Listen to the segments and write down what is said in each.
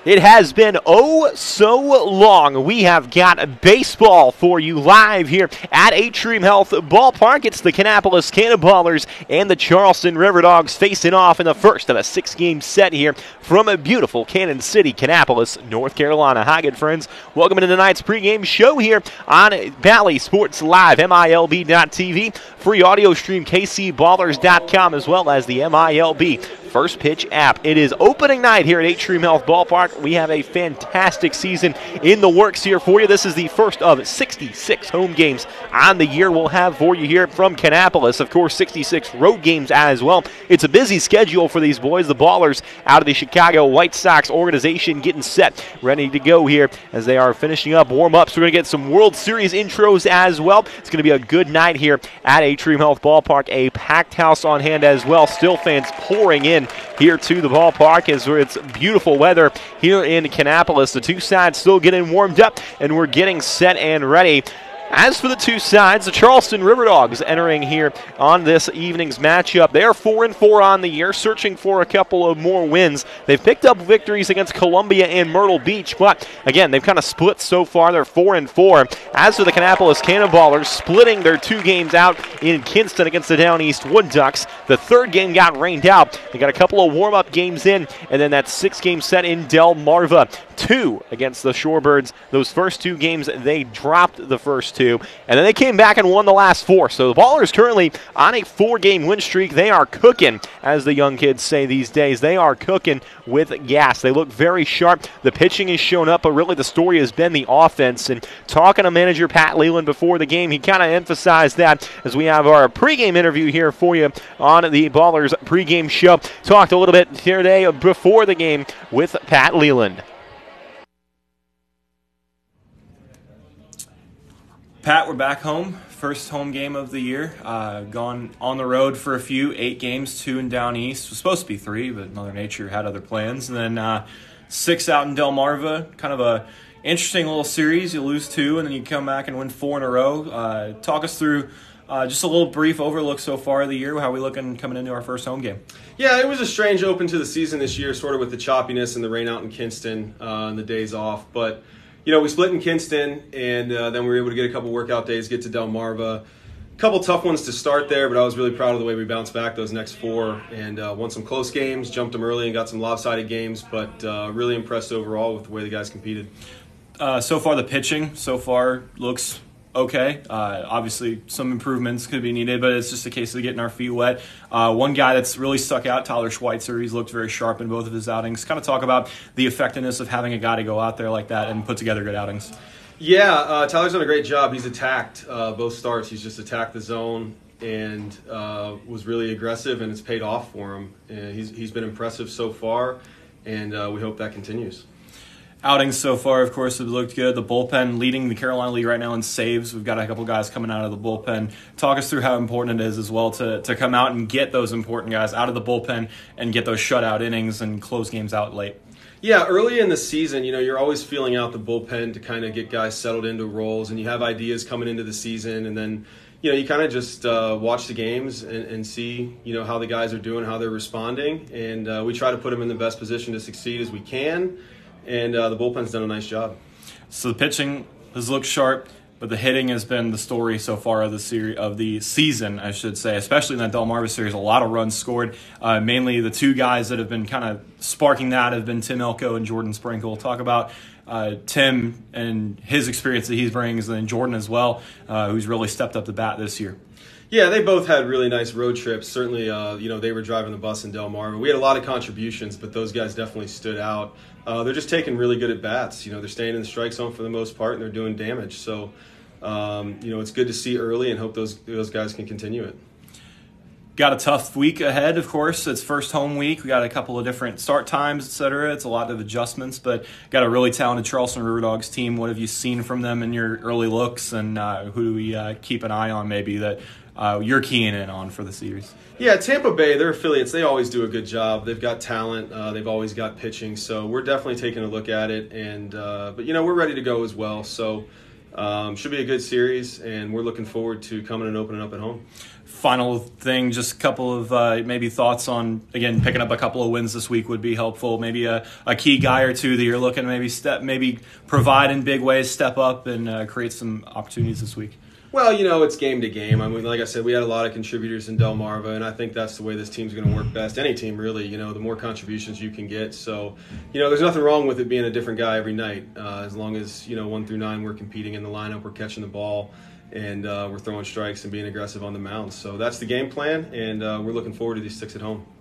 It has been oh so long. We have got baseball for you live here at Atrium Health Ballpark. It's the Kannapolis Cannonballers and the Charleston River Dogs facing off in the first of a 6-game set here from a beautiful Cannon City, Kannapolis, North Carolina. Hi, good friends. Welcome to tonight's pregame show here on Bally Sports Live, MILB.TV. Free audio stream, KCBallers.com, as well as the MILB First Pitch app. It is opening night here at Atrium Health Ballpark. We have a fantastic season in the works here for you. This is the first of 66 home games on the year we'll have for you here from Kannapolis. Of course, 66 road games as well. It's a busy schedule for these boys. The Ballers out of the Chicago White Sox organization getting set, ready to go here as they are finishing up warm-ups. We're going to get some World Series intros as well. It's going to be a good night here at Atrium Health Ballpark. A packed house on hand as well. Still fans pouring in here to the ballpark as it's beautiful weather here in Kannapolis. The two sides still getting warmed up, and we're getting set and ready. As for the two sides, the Charleston River Dogs entering here on this evening's matchup. They are 4-4 on the year, searching for a couple of more wins. They've picked up victories against Columbia and Myrtle Beach, but again, they've kind of split so far. They're 4-4. As for the Kannapolis Cannonballers, splitting their two games out in Kinston against the Down East Wood Ducks. The third game got rained out. They got a couple of warm-up games in, and then that 6-game set in Delmarva. 2 against the Shorebirds. Those first two games, they dropped the first two, and then they came back and won the last 4. So the Ballers currently on a 4-game win streak. They are cooking, as the young kids say these days. They are cooking with gas. They look very sharp. The pitching has shown up, but really the story has been the offense. And talking to manager Pat Leland before the game, he kind of emphasized that as we have our pregame interview here for you on the Ballers pregame show. Talked a little bit here today before the game with Pat Leland. Pat, we're back home. First home game of the year. Gone on the road for a few, 8 games, 2 in Down East. It was supposed to be 3, but Mother Nature had other plans. And then 6 out in Delmarva. Kind of a interesting little series. You lose 2, and then you come back and win 4 in a row. Talk us through just a little brief overlook so far of the year. How are we looking coming into our first home game? Yeah, it was a strange open to the season this year, sort of with the choppiness and the rain out in Kinston and the days off. But you know, we split in Kinston, and then we were able to get a couple workout days, get to Delmarva. A couple tough ones to start there, but I was really proud of the way we bounced back those next 4 and won some close games, jumped them early and got some lopsided games, but really impressed overall with the way the guys competed. So far, the pitching looks okay. Obviously, some improvements could be needed, but it's just a case of getting our feet wet. One guy that's really stuck out, Tyler Schweitzer, he's looked very sharp in both of his outings. Kind of talk about the effectiveness of having a guy to go out there like that and put together good outings. Yeah, Tyler's done a great job. He's attacked both starts. He's just attacked the zone and was really aggressive, and it's paid off for him. And he's been impressive so far, and we hope that continues. Outings so far, of course, have looked good. The bullpen leading the Carolina League right now in saves. We've got a couple guys coming out of the bullpen. Talk us through how important it is as well to come out and get those important guys out of the bullpen and get those shutout innings and close games out late. Yeah, early in the season, you know, you're always feeling out the bullpen to kind of get guys settled into roles, and you have ideas coming into the season, and then, you know, you kind of just watch the games and see, you know, how the guys are doing, how they're responding, and we try to put them in the best position to succeed as we can. And the bullpen's done a nice job. So the pitching has looked sharp, but the hitting has been the story so far of the season, I should say, especially in that Delmarva series. A lot of runs scored. Mainly the two guys that have been kind of sparking that have been Tim Elko and Jordan Sprinkle. Talk about Tim and his experience that he brings, and then Jordan as well, who's really stepped up the bat this year. Yeah, they both had really nice road trips. Certainly, you know, they were driving the bus in Delmarva. We had a lot of contributions, but those guys definitely stood out. They're just taking really good at bats. You know, they're staying in the strike zone for the most part, and they're doing damage. So, you know, it's good to see early, and hope those guys can continue it. Got a tough week ahead, of course. It's first home week. We got a couple of different start times, etc. It's a lot of adjustments, but got a really talented Charleston River Dogs team. What have you seen from them in your early looks, and who do we keep an eye on maybe that you're keying in on for the series? Yeah, Tampa Bay, their affiliates, they always do a good job. They've got talent. They've always got pitching, so we're definitely taking a look at it. And but, you know, we're ready to go as well. So, Should be a good series, and we're looking forward to coming and opening up at home. Final thing, just a couple of maybe thoughts on, again, picking up a couple of wins this week would be helpful. Maybe a key guy or two that you're looking to maybe provide in big ways, step up and create some opportunities this week. Well, it's game to game. I mean, like I said, we had a lot of contributors in Delmarva, and I think that's the way this team's going to work best. Any team, really, the more contributions you can get. So, there's nothing wrong with it being a different guy every night. As long as, 1 through 9, we're competing in the lineup, we're catching the ball, and we're throwing strikes and being aggressive on the mound. So that's the game plan, and we're looking forward to these 6 at home.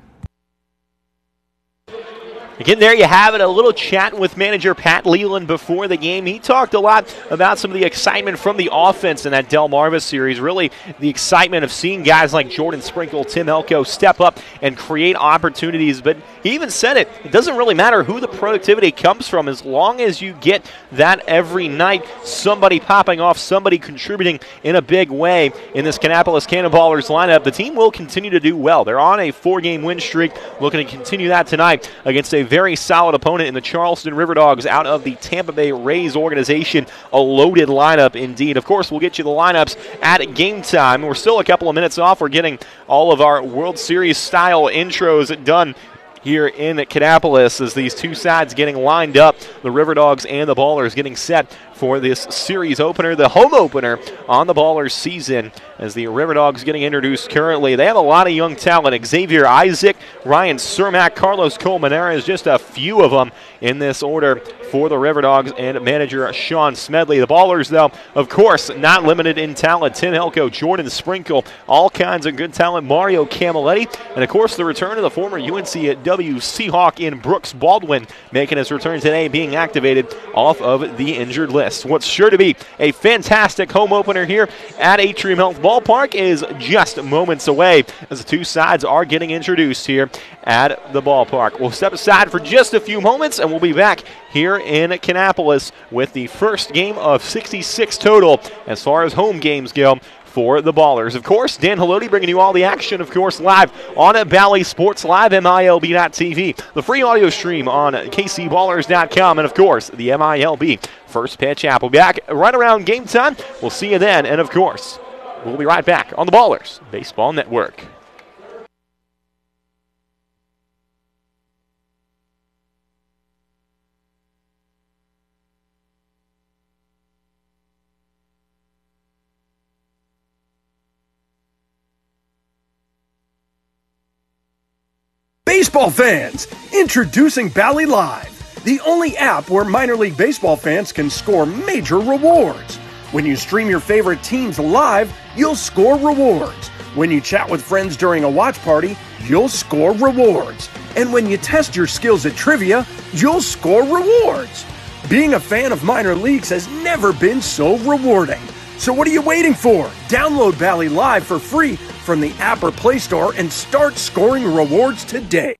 Again, there you have it, a little chat with manager Pat Leland before the game. He talked a lot about some of the excitement from the offense in that Delmarva series, really the excitement of seeing guys like Jordan Sprinkle, Tim Elko step up and create opportunities. But he even said it doesn't really matter who the productivity comes from as long as you get that every night, somebody popping off, somebody contributing in a big way in this Kannapolis Cannonballers lineup. The team will continue to do well. They're on a 4-game win streak, looking to continue that tonight against a very solid opponent in the Charleston River Dogs out of the Tampa Bay Rays organization. A loaded lineup indeed. Of course, we'll get you the lineups at game time. We're still a couple of minutes off. We're getting all of our World Series style intros done here in Kannapolis as these two sides getting lined up. The River Dogs and the Ballers getting set for this series opener, the home opener on the Ballers season, as the River Dogs getting introduced currently. They have a lot of young talent. Xavier Isaac, Ryan Cermak, Carlos Colmenares, just a few of them in this order for the River Dogs and manager Sean Smedley. The Ballers, though, of course, not limited in talent. Tim Elko, Jordan Sprinkle, all kinds of good talent. Mario Camilletti, and of course the return of the former UNCW Seahawk in Brooks Baldwin, making his return today, being activated off of the injured list. What's sure to be a fantastic home opener here at Atrium Health Ballpark is just moments away as the two sides are getting introduced here at the ballpark. We'll step aside for just a few moments and we'll be back here in Kannapolis with the first game of 66 total as far as home games go for the Ballers. Of course, Dan Haloti bringing you all the action, of course, live on Bally Sports Live, MILB.TV, the free audio stream on KCBallers.com, and, of course, the MILB First Pitch app. We'll be back right around game time. We'll see you then, and, of course, we'll be right back on the Ballers Baseball Network. Baseball fans, introducing Bally Live, the only app where minor league baseball fans can score major rewards. When you stream your favorite teams live, you'll score rewards. When you chat with friends during a watch party, you'll score rewards. And when you test your skills at trivia, you'll score rewards. Being a fan of minor leagues has never been so rewarding. So what are you waiting for? Download Bally Live for free from the app or Play Store and start scoring rewards today.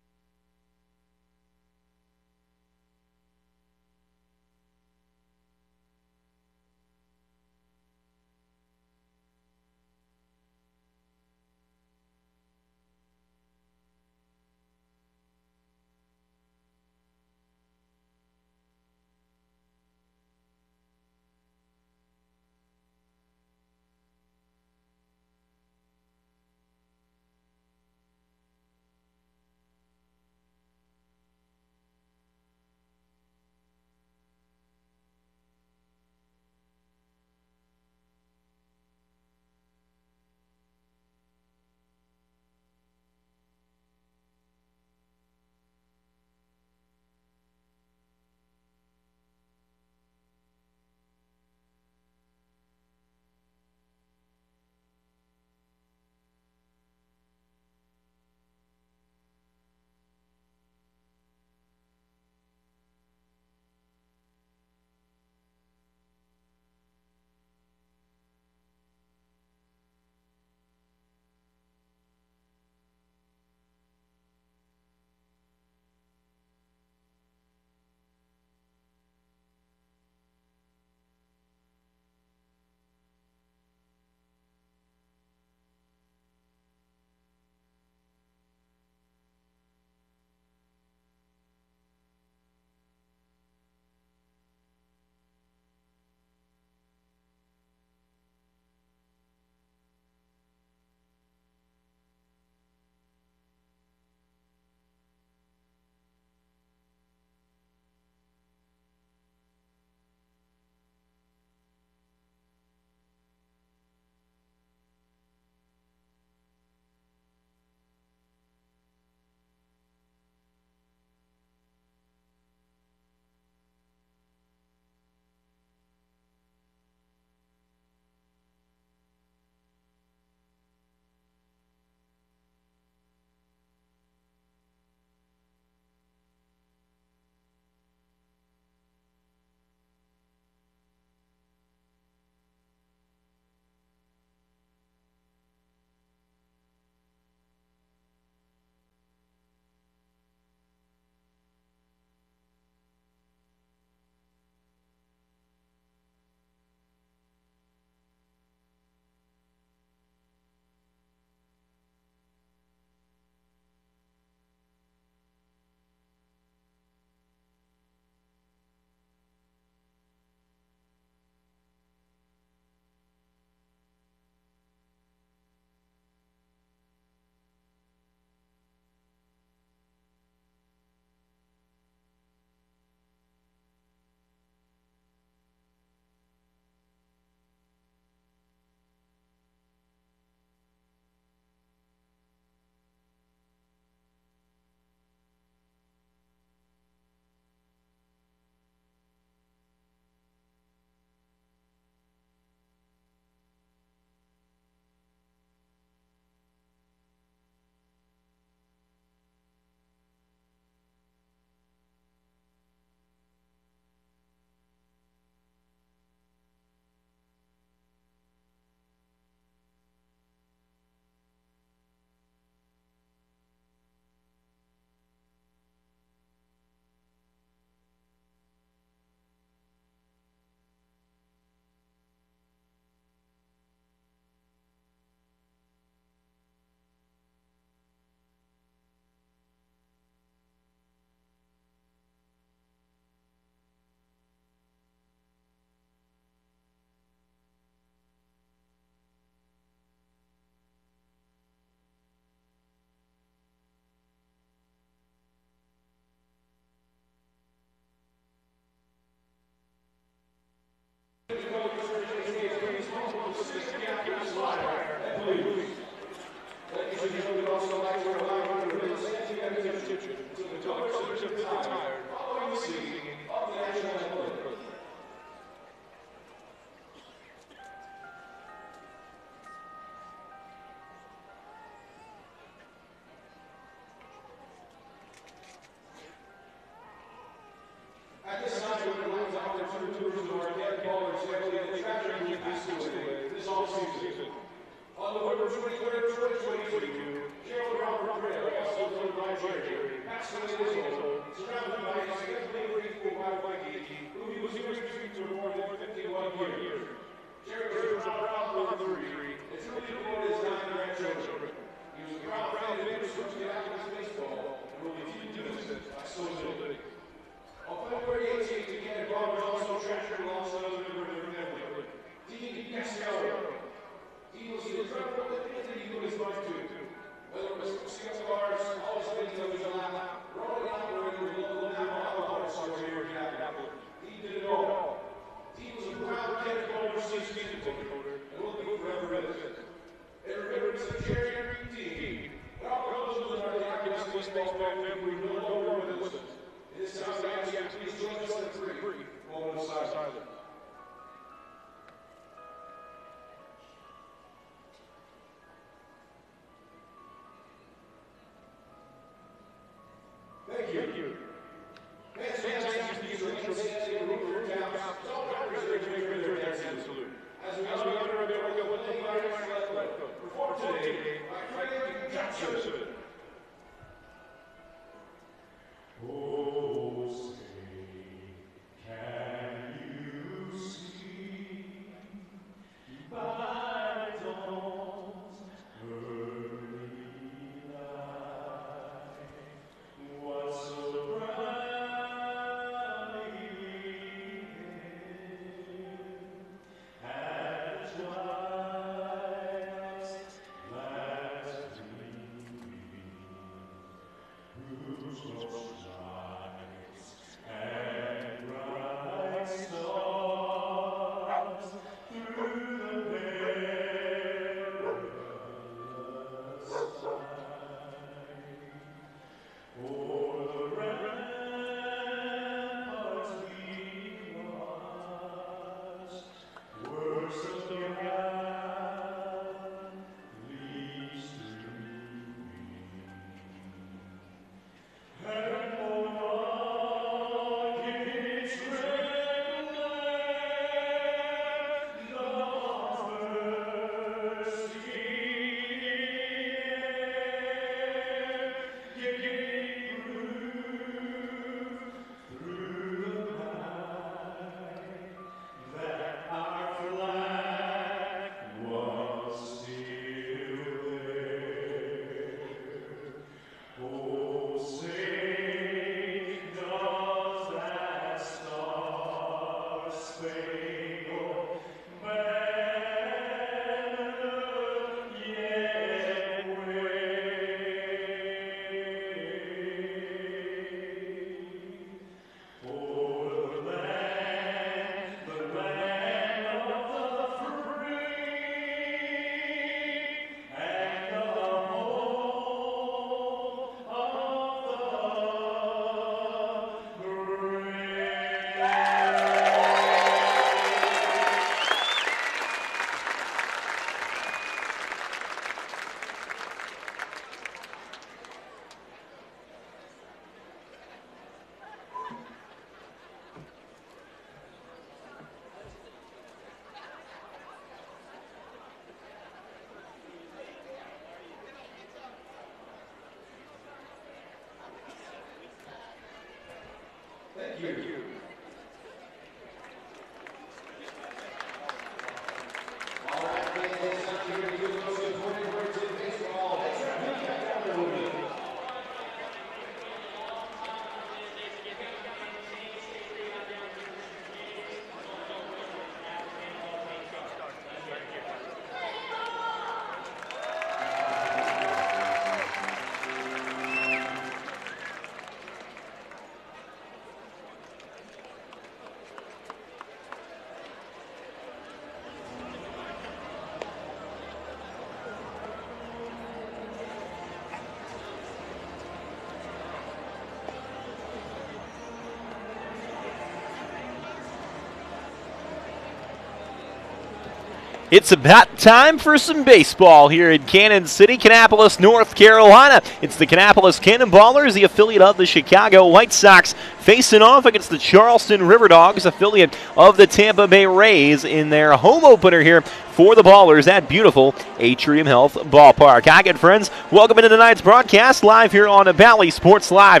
It's about time for some baseball here in Kansas City, Kannapolis, North Carolina. It's the Kannapolis Cannonballers, the affiliate of the Chicago White Sox, facing off against the Charleston River Dogs, affiliate of the Tampa Bay Rays, in their home opener here for the Ballers at beautiful Atrium Health Ballpark. Hi, good friends. Welcome into tonight's broadcast live here on Bally Sports Live,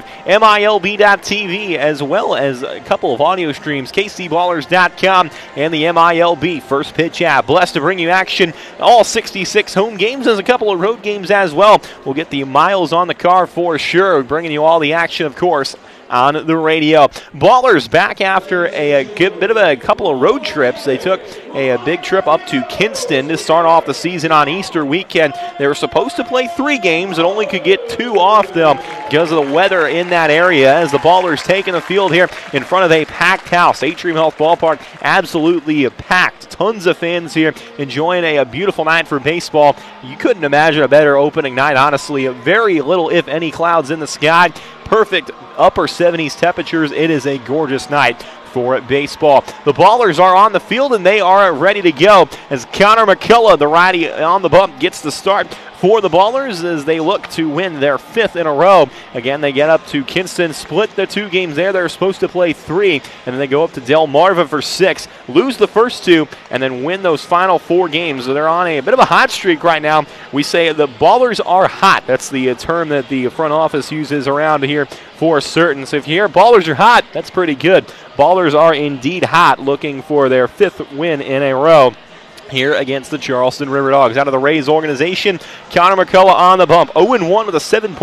MILB.TV, as well as a couple of audio streams, KCBallers.com and the MILB First Pitch app. Blessed to bring you action, all 66 home games. There's a couple of road games as well. We'll get the miles on the car for sure, bringing you all the action, of course, on the radio. Ballers back after a good bit of a couple of road trips. They took a big trip up to Kinston to start off the season on Easter weekend. They were supposed to play 3 games and only could get 2 off them because of the weather in that area, as the Ballers taking the field here in front of a packed house. Atrium Health Ballpark absolutely packed. Tons of fans here enjoying a beautiful night for baseball. You couldn't imagine a better opening night, honestly. Very little, if any, clouds in the sky. Perfect upper 70s temperatures. It is a gorgeous night for baseball. The Ballers are on the field and they are ready to go as Connor McCullough, the righty on the bump, gets the start for the Ballers as they look to win their 5th in a row. Again, they get up to Kinston, split the 2 games there. They're supposed to play 3, and then they go up to Delmarva for 6, lose the first 2, and then win those final 4 games. So they're on a bit of a hot streak right now. We say the Ballers are hot. That's the term that the front office uses around here for certain. So if you hear Ballers are hot, that's pretty good. Ballers are indeed hot, looking for their 5th win in a row here against the Charleston River Dogs. Out of the Rays organization, Connor McCullough on the bump. 0-1 with a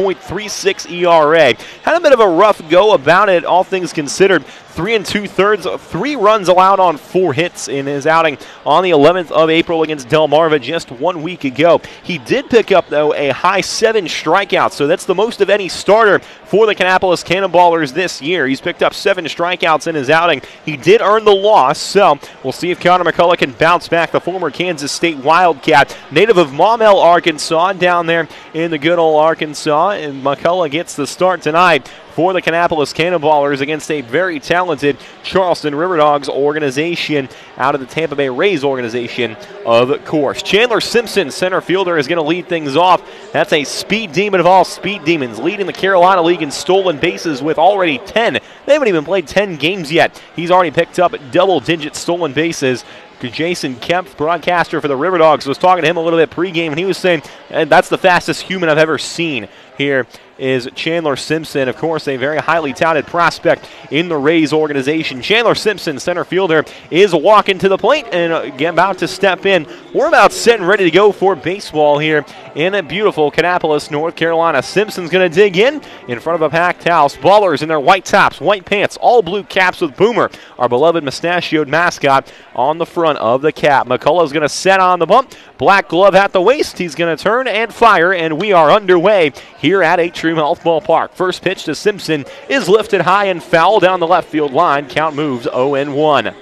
7.36 ERA. Had a bit of a rough go about it, all things considered. 3 2/3, 3 runs allowed on 4 hits in his outing on the 11th of April against Delmarva just 1 week ago. He did pick up, though, a high 7 strikeouts, so that's the most of any starter for the Kannapolis Cannonballers this year. He's picked up 7 strikeouts in his outing. He did earn the loss, so we'll see if Connor McCullough can bounce back. The former Kansas State Wildcat, native of Maumelle, Arkansas, down there in the good old Arkansas, and McCullough gets the start tonight for the Kannapolis Cannonballers against a very talented Charleston River Dogs organization out of the Tampa Bay Rays organization, of course. Chandler Simpson, center fielder, is going to lead things off. That's a speed demon of all speed demons, leading the Carolina League in stolen bases with already 10. They haven't even played 10 games yet. He's already picked up double-digit stolen bases. Jason Kemp, broadcaster for the River Dogs, was talking to him a little bit pregame, and he was saying, that's the fastest human I've ever seen. Here is Chandler Simpson, of course, a very highly touted prospect in the Rays organization. Chandler Simpson, center fielder, is walking to the plate and about to step in. We're about set and ready to go for baseball here in a beautiful Kannapolis, North Carolina. Simpson's going to dig in front of a packed house. Ballers in their white tops, white pants, all blue caps with Boomer, our beloved mustachioed mascot, on the front of the cap. McCullough's going to set on the bump. Black glove at the waist. He's going to turn and fire, and we are underway here at Atrium Health Ballpark. First pitch to Simpson is lifted high and foul down the left field line. Count moves 0-1.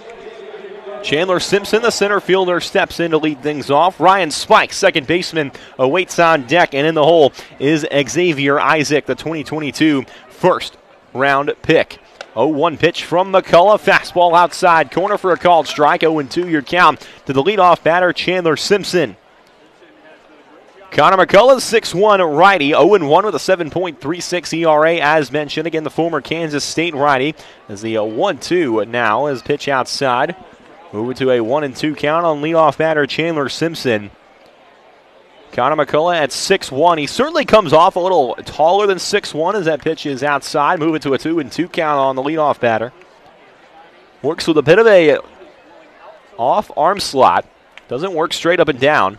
Chandler Simpson, the center fielder, steps in to lead things off. Ryan Spike, second baseman, awaits on deck, and in the hole is Xavier Isaac, the 2022 first-round pick. 0-1 pitch from McCullough. Fastball outside corner for a called strike. 0-2 your count to the leadoff batter, Chandler Simpson. Connor McCullough, 6'1" righty, 0-1 with a 7.36 ERA, as mentioned. Again, the former Kansas State righty, as the 1-2 now is pitch outside. Moving to a 1-2 count on leadoff batter, Chandler Simpson. Connor McCullough at 6'1". He certainly comes off a little taller than 6'1" as that pitch is outside. Move it to a 2-2 count on the leadoff batter. Works with a bit of a off arm slot. Doesn't work straight up and down.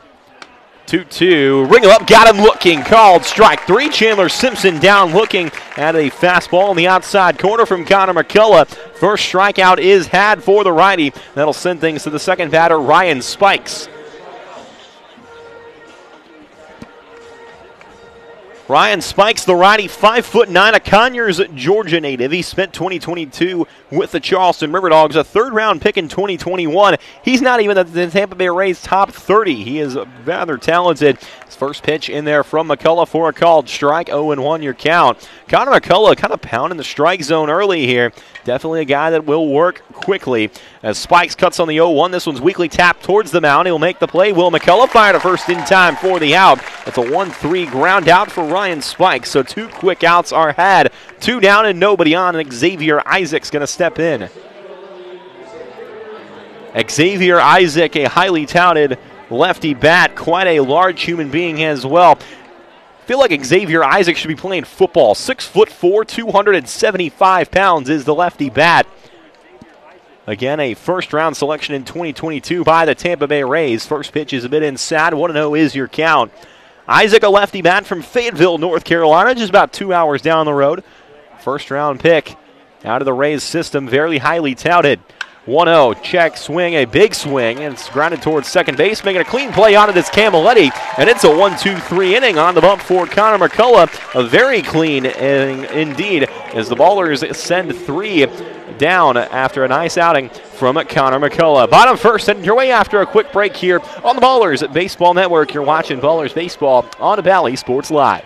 2-2. Ring him up. Got him looking. Called strike 3. Chandler Simpson down looking at a fastball in the outside corner from Connor McCullough. First strikeout is had for the righty. That'll send things to the second batter, Ryan Spikes. Ryan Spikes, the righty, 5'9", a Conyers, Georgia native. He spent 2022 with the Charleston River Dogs, a third-round pick in 2021. He's not even the Tampa Bay Rays top 30. He is rather talented. His first pitch in there from McCullough for a called strike, 0-1 your count. Connor McCullough kind of pounding the strike zone early here. Definitely a guy that will work quickly. As Spikes cuts on the 0-1, this one's weakly tapped towards the mound. He'll make the play. Will McCullough fire to first in time for the out. It's a 1-3 ground out for Ryan Spikes. So 2 quick outs are had. 2 down and nobody on. And Xavier Isaac's going to step in. Xavier Isaac, a highly touted lefty bat, quite a large human being as well. I feel like Xavier Isaac should be playing football. 6'4", 275 pounds is the lefty bat. Again, a first-round selection in 2022 by the Tampa Bay Rays. First pitch is a bit inside. 1-0 is your count. Isaac, a lefty bat from Fayetteville, North Carolina, just about 2 hours down the road. First-round pick out of the Rays system, very highly touted. 1-0, check, swing, a big swing, and it's grounded towards second base, making a clean play onto this Camilletti, and it's a 1-2-3 inning on the bump for Connor McCullough. A very clean inning indeed, as the Ballers send 3 down after a nice outing from Connor McCullough. Bottom first, and your way after a quick break here on the Ballers Baseball Network. You're watching Ballers Baseball on Bally Sports Live.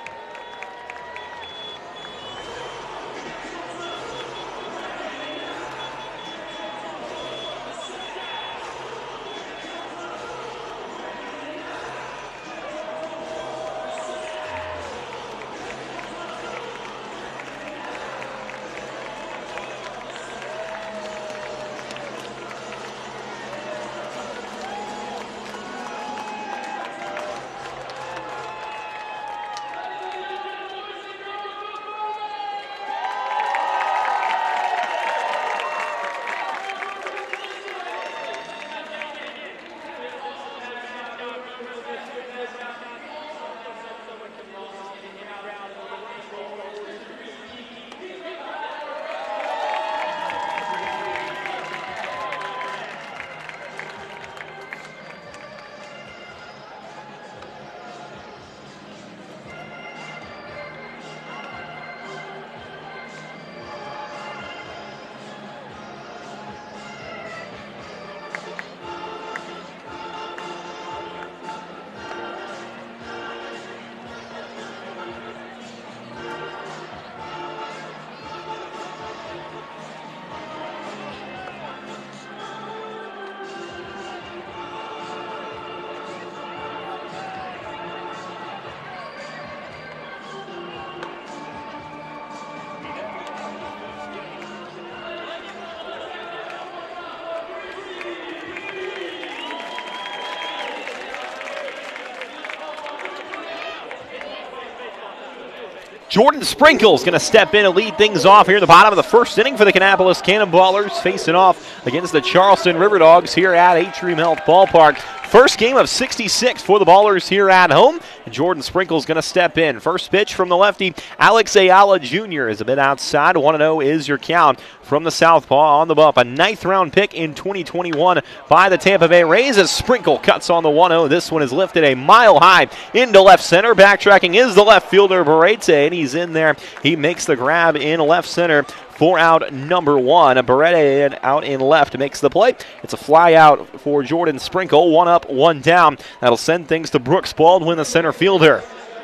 Jordan Sprinkle's going to step in and lead things off here at the bottom of the first inning for the Kannapolis Cannonballers, facing off against the Charleston River Dogs here at Atrium Health Ballpark. First game of 66 for the Ballers here at home. And Jordan Sprinkle's going to step in. First pitch from the lefty, Alex Ayala Jr. is a bit outside. 1-0 is your count from the southpaw on the bump. A 9th-round pick in 2021 by the Tampa Bay Rays as Sprinkle cuts on the 1-0. This one is lifted a mile high into left center. Backtracking is the left fielder, Berete, and he's in there. He makes the grab in left center for out number 1. Berete out in left makes the play. It's a fly out for Jordan Sprinkle. 1 up, 1 down. That'll send things to Brooks Baldwin, the center fielder.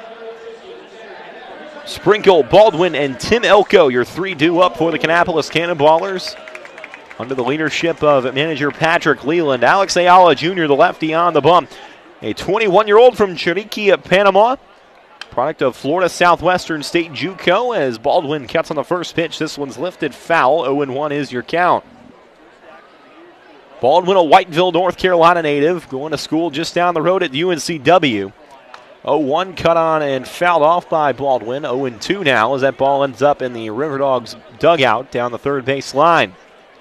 Sprinkle, Baldwin, and Tim Elko, your 3 due up for the Kannapolis Cannonballers. Under the leadership of manager Patrick Leland. Alex Ayala Jr., the lefty on the bump. A 21-year-old from Chiriquí, Panama. Product of Florida Southwestern State JUCO as Baldwin cuts on the first pitch. This one's lifted foul. 0-1 is your count. Baldwin, a Whiteville, North Carolina native, going to school just down the road at UNCW. 0-1 cut on and fouled off by Baldwin. 0-2 now as that ball ends up in the River Dogs dugout down the third base line.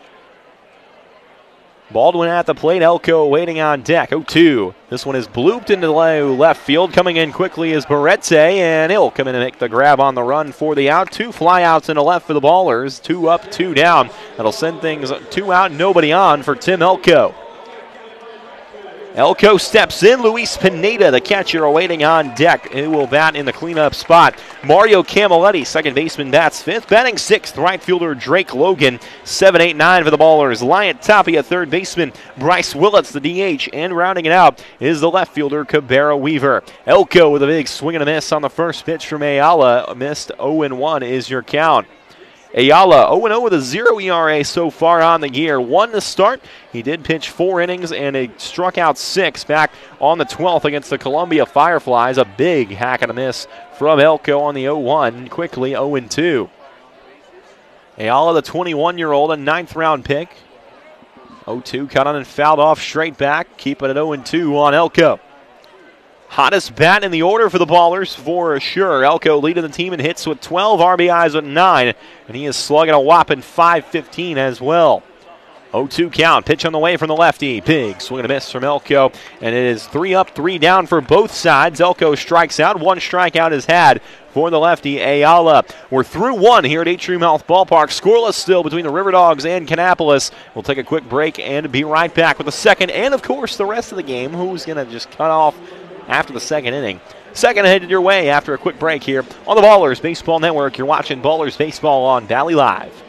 Baldwin at the plate, Elko waiting on deck. 0-2. This one is blooped into left field. Coming in quickly is Berete, and he'll come in and make the grab on the run for the out. 2 flyouts into left for the Ballers. 2 up, 2 down. That'll send things 2 out, nobody on for Tim Elko. Elko steps in. Luis Pineda, the catcher, awaiting on deck. He will bat in the cleanup spot. Mario Camilletti, second baseman, bats fifth. Batting sixth, right fielder Drake Logan. 7, 8, 9 for the Ballers. Lion Tapia, third baseman. Bryce Willits, the DH. And rounding it out is the left fielder Cabrera Weaver. Elko with a big swing and a miss on the first pitch from Ayala. Missed 0-1 is your count. Ayala 0-0 with a 0 ERA so far on the year. 1 to start. He did pitch 4 innings and he struck out 6 back on the 12th against the Columbia Fireflies. A big hack and a miss from Elko on the 0-1. Quickly 0-2. Ayala, the 21-year-old, a 9th round pick. 0-2 cut on and fouled off straight back. Keeping it 0-2 on Elko. Hottest bat in the order for the Ballers for sure. Elko leading the team in hits with 12, RBIs with 9, and he is slugging a whopping .515 as well. 0-2 count. Pitch on the way from the lefty. Big swing and a miss from Elko, and it is 3 up, 3 down for both sides. Elko strikes out. 1 strikeout is had for the lefty, Ayala. We're through 1 here at Atrium Health Ballpark. Scoreless still between the River Dogs and Kannapolis. We'll take a quick break and be right back with the second and, of course, the rest of the game. Who's going to just cut off after the second inning. Second headed your way after a quick break here on the Ballers Baseball Network. You're watching Ballers Baseball on Valley Live.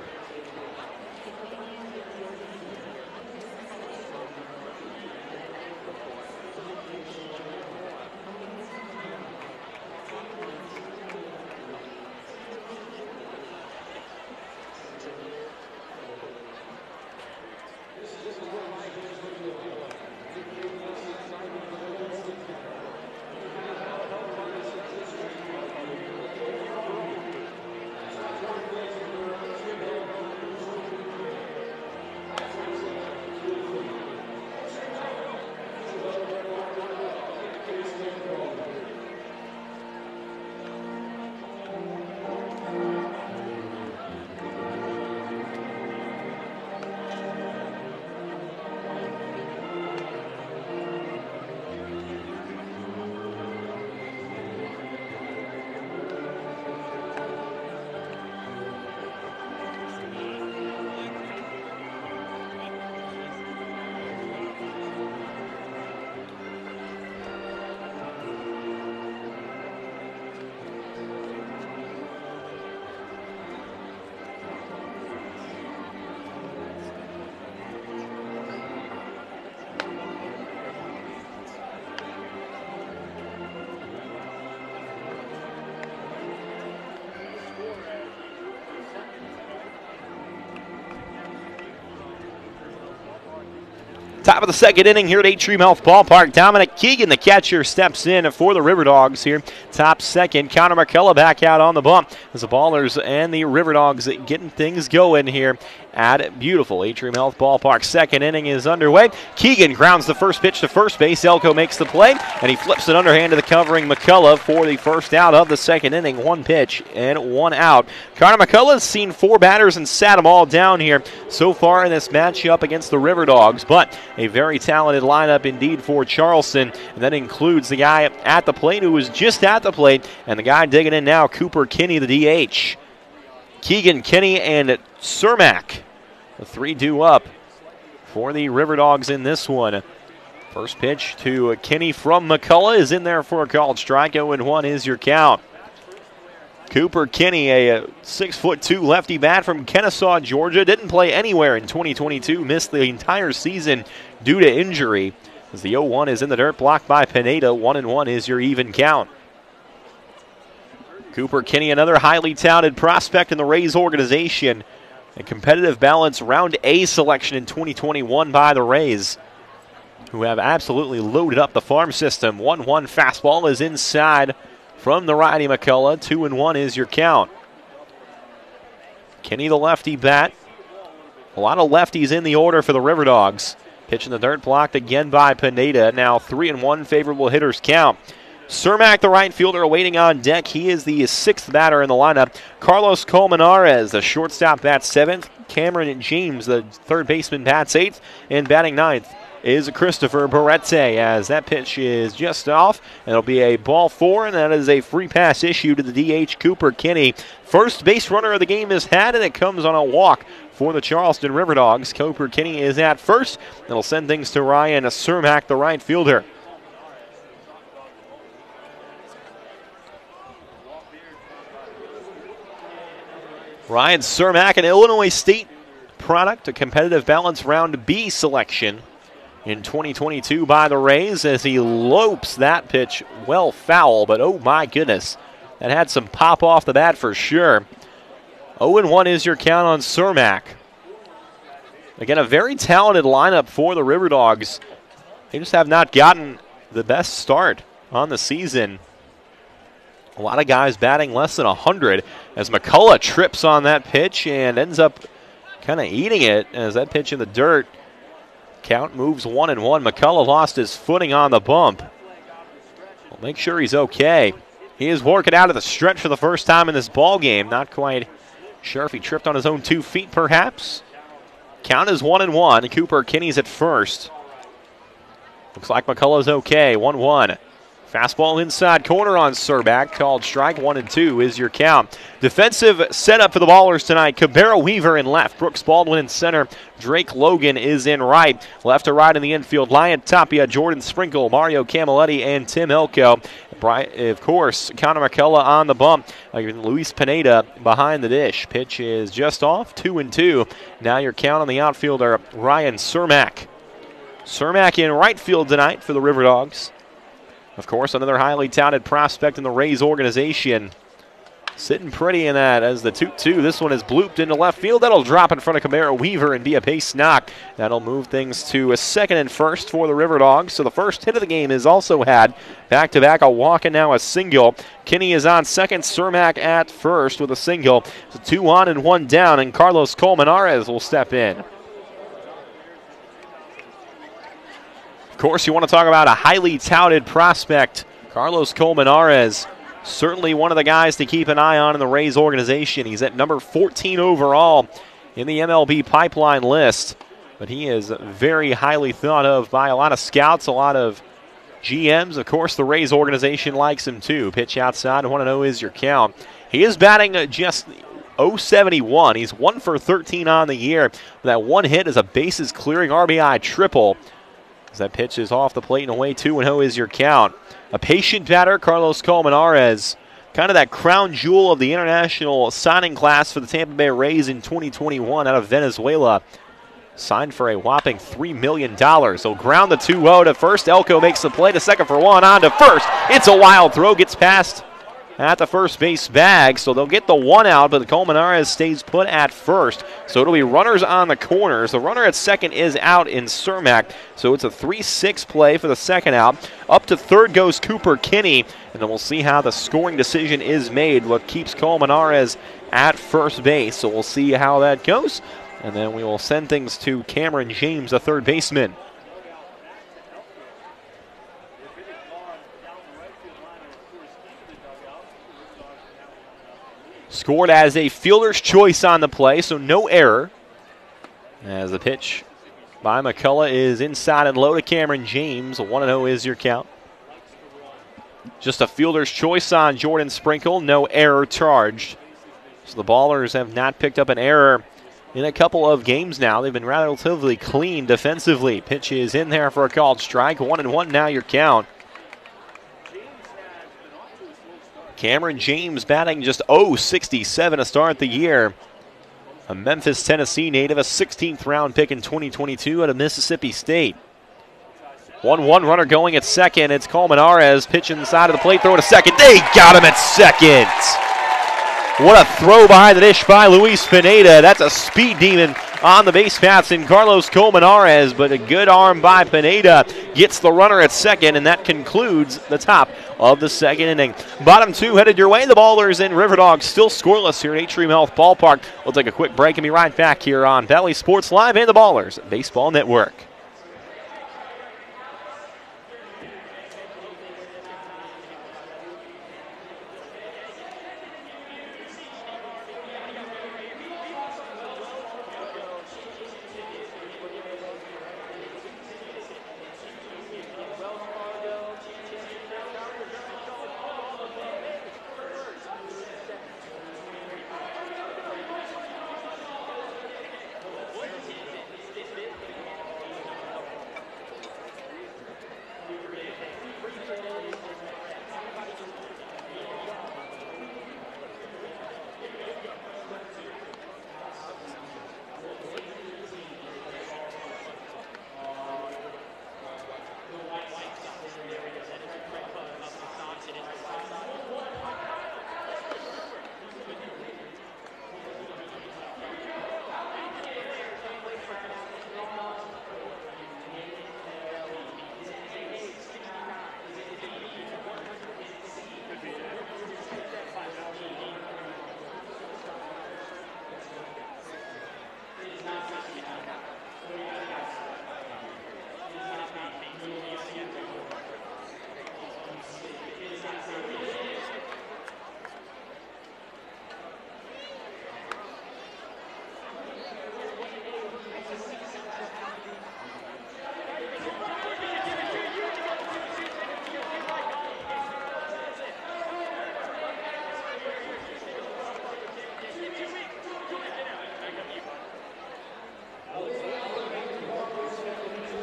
Top of the second inning here at Atrium Health Ballpark. Dominic Keegan, the catcher, steps in for the River Dogs here. Top second, Connor McCullough back out on the bump as the Ballers and the River Dogs getting things going here at beautiful Atrium Health Ballpark. Second inning is underway. Keegan grounds the first pitch to first base. Elko makes the play, and he flips it underhand to the covering McCullough for the first out of the second inning. 1 pitch and 1 out. Connor McCullough has seen 4 batters and sat them all down here so far in this matchup against the River Dogs, but a very talented lineup indeed for Charleston, and that includes the guy at the plate who was just at the plate, and the guy digging in now, Cooper Kinney, the DH. Keegan, Kinney, and Cermak, the 3 due up for the River Dogs in this one. First pitch to Kinney from McCullough is in there for a called strike. 0-1 is your count. Cooper Kinney, a 6'2" lefty bat from Kennesaw, Georgia. Didn't play anywhere in 2022. Missed the entire season due to injury. As the 0-1 is in the dirt, blocked by Pineda. 1-1 is your even count. Cooper Kinney, another highly talented prospect in the Rays organization. A competitive balance round A selection in 2021 by the Rays, who have absolutely loaded up the farm system. 1-1 fastball is inside from the righty McCullough. 2-1 is your count. Kinney, the lefty bat. A lot of lefties in the order for the River Dogs. Pitch in the dirt, blocked again by Pineda. Now 3-1 favorable hitters count. Cermak, the right fielder, awaiting on deck. He is the 6th batter in the lineup. Carlos Colmenares, the shortstop, bats 7th. Cameron James, the third baseman, bats 8th. And batting 9th is Christopher Barrette, as that pitch is just off. It'll be a ball 4, and that is a free pass issue to the DH, Cooper Kinney. First base runner of the game is had, and it comes on a walk for the Charleston River Dogs. Cooper Kinney is at first. It'll send things to Ryan Cermak, the right fielder. Ryan Cermak, an Illinois State product, a competitive balance round B selection in 2022 by the Rays, as he lopes that pitch well foul, but oh my goodness, that had some pop off the bat for sure. 0-1 is your count on Cermak. Again, a very talented lineup for the River Dogs. They just have not gotten the best start on the season. A lot of guys batting less than 100, as McCullough trips on that pitch and ends up kind of eating it as that pitch in the dirt. Count moves 1-1. McCullough lost his footing on the bump. We'll make sure he's okay. He is working out of the stretch for the first time in this ball game. Not quite sure if he tripped on his own 2 feet, perhaps. Count is 1-1. Cooper Kinney's at first. Looks like McCullough's okay. 1-1. Fastball inside corner on Cermak, called strike. 1-2 is your count. Defensive setup for the Ballers tonight. Cabrera Weaver in left, Brooks Baldwin in center, Drake Logan is in right. Left to right in the infield, Lion Tapia, Jordan Sprinkle, Mario Camaletti, and Tim Elko. Of course, Connor McCullough on the bump. Luis Pineda behind the dish. Pitch is just off, 2-2. Now your count on the outfielder, Ryan Cermak. Cermak in right field tonight for the River Dogs. Of course, another highly touted prospect in the Rays organization. Sitting pretty in that as the 2-2. This one is blooped into left field. That'll drop in front of Cabrera Weaver and be a base knock. That'll move things to a second and first for the River Dogs. So the first hit of the game is also had. Back-to-back, a walk and now a single. Kinney is on second. Cermak at first with a single. So 2 on and 1 down, and Carlos Colmenares will step in. Of course, you want to talk about a highly touted prospect. Carlos Colmenares, certainly one of the guys to keep an eye on in the Rays organization. He's at number 14 overall in the MLB pipeline list. But he is very highly thought of by a lot of scouts, a lot of GMs. Of course, the Rays organization likes him too. Pitch outside, 1-0 is your count. He is batting just .071. He's 1 for 13 on the year. That one hit is a bases clearing RBI triple. That pitch is off the plate and away. 2-0 is your count. A patient batter, Carlos Colmenares, kind of that crown jewel of the international signing class for the Tampa Bay Rays in 2021 out of Venezuela. Signed for a whopping $3 million. So ground the 2-0 to first. Elko makes the play to second for 1. On to first. It's a wild throw. Gets past at the first base bag, so they'll get the 1 out, but the Colmenares stays put at first. So it'll be runners on the corners. The runner at second is out in Cermak, so it's a 3-6 play for the second out. Up to third goes Cooper Kinney, and then we'll see how the scoring decision is made, what keeps Colmenares at first base. So we'll see how that goes, and then we will send things to Cameron James, the third baseman. Scored as a fielder's choice on the play, so no error. As the pitch by McCullough is inside and low to Cameron James. 1-0 is your count. Just a fielder's choice on Jordan Sprinkle. No error charged. So the Ballers have not picked up an error in a couple of games now. They've been relatively clean defensively. Pitch is in there for a called strike. 1-1 now your count. Cameron James batting just .067 to start the year. A Memphis, Tennessee native, a 16th round pick in 2022 out of Mississippi State. 1-1 runner going at second. It's Colmenares. Pitch inside of the plate, throw to second. They got him at second. What a throw behind the dish by Luis Pineda. That's a speed demon on the base paths in Carlos Colmenares, but a good arm by Pineda gets the runner at second, and that concludes the top of the second inning. Bottom 2 headed your way. The Ballers and River Dogs still scoreless here at Atrium Health Ballpark. We'll take a quick break and be right back here on Valley Sports Live and the Ballers Baseball Network.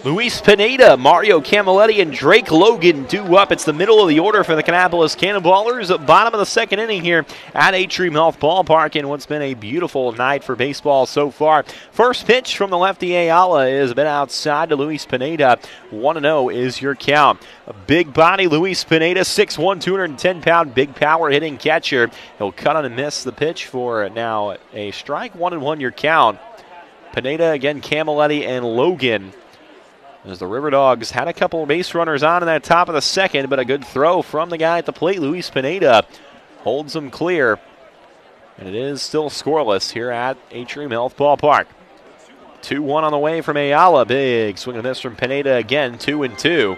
Luis Pineda, Mario Camilletti, and Drake Logan due up. It's the middle of the order for the Kannapolis Cannonballers. Bottom of the second inning here at Atrium Health Ballpark in what's been a beautiful night for baseball so far. First pitch from the lefty Ayala is a bit outside to Luis Pineda. 1-0 is your count. A big body Luis Pineda, 6'1", 210-pound, big power hitting catcher. He'll cut on and miss the pitch for now a strike. 1-1 your count. Pineda again, Camilletti, and Logan. As the River Dogs had a couple of base runners on in that top of the second, but a good throw from the guy at the plate, Luis Pineda, holds them clear. And it is still scoreless here at Atrium Health Ballpark. 2-1 on the way from Ayala. Big swing and miss from Pineda again, 2-2.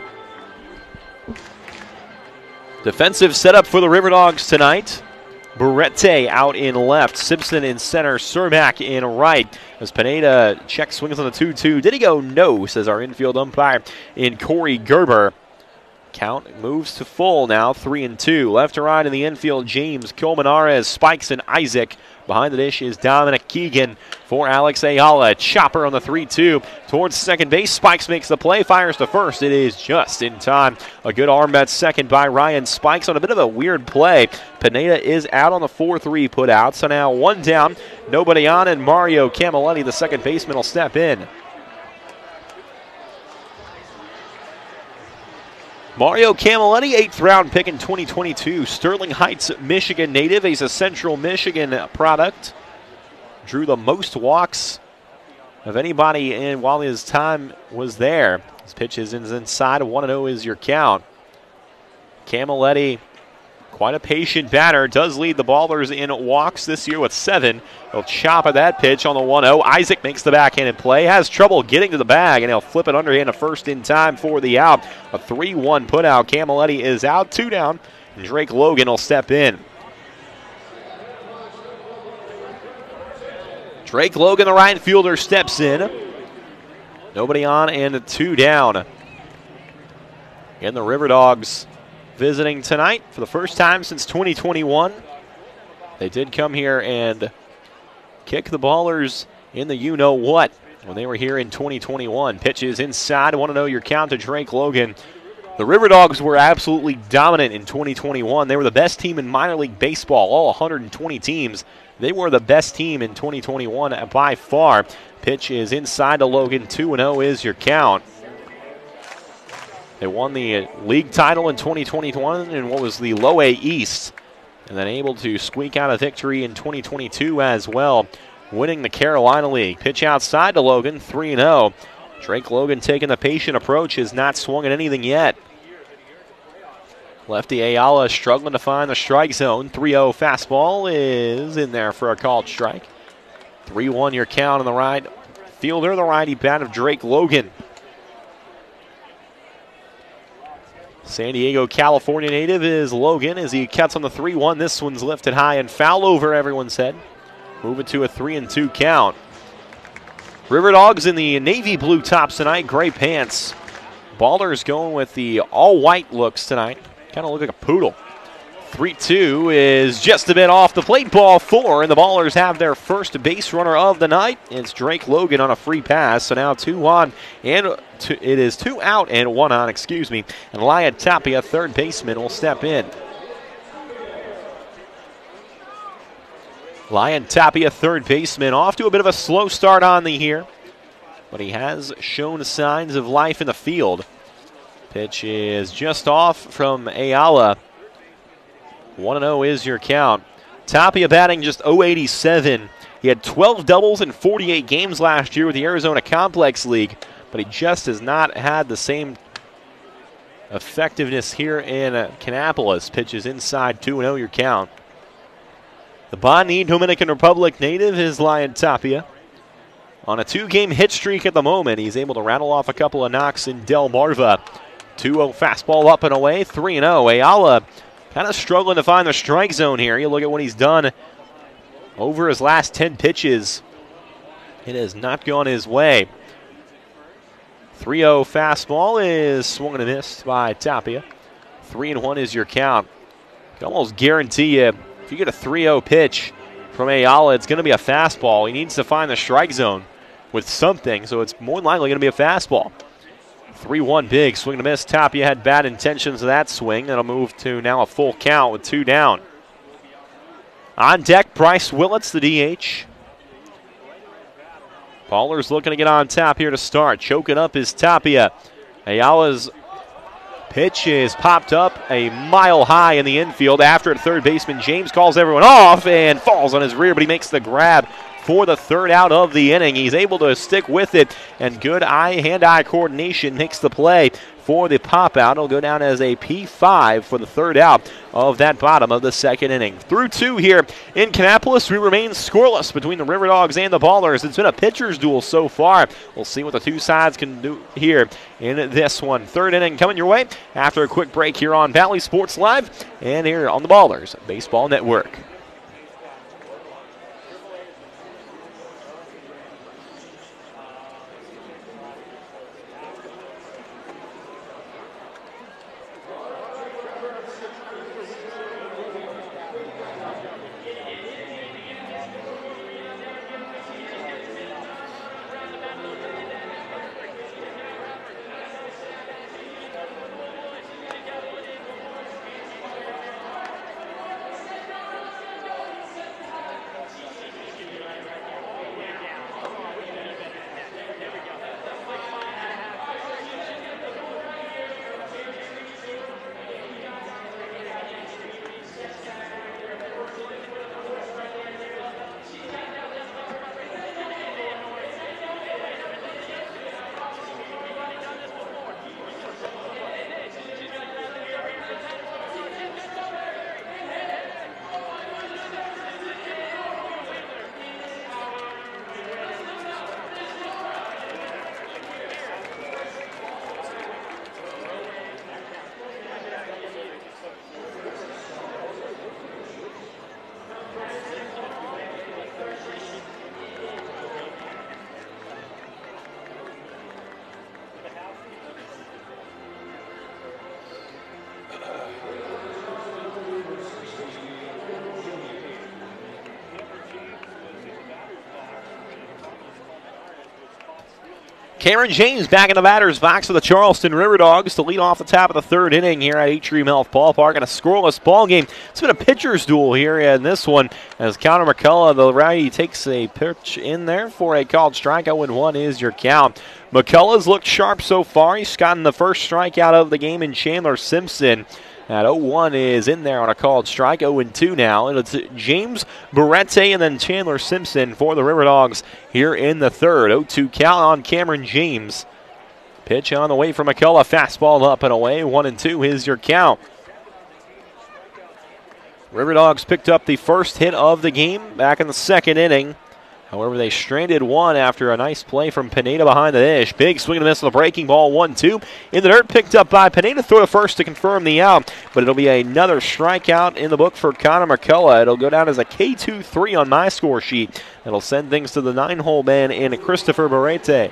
Defensive setup for the River Dogs tonight. Barrete out in left, Simpson in center, Cermak in right. As Pineda checks swings on the 2-2. Did he go? No, says our infield umpire in Corey Gerber. Count moves to full now, 3-2. Left to right in the infield, James Colmenares, Spikes, and Isaac. Behind the dish is Dominic Keegan for Alex Ayala. Chopper on the 3-2 towards second base. Spikes makes the play, fires to first. It is just in time. A good arm at second by Ryan Spikes on a bit of a weird play. Pineda is out on the 4-3 put out. So now one down, nobody on, and Mario Camilletti, the second baseman, will step in. Mario Camilletti, 8th round pick in 2022. Sterling Heights, Michigan native. He's a Central Michigan product. Drew the most walks of anybody in while his time was there. His pitch is inside. 1-0 is your count. Camilletti, quite a patient batter, does lead the Ballers in walks this year with 7. He'll chop at that pitch on the 1-0. Isaac makes the backhanded play, has trouble getting to the bag, and he'll flip it underhand to first in time for the out. A 3-1 put out. Camilletti is out, 2 down, and Drake Logan will step in. Drake Logan, the right fielder, steps in. Nobody on and 2 down. And the River Dogs visiting tonight for the first time since 2021. They did come here and kick the Ballers in the you-know-what when they were here in 2021. Pitches inside, 1-0 your count to Drake Logan. The River Dogs were absolutely dominant in 2021. They were the best team in minor league baseball, all 120 teams. They were the best team in 2021 by far. Pitch is inside to Logan, 2-0 is your count. They won the league title in 2021 in what was the Low A East, and then able to squeak out a victory in 2022 as well, winning the Carolina League. Pitch outside to Logan, 3-0. Drake Logan taking the patient approach, has not swung at anything yet. Lefty Ayala struggling to find the strike zone. 3-0 fastball is in there for a called strike. 3-1 your count on the right fielder, the righty bat of Drake Logan. San Diego, California native is Logan as he cuts on the 3-1. This one's lifted high and foul over everyone's head. Moving to a 3-2 count. River Dogs in the navy blue tops tonight, gray pants. Ballers going with the all-white looks tonight. Kind of look like a poodle. 3-2 is just a bit off the plate. Ball 4, and the Ballers have their first base runner of the night. It's Drake Logan on a free pass. So now 2 on, and it is 2 out and 1 on, And Lyon Tapia, third baseman, will step in. Lyon Tapia, third baseman, off to a bit of a slow start on the year, but he has shown signs of life in the field. Pitch is just off from Ayala. 1-0 is your count. Tapia batting just .087. He had 12 doubles in 48 games last year with the Arizona Complex League, but he just has not had the same effectiveness here in Kannapolis. Pitches inside, 2-0 your count. The Bonnie, Dominican Republic native is Lyon Tapia. On a 2-game hit streak at the moment, he's able to rattle off a couple of knocks in Delmarva. 2-0 fastball up and away, 3-0. Ayala kind of struggling to find the strike zone here. You look at what he's done over his last 10 pitches. It has not gone his way. 3-0 fastball is swung and missed by Tapia. 3-1 is your count. I can almost guarantee you, if you get a 3-0 pitch from Ayala, it's going to be a fastball. He needs to find the strike zone with something, so it's more than likely going to be a fastball. 3-1 big. Swing and a miss. Tapia had bad intentions of that swing. That'll move to now a full count with 2 down. On deck, Bryce Willits, the DH. Ballers looking to get on tap here to start. Choking up is Tapia. Ayala's pitch is popped up a mile high in the infield. After at third baseman, James calls everyone off and falls on his rear, but he makes the grab for the third out of the inning. He's able to stick with it, and good hand-eye coordination makes the play for the pop-out. It'll go down as a P5 for the third out of that bottom of the second inning. Through 2 here in Kannapolis, we remain scoreless between the River Dogs and the Ballers. It's been a pitcher's duel so far. We'll see what the 2 sides can do here in this one. Third inning coming your way after a quick break here on Valley Sports Live and here on the Ballers Baseball Network. Cameron James back in the batter's box for the Charleston River Dogs to lead off the top of the third inning here at Atrium Health Ballpark in a scoreless ball game. It's been a pitcher's duel here in this one as Connor McCullough, the righty, takes a pitch in there for a called strikeout, and 1 is your count. McCullough's looked sharp so far. He's gotten the first strikeout of the game in Chandler Simpson. That 0-1 is in there on a called strike. 0-2 now. And it's James Barrette and then Chandler Simpson for the River Dogs here in the third. 0-2 count on Cameron James. Pitch on the way from McCullough. Fastball up and away. 1-2 is your count. River Dogs picked up the first hit of the game back in the second inning. However, they stranded 1 after a nice play from Pineda behind the dish. Big swing and a miss on the breaking ball, 1-2. In the dirt, picked up by Pineda. Throw to first to confirm the out, but it'll be another strikeout in the book for Connor McCullough. It'll go down as a K2-3 on my score sheet. It'll send things to the 9-hole man in Christopher Barrete.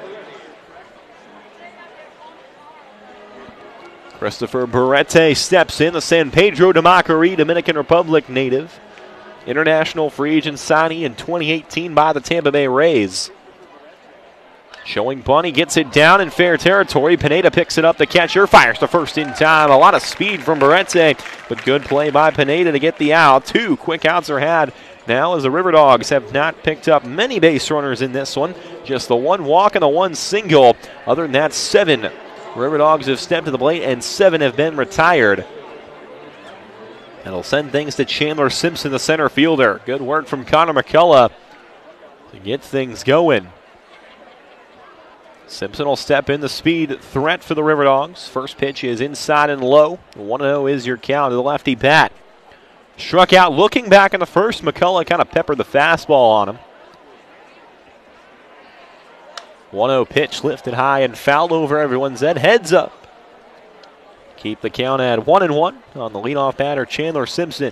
Christopher Barrete steps in, the San Pedro de Macorís, Dominican Republic native. International free agent signee in 2018 by the Tampa Bay Rays. Showing bunt, he gets it down in fair territory. Pineda picks it up, the catcher fires to first in time. A lot of speed from Barrete, but good play by Pineda to get the out. 2 quick outs are had now as the River Dogs have not picked up many base runners in this one. Just the 1 walk and the 1 single. Other than that, 7 River Dogs have stepped to the plate and 7 have been retired. It'll send things to Chandler Simpson, the center fielder. Good work from Connor McCullough to get things going. Simpson will step in, the speed threat for the River Dogs. First pitch is inside and low. 1-0 is your count to the lefty bat. Struck out looking back in the first. McCullough kind of peppered the fastball on him. 1-0 pitch lifted high and fouled over everyone's head. Heads up. Keep the count at 1-1 on the leadoff batter, Chandler Simpson.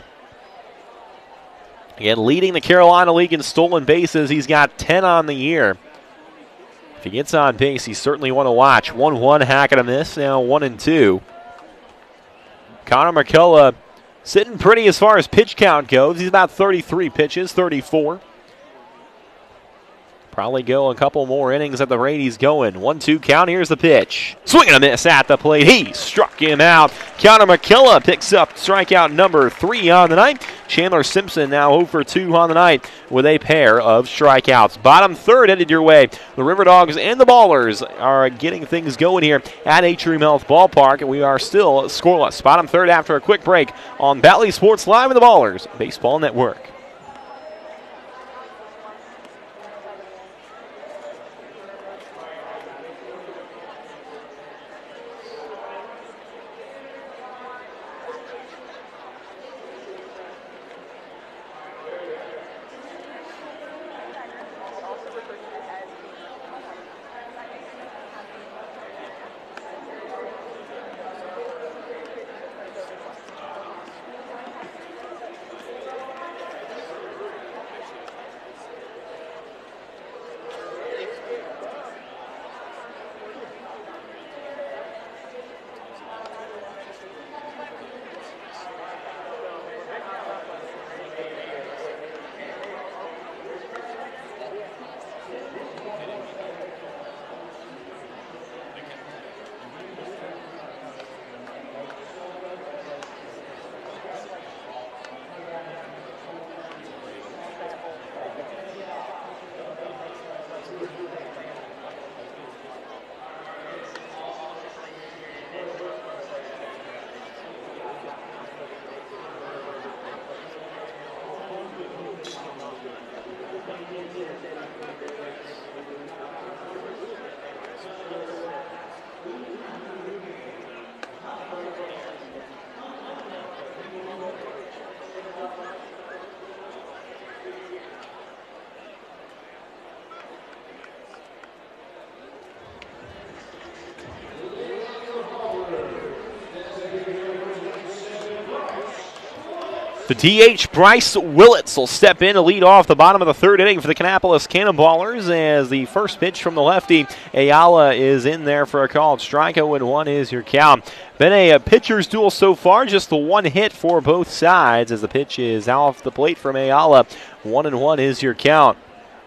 Again, leading the Carolina League in stolen bases. He's got 10 on the year. If he gets on base, he's certainly one to watch. 1-1, hack and a miss, now 1-2. Connor McCullough sitting pretty as far as pitch count goes. He's about 33 pitches, 34. Probably go a couple more innings at the rate he's going. 1-2 count. Here's the pitch. Swing and a miss at the plate. He struck him out. Connor McKilla picks up strikeout number 3 on the night. Chandler Simpson now 0 for 2 on the night with a pair of strikeouts. Bottom third headed your way. The River Dogs and the Ballers are getting things going here at Atrium Health Ballpark, and we are still scoreless. Bottom third after a quick break on Valley Sports Live and the Ballers Baseball Network. The DH, Bryce Willits, will step in to lead off the bottom of the third inning for the Kannapolis Cannonballers as the first pitch from the lefty, Ayala, is in there for a called strike. 0-1 is your count. Been a pitcher's duel so far, just the one hit for both sides as the pitch is off the plate from Ayala. 1-1 is your count.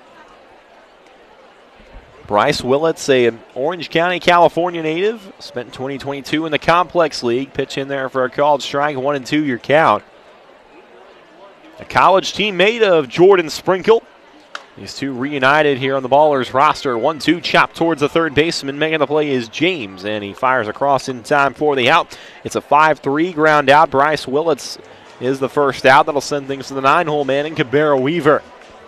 Bryce Willits, a Orange County, California native, spent 2022 in the Complex League. Pitch in there for a called strike. 1-2 your count. A college teammate of Jordan Sprinkle. These two reunited here on the Ballers roster. 1-2 chop towards the third baseman. Making the play is James, and he fires across in time for the out. It's a 5-3 ground out. Bryce Willits is the first out. That'll send things to the 9-hole man in Cabrera Weaver.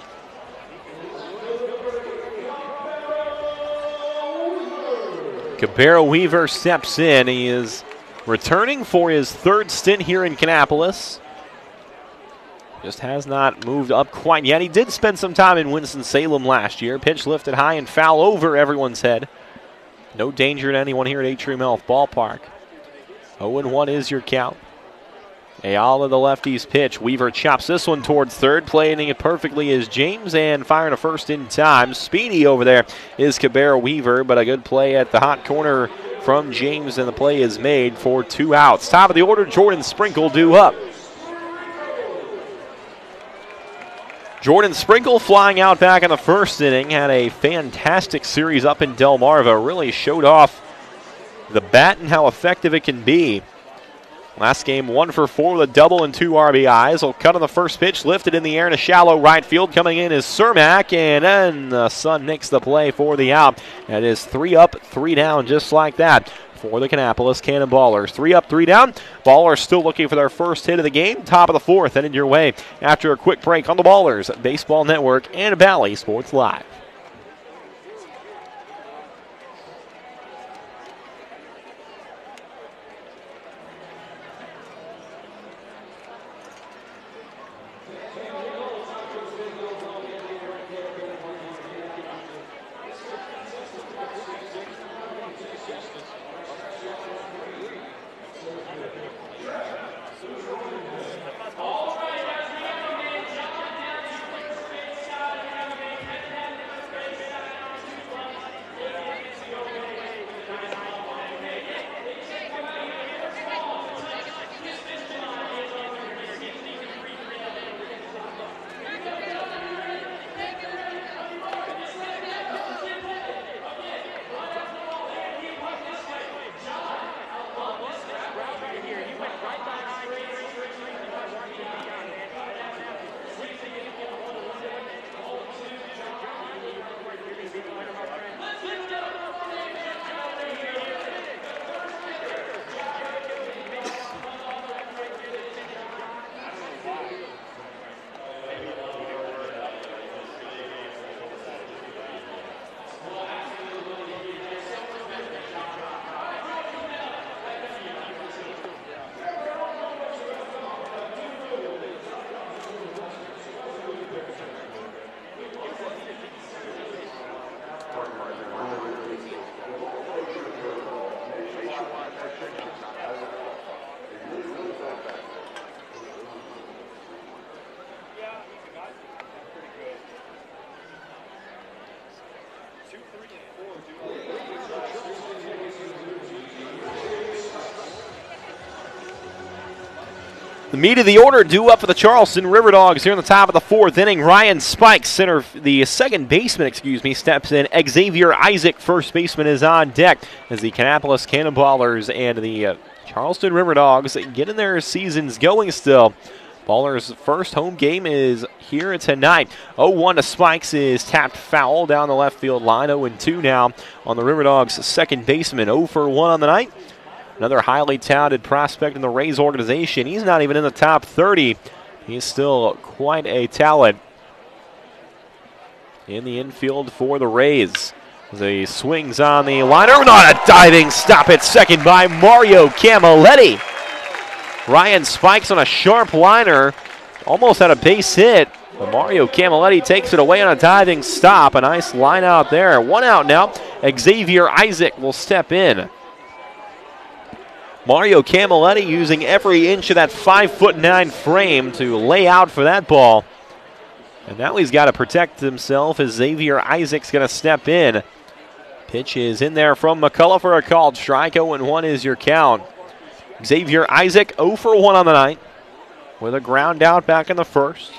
Cabrera Weaver steps in. He is returning for his third stint here in Kannapolis. Just has not moved up quite yet. He did spend some time in Winston-Salem last year. Pitch lifted high and foul over everyone's head. No danger to anyone here at Atrium Health Ballpark. 0-1 is your count. Ayala, the lefty's pitch. Weaver chops this one towards third. Playing it perfectly is James and firing a first in time. Speedy over there is Cabrera Weaver, but a good play at the hot corner from James, and the play is made for 2 outs. Top of the order, Jordan Sprinkle due up. Jordan Sprinkle flying out back in the first inning. Had a fantastic series up in Delmarva. Really showed off the bat and how effective it can be. Last game, 1 for 4 with a double and 2 RBIs. Will cut on the first pitch, lifted in the air in a shallow right field. Coming in is Cermak, and then the Sun nicks the play for the out. That is 3 up, 3 down, just like that for the Kannapolis Cannonballers. 3 up, 3 down. Ballers still looking for their first hit of the game. Top of the fourth, headed your way after a quick break on the Ballers Baseball Network and Valley Sports Live. The meat of the order due up for the Charleston River Dogs here in the top of the fourth inning. Ryan Spikes, the second baseman, steps in. Xavier Isaac, first baseman, is on deck as the Kannapolis Cannonballers and the Charleston River Dogs getting their seasons going still. Ballers' first home game is here tonight. 0-1 to Spikes is tapped foul down the left field line. 0-2 now on the River Dogs' second baseman. 0-for-1 on the night. Another highly touted prospect in the Rays organization. He's not even in the top 30. He's still quite a talent in the infield for the Rays. As he swings on the liner. Not a diving stop at second by Mario Camilletti. Ryan Spikes on a sharp liner. Almost had a base hit. But Mario Camilletti takes it away on a diving stop. A nice line out there. One out now. Xavier Isaac will step in. Mario Camilletti using every inch of that 5'9" frame to lay out for that ball. And now he's got to protect himself as Xavier Isaac's going to step in. Pitch is in there from McCullough for a called strike. 0-1 is your count. Xavier Isaac 0-for-1 on the night with a ground out back in the first.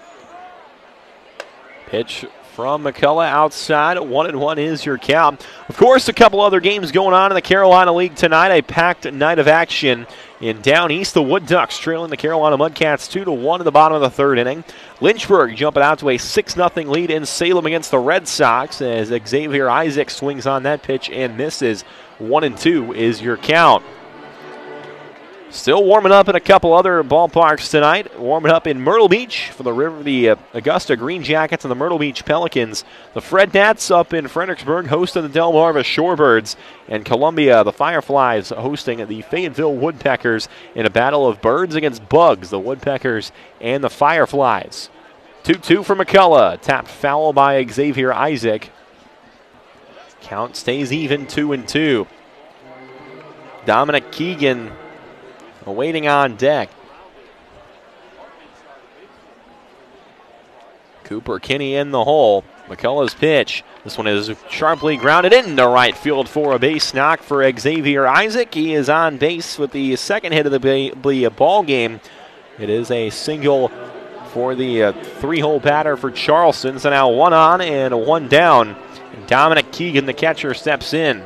Pitch from McCullough outside. 1-1 is your count. Of course, a couple other games going on in the Carolina League tonight. A packed night of action in down east. The Wood Ducks trailing the Carolina Mudcats 2-1 at the bottom of the third inning. Lynchburg jumping out to a 6-0 lead in Salem against the Red Sox as Xavier Isaac swings on that pitch and misses. 1-2 is your count. Still warming up in a couple other ballparks tonight. Warming up in Myrtle Beach for the Augusta Green Jackets and the Myrtle Beach Pelicans. The Fred Nats up in Fredericksburg hosting the Delmarva Shorebirds. And Columbia, the Fireflies, hosting the Fayetteville Woodpeckers in a battle of birds against bugs. The Woodpeckers and the Fireflies. 2-2 for McCullough. Tapped foul by Xavier Isaac. Count stays even 2-2. Dominic Keegan waiting on deck. Cooper Kinney in the hole. McCullough's pitch. This one is sharply grounded into right field for a base knock for Xavier Isaac. He is on base with the second hit of the ball game. It is a single for the three-hole batter for Charleston. So now 1 on and 1 down. And Dominic Keegan, the catcher, steps in.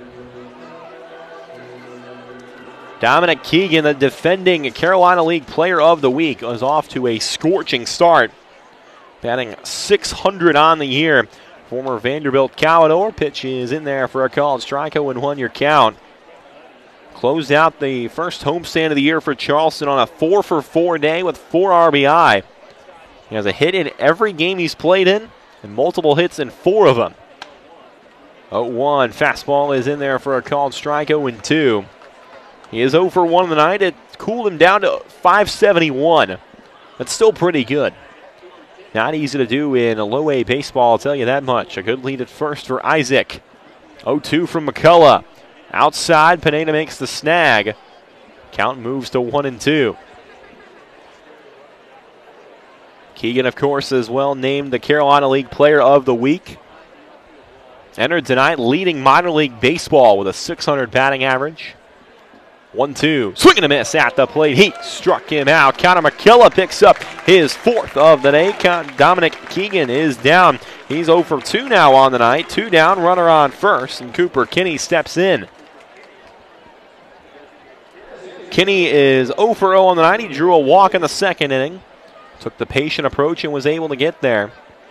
Dominic Keegan, the defending Carolina League Player of the Week, was off to a scorching start. Batting .600 on the year. Former Vanderbilt Commodore. Pitch is in there for a called strike. 0-1 your count. Closed out the first homestand of the year for Charleston on a 4-for-4 day with 4 RBI. He has a hit in every game he's played in and multiple hits in 4 of them. 0-1. Fastball is in there for a called strike. 0-2. He is 0-for-1 on the night. It cooled him down to 571. That's still pretty good. Not easy to do in a low-A baseball, I'll tell you that much. A good lead at first for Isaac. 0-2 from McCullough. Outside, Pineda makes the snag. Count moves to 1-2. Keegan, of course, is well named the Carolina League Player of the Week. Entered tonight leading minor league baseball with a .600 batting average. 1-2. Swing and a miss at the plate. He struck him out. Connor McCullough picks up his 4th of the day. Dominic Keegan is down. He's 0-for-2 now on the night. 2 down, runner on first, and Cooper Kinney steps in. Kinney is 0-for-0 on the night. He drew a walk in the second inning. Took the patient approach and was able to get there.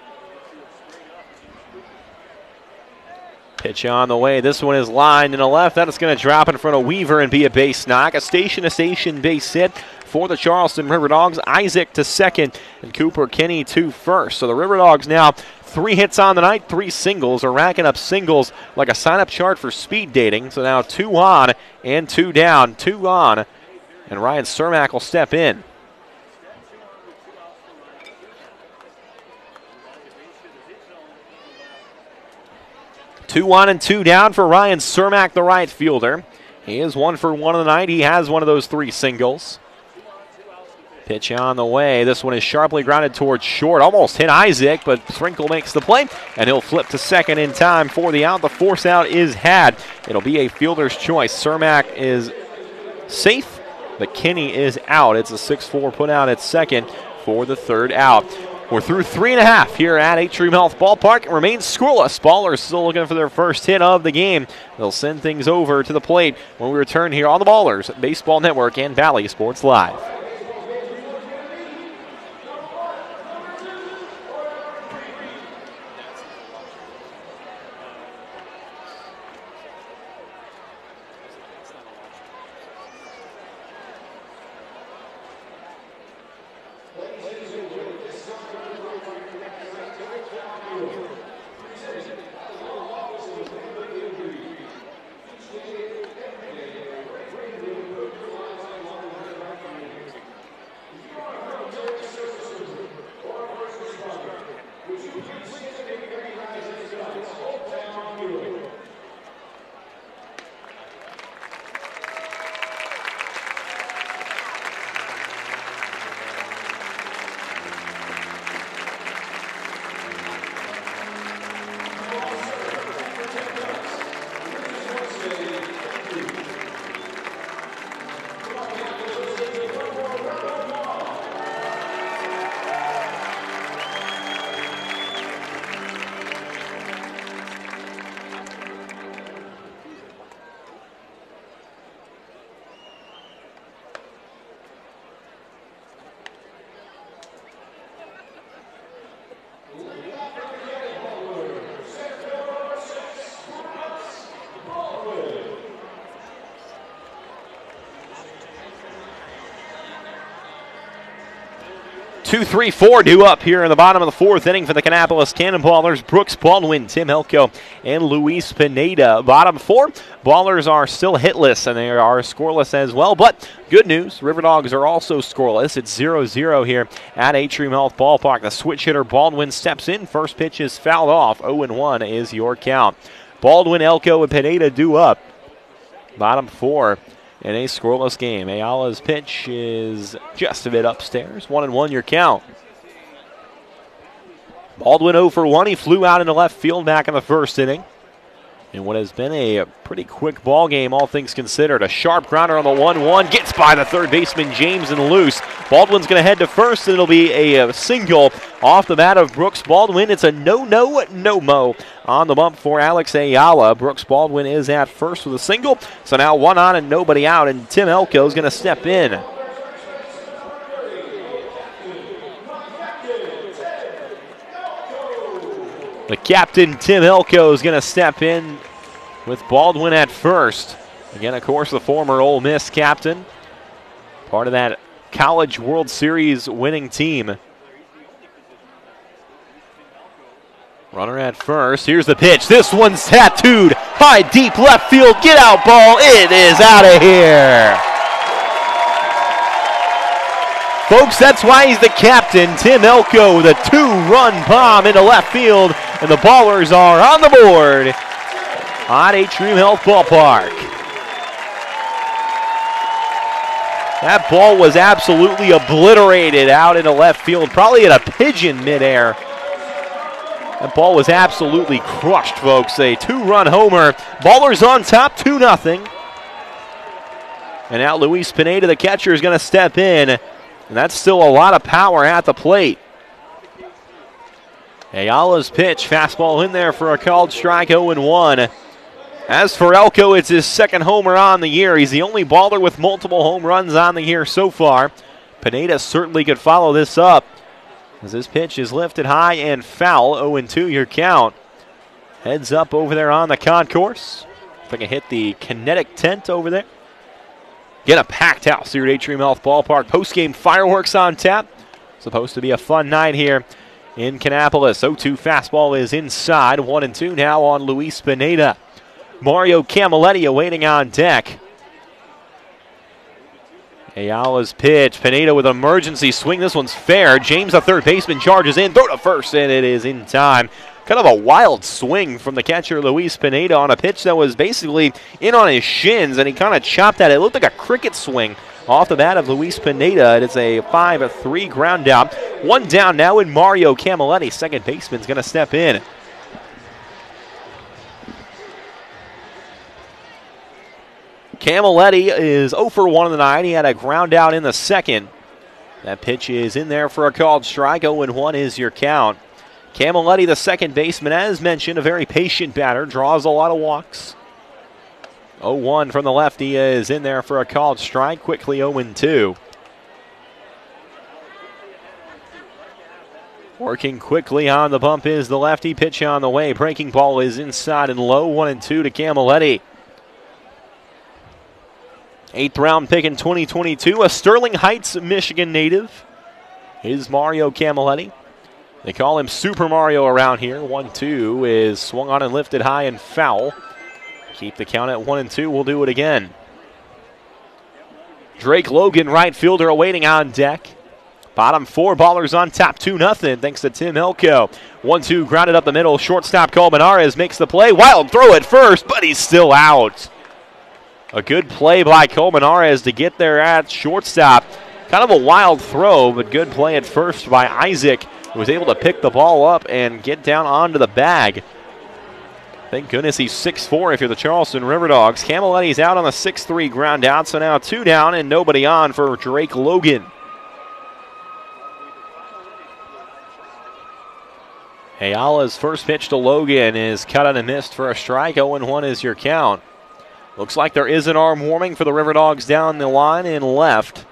Pitch on the way. This one is lined in the left. That is going to drop in front of Weaver and be a base knock. A station-to-station base hit for the Charleston River Dogs. Isaac to second and Cooper Kinney to first. So the River Dogs now 3 hits on the night, 3 singles. Are racking up singles like a sign-up chart for speed dating. So now 2 on and 2 down. 2 on. And Ryan Cermak will step in. Two on and 2 down for Ryan Cermak, the right fielder. He is 1-for-1 on the night. He has one of those 3 singles. Pitch on the way. This one is sharply grounded towards short. Almost hit Isaac, but Sprinkle makes the play, and he'll flip to second in time for the out. The force out is had. It'll be a fielder's choice. Cermak is safe McKinney is out. It's a 6-4 put out at second for the third out. We're through 3.5 here at Atrium Health Ballpark. It remains scoreless. Ballers still looking for their first hit of the game. They'll send things over to the plate when we return here on the Ballers Baseball Network and Valley Sports Live. Two, three, four due up here in the bottom of the fourth inning for the Kannapolis Cannonballers. Brooks Baldwin, Tim Elko, and Luis Pineda. Bottom four, Ballers are still hitless, and they are scoreless as well. But good news, River Dogs are also scoreless. It's 0-0 here at Atrium Health Ballpark. The switch hitter Baldwin steps in. First pitch is fouled off. 0-1 is your count. Baldwin, Elko, and Pineda due up. Bottom four in a scoreless game. Ayala's pitch is just a bit upstairs. 1-1 your count. Baldwin 0 for 1. He flew out into left field back in the first inning. In what has been a pretty quick ball game, all things considered. A sharp grounder on the 1-1. Gets by the third baseman, James, and loose. Baldwin's going to head to first, and it'll be a single off the bat of Brooks Baldwin. It's a no-mo on the bump for Alex Ayala. Brooks Baldwin is at first with a single. So now one on and nobody out, and Tim Elko is going to step in. The captain, Tim Elko, is going to step in with Baldwin at first. Again, of course, the former Ole Miss captain. Part of that College World Series winning team. Runner at first. Here's the pitch. This one's tattooed. High, deep left field. Get out ball. It is out of here. Folks, that's why he's the captain. Tim Elko with a 2-run bomb into left field. And the Ballers are on the board at Atrium Health Ballpark. That ball was absolutely obliterated out into left field, probably at a pigeon midair. That ball was absolutely crushed, folks. A 2-run homer. Ballers on top, 2-0. And now Luis Pineda, the catcher, is going to step in. And that's still a lot of power at the plate. Ayala's pitch, fastball in there for a called strike, 0-1. As for Elko, it's his second homer on the year. He's the only baller with multiple home runs on the year so far. Pineda certainly could follow this up, as this pitch is lifted high and foul. 0-2 your count. Heads up over there on the concourse. If I can hit the kinetic tent over there. Get a packed house here at Atrium Health Ballpark. Post-game fireworks on tap. Supposed to be a fun night here in Kannapolis. 0-2 fastball is inside. 1-2 now on Luis Pineda. Mario Camilletti awaiting on deck. Ayala's pitch. Pineda with an emergency swing. This one's fair. James, the third baseman, charges in. Throw to first, and it is in time. Kind of a wild swing from the catcher, Luis Pineda, on a pitch that was basically in on his shins, and he kind of chopped at it. It looked like a cricket swing off the bat of Luis Pineda. It is a 5-3 ground out. One down now in Mario Camilletti. Second baseman's going to step in. Camilletti is 0 for 1 in the night. He had a ground out in the second. That pitch is in there for a called strike. 0-1 is your count. Camilletti, the second baseman, as mentioned, a very patient batter, draws a lot of walks. 0-1 from the lefty is in there for a called strike. Quickly 0-2. Working quickly on the bump is the lefty. Pitch on the way. Breaking ball is inside and low. 1-2 to Camilletti. 8th round pick in 2022. A Sterling Heights, Michigan native is Mario Camilletti. They call him Super Mario around here. 1-2 is swung on and lifted high and foul. Keep the count at 1-2. We'll do it again. Drake Logan, right fielder, awaiting on deck. Bottom 4 ballers on top, 2-0 thanks to Tim Elko. 1-2 grounded up the middle. Shortstop Colmenares makes the play. Wild throw at first, but he's still out. A good play by Colmenares to get there at shortstop. Kind of a wild throw, but good play at first by Isaac, who was able to pick the ball up and get down onto the bag. Thank goodness he's 6'4" if you're the Charleston River Dogs. Camilletti's out on the 6-3 ground out, so now 2 down and nobody on for Drake Logan. Ayala's first pitch to Logan is cut on and missed for a strike. 0-1 is your count. Looks like there is an arm warming for the River Dogs down the line in left.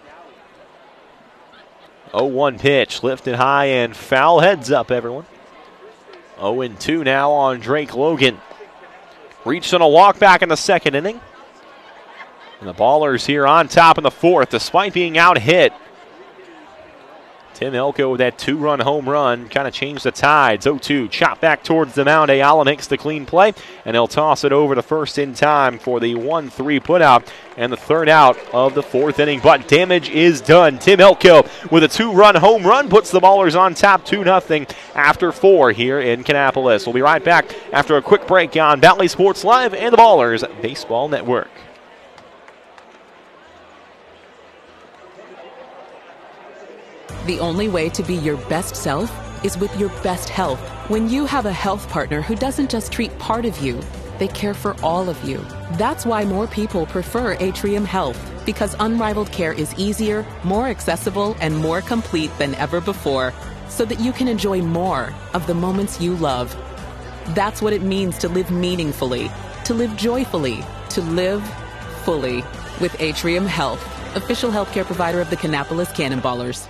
0-1 pitch, lifted high and foul. Heads up, everyone. 0-2 now on Drake Logan. Reached on a walk back in the second inning. And the Ballers here on top in the 4th, despite being out hit. Tim Elko with that 2-run home run kind of changed the tides. 0-2, chop back towards the mound. Ayala makes the clean play, and he'll toss it over to first in time for the 1-3 putout and the 3rd out of the 4th inning. But damage is done. Tim Elko with a 2-run home run puts the Ballers on top 2-0 after 4 here in Kannapolis. We'll be right back after a quick break on Valley Sports Live and the Ballers Baseball Network. The only way to be your best self is with your best health. When you have a health partner who doesn't just treat part of you, they care for all of you. That's why more people prefer Atrium Health, because unrivaled care is easier, more accessible, and more complete than ever before, so that you can enjoy more of the moments you love. That's what it means to live meaningfully, to live joyfully, to live fully with Atrium Health, official healthcare provider of the Kannapolis Cannonballers.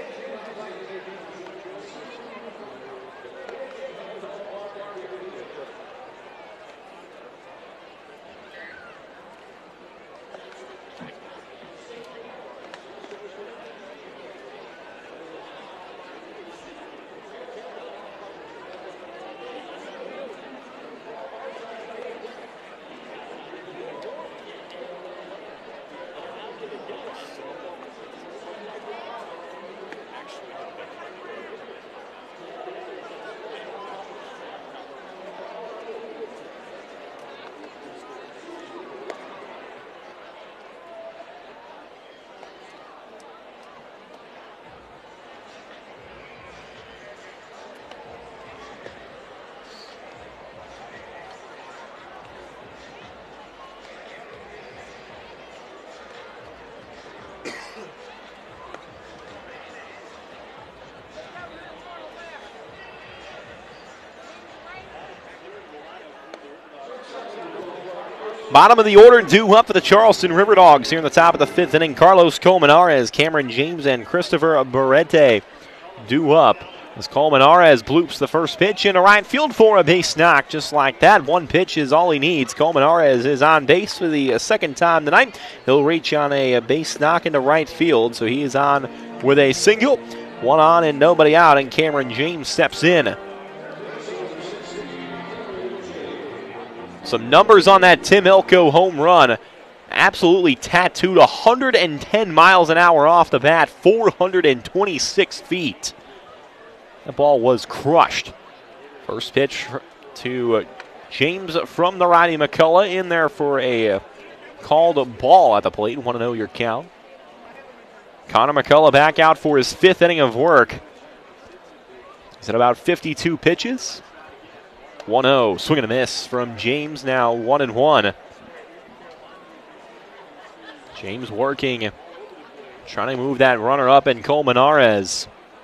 Bottom of the order due up for the Charleston River Dogs here in the top of the 5th inning. Carlos Colmenares, Cameron James, and Christopher Barrete due up as Colmenares bloops the first pitch into right field for a base knock. Just like that, 1 pitch is all he needs. Colmenares is on base for the 2nd time tonight. He'll reach on a base knock into right field, so he is on with a single. 1 on and nobody out, and Cameron James steps in. Some numbers on that Tim Elko home run. Absolutely tattooed, 110 miles an hour off the bat, 426 feet. The ball was crushed. First pitch to James from the righty. McCullough in there for a called ball at the plate. 1-0 your count. Connor McCullough back out for his 5th inning of work. He's at about 52 pitches. 1-0, swing and a miss from James, now 1-1. James working, trying to move that runner up, and Colmenares.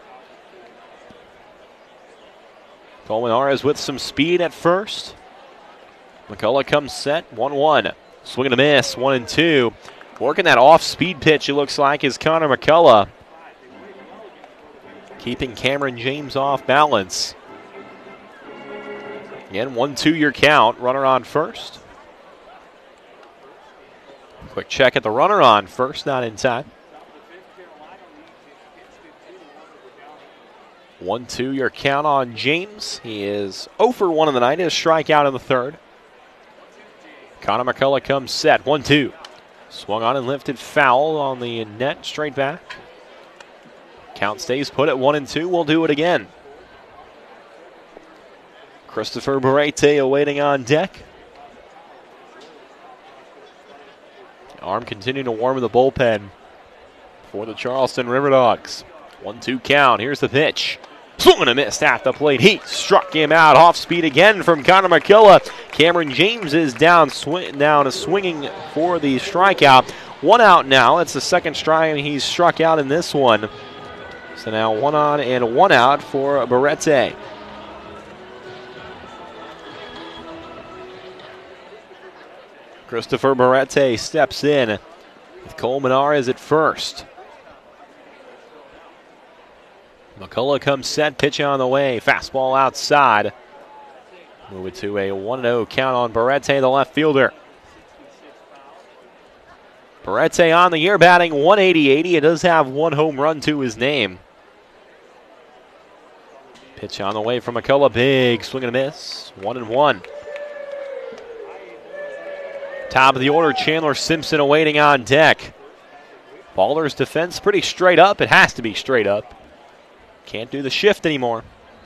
Colmenares with some speed at first. McCullough comes set, 1-1. Swing and a miss, 1-2. Working that off-speed pitch, it looks like, is Connor McCullough. Keeping Cameron James off balance. Again, 1-2 your count. Runner on first. Quick check at the runner on first, not in time. 1-2 your count on James. He is 0 for 1 in the night. His strikeout in the third. Connor McCullough comes set, 1-2. Swung on and lifted foul on the net, straight back. Count stays put at 1-2. We'll do it again. Christopher Barrete awaiting on deck. Arm continuing to warm in the bullpen for the Charleston River Dogs. 1-2 count. Here's the pitch. Swung and a miss at the plate. He struck him out. Off speed again from Connor McCullough. Cameron James is down swinging for the strikeout. 1 out now. It's the second strike he's struck out in this one. So now 1 on and 1 out for Barrete. Christopher Barrete steps in with Colmenares at first. McCullough comes set, pitch on the way, fastball outside. Move it to a 1-0 count on Barrete, the left fielder. Barrete on the year, batting .180. It does have 1 home run to his name. Pitch on the way from McCullough, big swing and a miss, 1-1. Top of the order, Chandler Simpson awaiting on deck. Baller's defense pretty straight up. It has to be straight up. Can't do the shift anymore.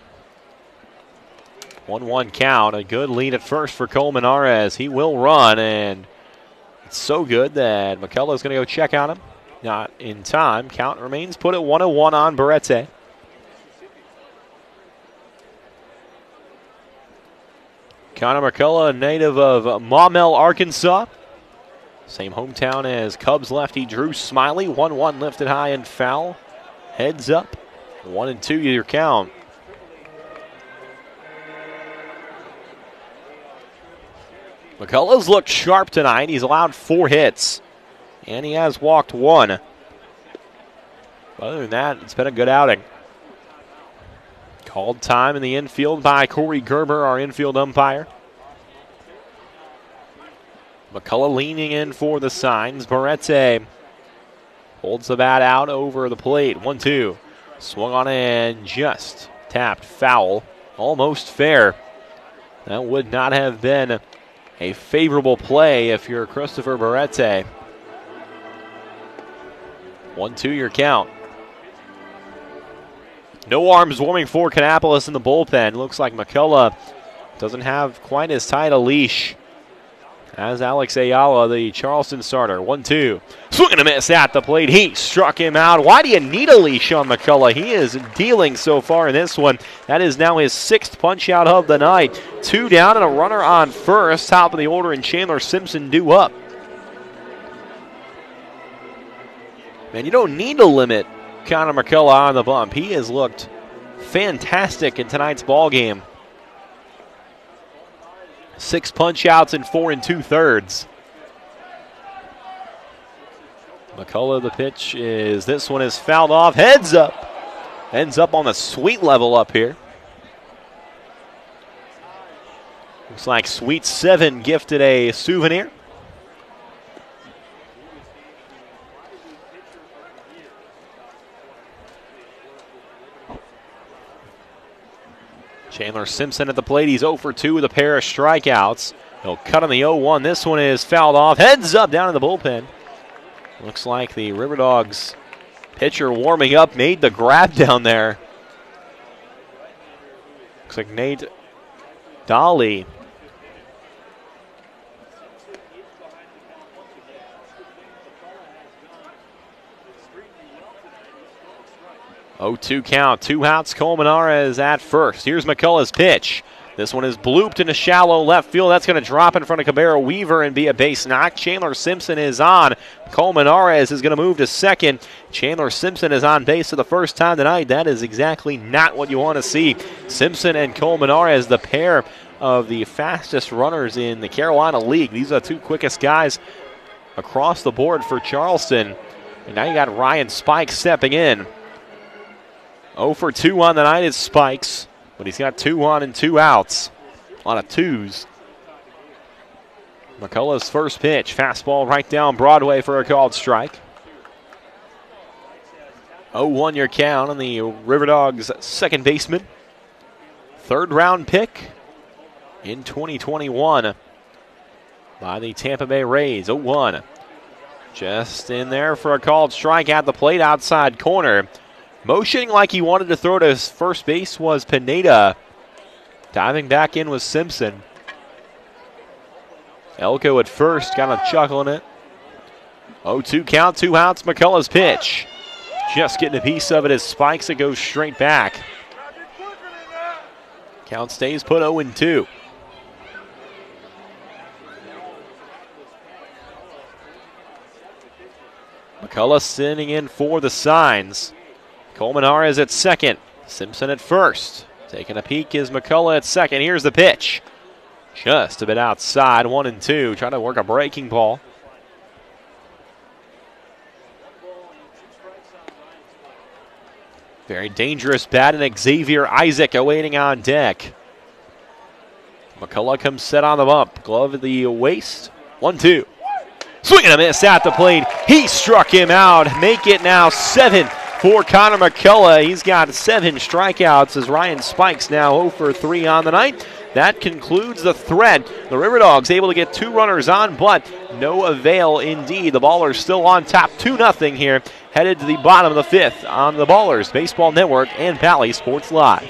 1-1 count. A good lead at first for Colmenares. He will run, and it's so good that McCullough's going to go check on him. Not in time. Count remains put at 1-1 on Barrete. Connor McCullough, a native of Maumelle, Arkansas. Same hometown as Cubs lefty Drew Smiley. 1-1 lifted high and foul. Heads up. 1-2 your count. McCullough's looked sharp tonight. He's allowed 4 hits, and he has walked 1. Other than that, it's been a good outing. Called time in the infield by Corey Gerber, our infield umpire. McCullough leaning in for the signs. Barrete holds the bat out over the plate. 1-2. Swung on and just tapped foul. Almost fair. That would not have been a favorable play if you're Christopher Barrete. 1-2 your count. No arms warming for Kannapolis in the bullpen. Looks like McCullough doesn't have quite as tight a leash as Alex Ayala, the Charleston starter. 1-2. Swing and a miss at the plate. He struck him out. Why do you need a leash on McCullough? He is dealing so far in this one. That is now his 6th punch out of the night. 2 down and a runner on first. Top of the order, and Chandler Simpson due up. Man, you don't need to limit Connor McCullough on the bump. He has looked fantastic in tonight's ball game. 6 punch outs in 4 2/3. McCullough, the pitch is, this one is fouled off. Heads up. Ends up on the sweet level up here. Looks like Sweet 7 gifted a souvenir. Chandler Simpson at the plate. He's 0 for 2 with a pair of strikeouts. He'll cut on the 0-1. This one is fouled off. Heads up down in the bullpen. Looks like the River Dogs pitcher warming up made the grab down there. Looks like Nate Dolly. Oh, 2 count. 2 outs. Colmenares at first. Here's McCullough's pitch. This one is blooped into shallow left field. That's going to drop in front of Cabarro Weaver and be a base knock. Chandler Simpson is on. Colmenares is going to move to second. Chandler Simpson is on base for the first time tonight. That is exactly not what you want to see. Simpson and Colmenares, the pair of the fastest runners in the Carolina League. These are the two quickest guys across the board for Charleston. And now you got Ryan Spikes stepping in. 0 for 2 on the night is Spikes, but he's got 2 on and 2 outs. A lot of twos. McCullough's first pitch. Fastball right down Broadway for a called strike. 0-1 your count on the River Dogs' second baseman. Third round pick in 2021 by the Tampa Bay Rays. 0-1. Just in there for a called strike at the plate outside corner. Motioning like he wanted to throw to his first base was Pineda. Diving back in was Simpson. Elko at first, kind of chuckling it. 0-2 count, 2 outs, McCullough's pitch. Just getting a piece of it as Spikes, it goes straight back. Count stays put 0-2. McCullough sitting in for the signs. Colmenares at second. Simpson at first. Taking a peek is McCullough at second. Here's the pitch. Just a bit outside, 1-2. Trying to work a breaking ball. Very dangerous bat, and Xavier Isaac awaiting on deck. McCullough comes set on the bump. Glove at the waist. 1-2. Swing and a miss at the plate. He struck him out. Make it now 7 for Connor McCullough. He's got 7 strikeouts as Ryan Spikes now 0 for 3 on the night. That concludes the thread. The River Dogs able to get 2 runners on, but no avail indeed. The Ballers still on top 2-0 here, headed to the bottom of the 5th on the Ballers Baseball Network and Valley Sports Live.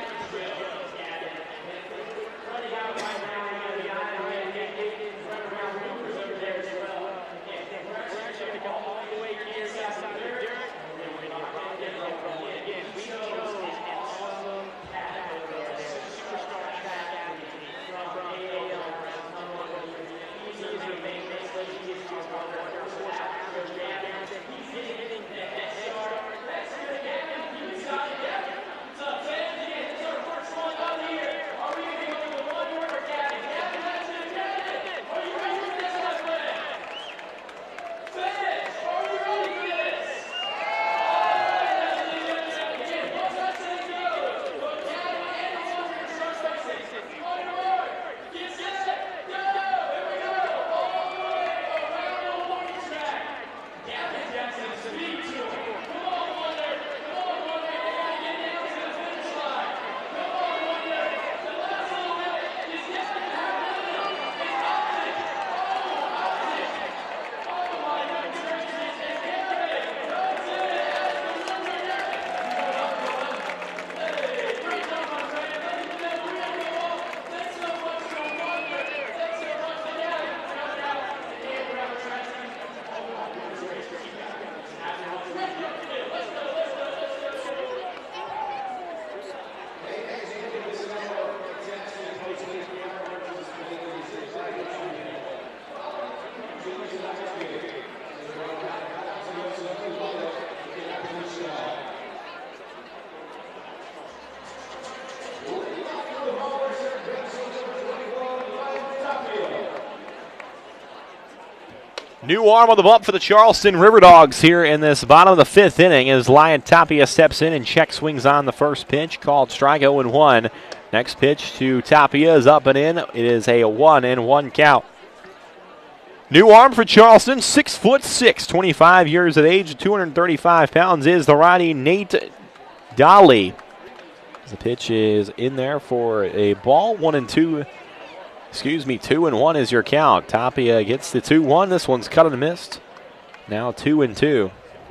New arm on the bump for the Charleston River Dogs here in this bottom of the 5th inning as Lion Tapia steps in and check swings on the first pitch. Called strike 0-1. Next pitch to Tapia is up and in. It is a 1-1 count. New arm for Charleston, 6'6", 25 years of age, 235 pounds is the righty Nate Dolly. The pitch is in there for a ball, 1-2. 2-1 is your count. Tapia gets the 2-1. This one's cut and missed. Now 2-2.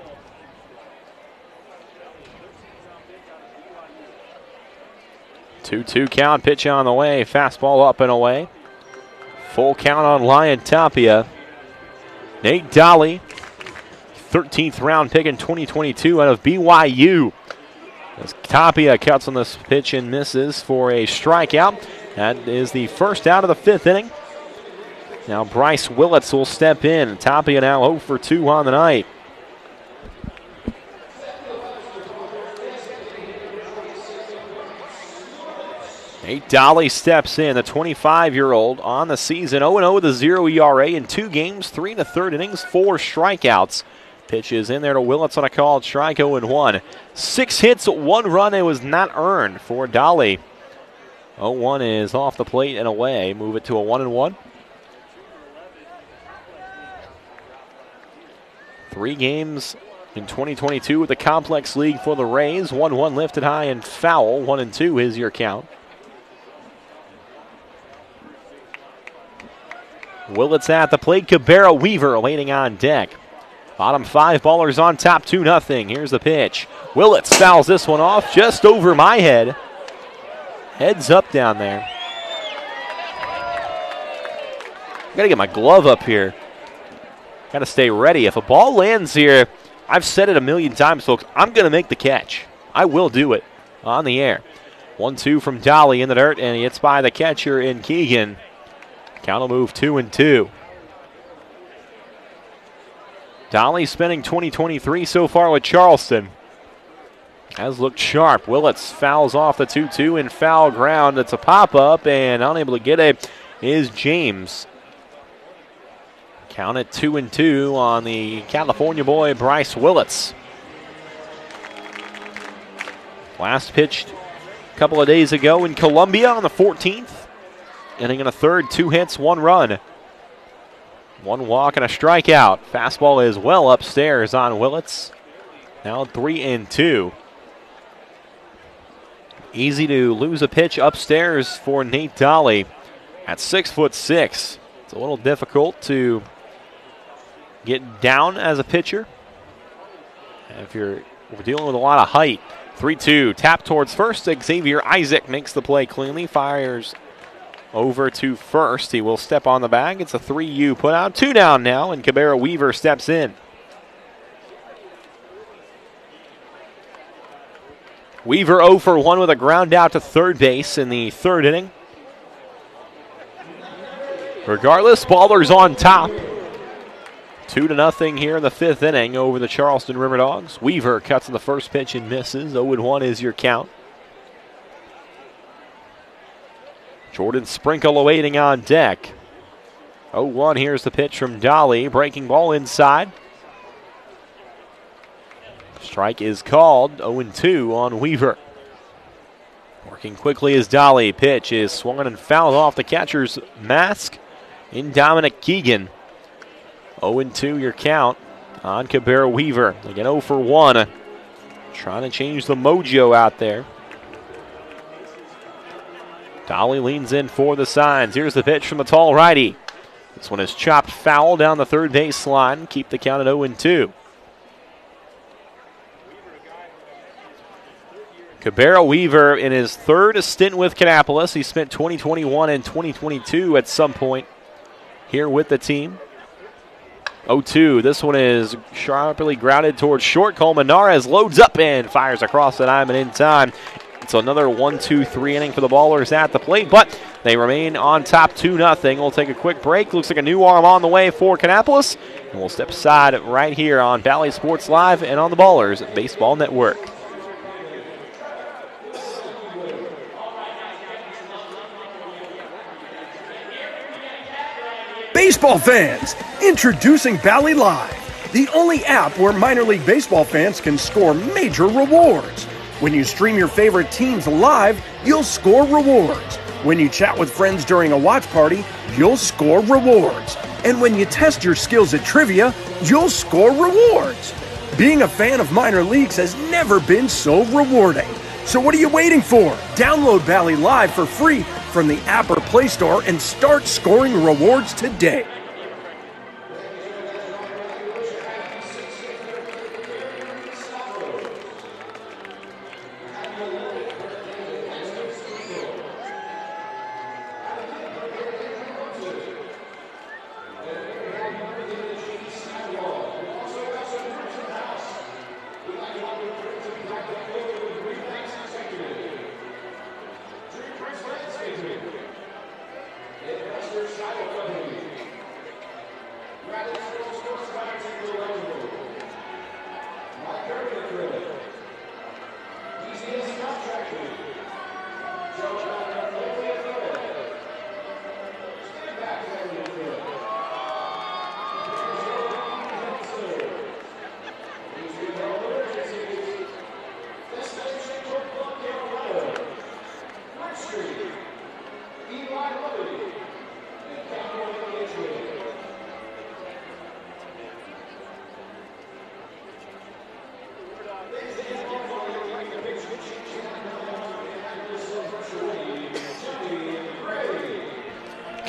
Two count, pitch on the way. Fastball up and away. Full count on Lion Tapia. Nate Dolly, 13th round pick in 2022 out of BYU. As Tapia cuts on this pitch and misses for a strikeout. That is the first out of the 5th inning. Now Bryce Willits will step in. Tapia now 0 for 2 on the night. Nate Dolly steps in, the 25-year-old on the season, 0-0 with a 0 ERA in 2 games, 3 1/3 innings, 4 strikeouts. Pitches in there to Willits on a called strike, 0-1. 6 hits, 1 run, it was not earned for Dolly. 0-1 is off the plate and away. Move it to a 1-1. 3 games in 2022 with the Complex League for the Rays. 1-1 lifted high and foul. 1-2 is your count. Willits at the plate. Cabrera Weaver waiting on deck. Bottom 5 ballers on top, 2-0. Here's the pitch. Willits fouls this one off just over my head. Heads up down there. Gotta get my glove up here. Gotta stay ready. If a ball lands here, I've said it a million times, folks, I'm gonna make the catch. I will do it on the air. 1-2 from Dolly in the dirt, and he hits by the catcher in Keegan. Count will move 2-2. Dolly spending 2023 so far with Charleston. Has looked sharp. Willits fouls off the 2-2 in foul ground. It's a pop-up, and unable to get it is James. Count it 2-2 on the California boy, Bryce Willits. Last pitched a couple of days ago in Columbia on the 14th. Inning and a third, 2 hits, 1 run. 1 walk and a strikeout. Fastball is well upstairs on Willits. Now 3-2. Easy to lose a pitch upstairs for Nate Dolly. At 6'6", it's a little difficult to get down as a pitcher if you're dealing with a lot of height. 3-2, tap towards first. Xavier Isaac makes the play cleanly, fires over to first. He will step on the bag. It's a 3-U put out. 2 down now, and Cabrera Weaver steps in. Weaver 0 for 1 with a ground out to third base in the 3rd inning. Regardless, ballers on top. 2-0 here in the 5th inning over the Charleston River Dogs. Weaver cuts in the first pitch and misses. 0-1 is your count. Jordan Sprinkle awaiting on deck. 0-1, here's the pitch from Dolly. Breaking ball inside. Strike is called. 0-2 on Weaver. Working quickly is Dolly. Pitch is swung and fouled off the catcher's mask in Dominic Keegan. 0-2 your count on Cabrera Weaver. Again, 0 for 1. Trying to change the mojo out there. Dolly leans in for the signs. Here's the pitch from the tall righty. This one is chopped foul down the third base line. Keep the count at 0-2. Cabrera Weaver in his 3rd stint with Kannapolis. He spent 2021 and 2022 at some point here with the team. 0-2. This one is sharply grounded towards short. Colmenares loads up and fires across the diamond in time. It's another 1-2-3 inning for the ballers at the plate, but they remain on top 2-0. We'll take a quick break. Looks like a new arm on the way for Kannapolis. And we'll step aside right here on Valley Sports Live and on the Ballers Baseball Network. Baseball fans, introducing Bally Live, the only app where minor league baseball fans can score major rewards. When you stream your favorite teams live, you'll score rewards. When you chat with friends during a watch party, you'll score rewards. And when you test your skills at trivia, you'll score rewards. Being a fan of minor leagues has never been so rewarding. So what are you waiting for? Download Bally Live for free from the app or Play Store and start scoring rewards today.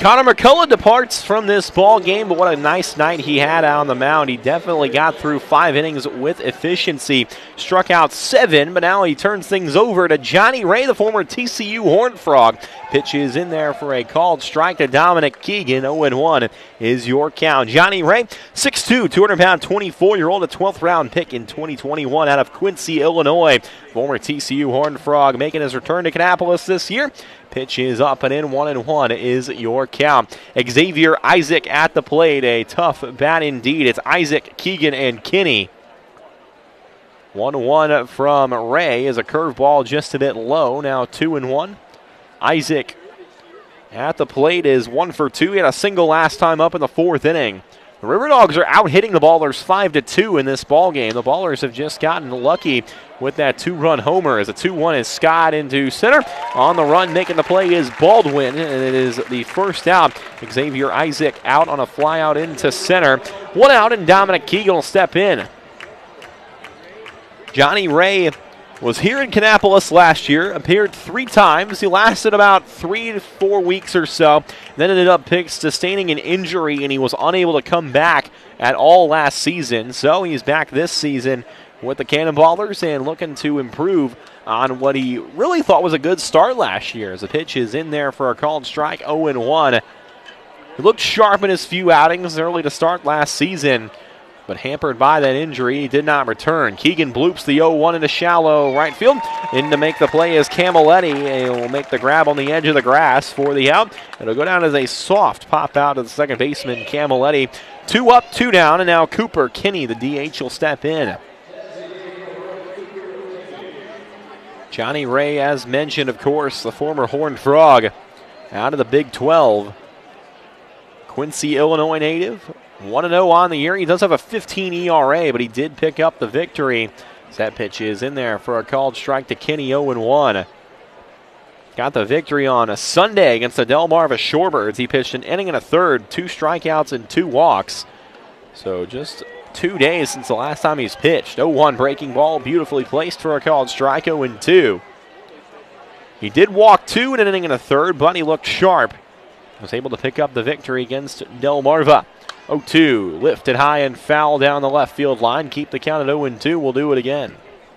Connor McCullough departs from this ball game, but what a nice night he had out on the mound. He definitely got through 5 innings with efficiency. Struck out 7, but now he turns things over to Johnny Ray, the former TCU Horned Frog. Pitches in there for a called strike to Dominic Keegan. 0-1 is your count. Johnny Ray, 6'2", 200-pound, 24-year-old, a 12th-round pick in 2021 out of Quincy, Illinois. Former TCU Horned Frog making his return to Kannapolis this year. Pitch is up and in. 1-1 is your count. Xavier Isaac at the plate. A tough bat indeed. It's Isaac, Keegan, and Kinney. 1-1 from Ray is a curveball just a bit low. Now 2-1. Isaac at the plate is 1 for 2. He had a single last time up in the 4th inning. The River Dogs are out hitting the Ballers 5-2 in this ball game. The Ballers have just gotten lucky with that 2-run homer as a 2-1 is Scott into center. On the run, making the play is Baldwin, and it is the first out. Xavier Isaac out on a fly out into center. 1 out, and Dominic Keegan will step in. Johnny Ray was here in Kannapolis last year, appeared 3 times. He lasted about 3 to 4 weeks or so, then ended up sustaining an injury, and he was unable to come back at all last season. So he's back this season with the Cannonballers and looking to improve on what he really thought was a good start last year. As the pitch is in there for a called strike, 0-1. He looked sharp in his few outings early to start last season, but hampered by that injury, he did not return. Keegan bloops the 0-1 into shallow right field. In to make the play is Camilletti. He will make the grab on the edge of the grass for the out. It'll go down as a soft pop out of the second baseman, Camilletti. 2 up, 2 down, and now Cooper Kinney, the DH, will step in. Johnny Ray, as mentioned, of course, the former Horned Frog, out of the Big 12. Quincy, Illinois native. 1-0 on the year. He does have a 15 ERA, but he did pick up the victory. That pitch is in there for a called strike to Kinney, 0-1. Got the victory on a Sunday against the Delmarva Shorebirds. He pitched an inning and a third, 2 strikeouts and 2 walks. So just 2 days since the last time he's pitched. 0-1 breaking ball, beautifully placed for a called strike, 0-2. He did walk 2 in an inning and a third, but he looked sharp. Was able to pick up the victory against Delmarva. 0-2, lifted high and foul down the left field line. Keep the count at 0-2. We'll do it again.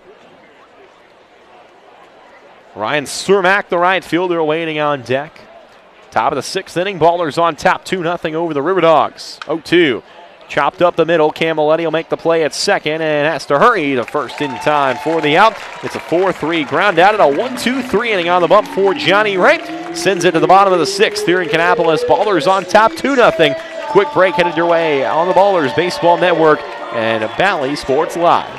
Ryan Cermak, the right fielder, waiting on deck. Top of the 6th inning. Ballers on top, 2-0 over the River Dogs. 0-2. Chopped up the middle. Camilletti will make the play at second and has to hurry to first in time for the out. It's a 4-3 ground out and a 1-2-3 inning on the bump for Johnny Ray. Sends it to the bottom of the 6th here in Kannapolis. Ballers on top, 2-0. Quick break headed your way on the Ballers Baseball Network and Bally Sports Live.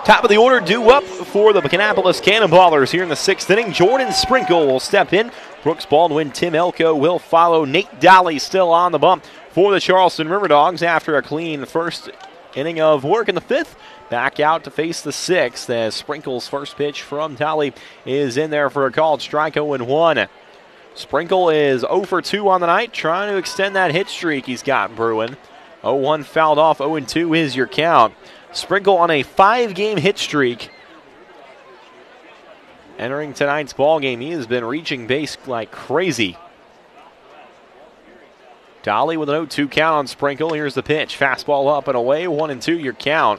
Top of the order due up for the Kannapolis Cannonballers here in the 6th inning. Jordan Sprinkle will step in. Brooks Baldwin, Tim Elko will follow. Nate Dolly still on the bump for the Charleston River Dogs after a clean first inning of work in the 5th. Back out to face the 6th as Sprinkle's first pitch from Dolly is in there for a called strike 0-1. Sprinkle is 0 for 2 on the night, trying to extend that hit streak he's got brewing. 0-1 fouled off, 0-2 is your count. Sprinkle on a 5-game hit streak. Entering tonight's ball game, he has been reaching base like crazy. Dolly with an 0-2 count on Sprinkle. Here's the pitch. Fastball up and away, 1-2 your count.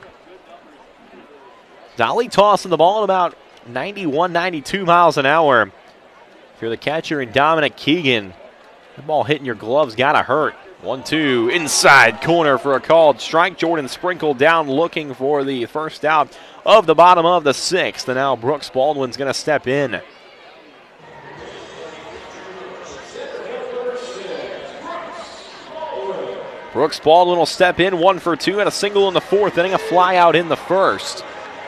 Dolly tossing the ball at about 91, 92 miles an hour. If you're the catcher in Dominic Keegan, the ball hitting your gloves gotta hurt. 1-2 inside corner for a called strike. Jordan Sprinkle down looking for the first out of the bottom of the 6th. And now Brooks Baldwin's going to step in. Brooks Baldwin will step in, 1 for 2, and a single in the 4th inning, a fly out in the 1st.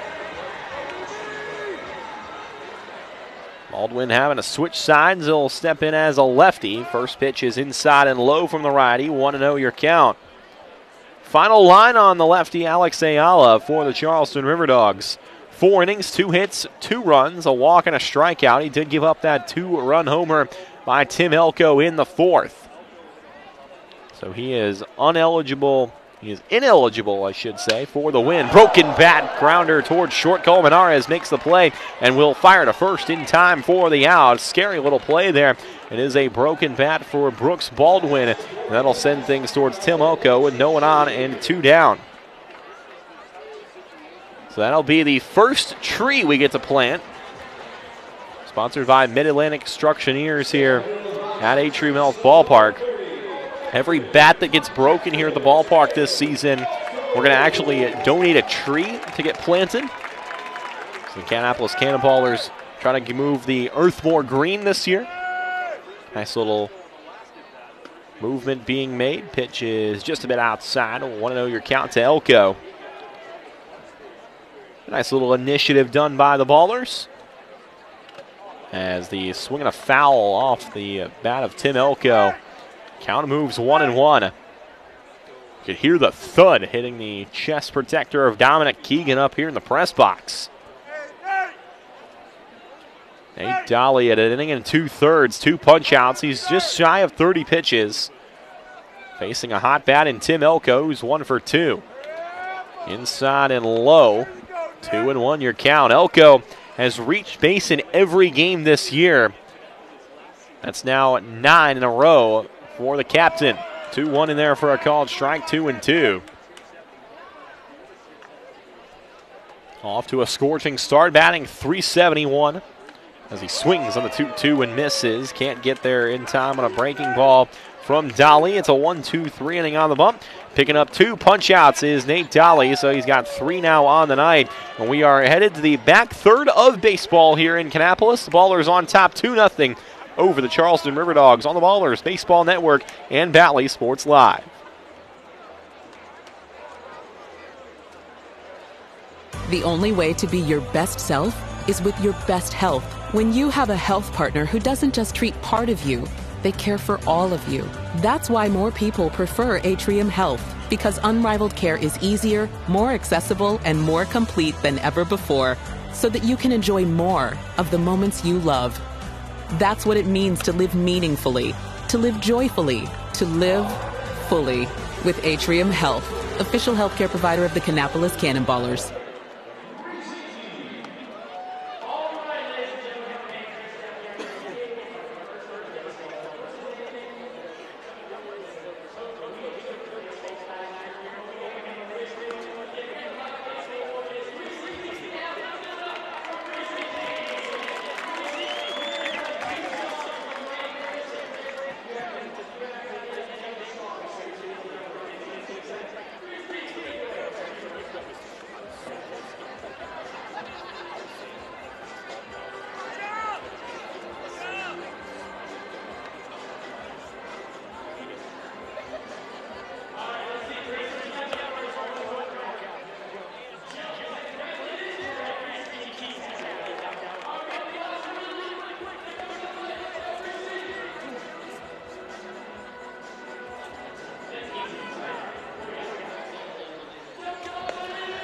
Baldwin having to switch sides. He'll step in as a lefty. First pitch is inside and low from the righty. 1-0 your count. Final line on the lefty, Alex Ayala for the Charleston River Dogs. 4 innings, 2 hits, 2 runs, a walk and a strikeout. He did give up that 2-run homer by Tim Elko in the 4th. So he is ineligible, I should say, for the win. Broken bat grounder towards short. Colmenares makes the play and will fire to first in time for the out. Scary little play there. It is a broken bat for Brooks Baldwin. And that'll send things towards Tim Elko with no one on and 2 down. So that'll be the first tree we get to plant. Sponsored by Mid-Atlantic Constructioneers here at Atrium Health Ballpark. Every bat that gets broken here at the ballpark this season, we're going to actually donate a tree to get planted. So the Kannapolis Cannonballers trying to move the earth more green this year. Nice little movement being made. Pitch is just a bit outside. 1-0 your count to Elko. Nice little initiative done by the Ballers. As the swing and a foul off the bat of Tim Elko. Count moves 1-1. You could hear the thud hitting the chest protector of Dominic Keegan up here in the press box. Nate Dolly at an inning and 2/3, 2 punch-outs. He's just shy of 30 pitches. Facing a hot bat in Tim Elko, who's 1 for 2. Inside and low. 2-1 your count. Elko has reached base in every game this year. That's now 9 in a row for the captain. 2-1 in there for a called strike, 2-2. Off to a scorching start, batting .371 as he swings on the 2-2 and misses. Can't get there in time on a breaking ball from Dolly. It's a 1-2-3 inning on the bump. Picking up 2 punch-outs is Nate Dolly, so he's got 3 now on the night. And we are headed to the back third of baseball here in Kannapolis. The Ballers on top 2-0 over the Charleston River Dogs on the Ballers Baseball Network and Bally Sports Live. The only way to be your best self is with your best health. When you have a health partner who doesn't just treat part of you, they care for all of you. That's why more people prefer Atrium Health, because unrivaled care is easier, more accessible, and more complete than ever before, so that you can enjoy more of the moments you love. That's what it means to live meaningfully, to live joyfully, to live fully with Atrium Health, official healthcare provider of the Kannapolis Cannonballers.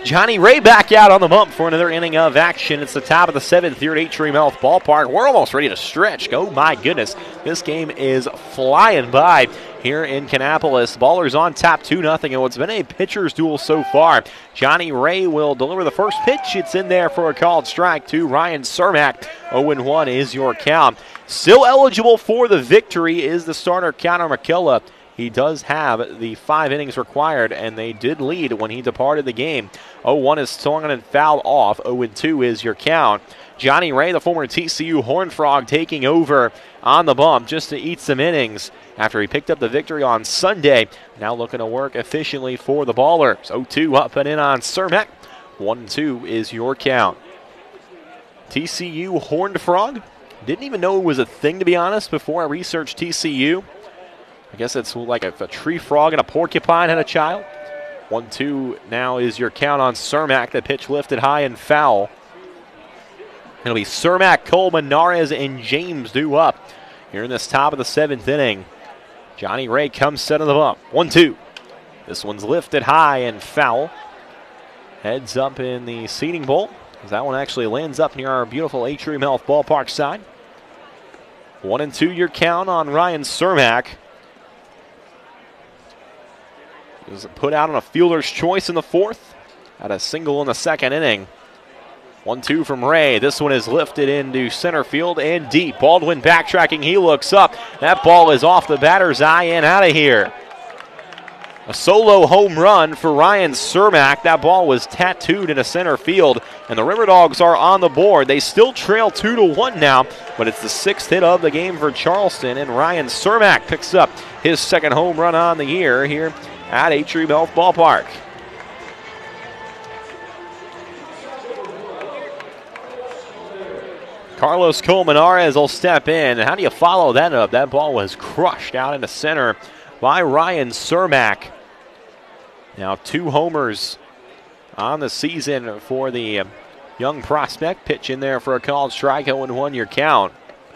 Johnny Ray back out on the bump for another inning of action. It's the top of the 7th here at Atrium Health Ballpark. We're almost ready to stretch. Oh my goodness, this game is flying by here in Kannapolis. Ballers on top 2-0 in what's been a pitcher's duel so far. Johnny Ray will deliver the first pitch. It's in there for a called strike to Ryan Cermak. 0-1 is your count. Still eligible for the victory is the starter Connor McKillop. He does have the 5 innings required, and they did lead when he departed the game. 0-1 is swung and fouled off. 0-2 is your count. Johnny Ray, the former TCU Horned Frog, taking over on the bump just to eat some innings after he picked up the victory on Sunday. Now looking to work efficiently for the Ballers. 0-2 up and in on Cermak. 1-2 is your count. TCU Horned Frog. Didn't even know it was a thing, to be honest, before I researched TCU. I guess it's like a tree frog and a porcupine had a child. 1-2 now is your count on Cermak. The pitch lifted high and foul. It'll be Cermak, Coleman, Nares, and James due up here in this top of the 7th inning. Johnny Ray comes set of the bump. 1-2. This one's lifted high and foul. Heads up in the seating bowl, as that one actually lands up near our beautiful Atrium Health Ballpark side. 1-2 your count on Ryan Cermak. He was put out on a fielder's choice in the 4th. Had a single in the 2nd inning. 1-2 from Ray. This one is lifted into center field and deep. Baldwin backtracking. He looks up. That ball is off the batter's eye and out of here. A solo home run for Ryan Cermak. That ball was tattooed into center field, and the River Dogs are on the board. They still trail 2-1 now, but it's the 6th hit of the game for Charleston, and Ryan Cermak picks up his 2nd home run on the year here at Atrium Health Ballpark. Carlos Colmenares will step in. How do you follow that up? That ball was crushed out into center by Ryan Cermak. Now 2 homers on the season for the young prospect. Pitch in there for a called strike. 0-1 your count.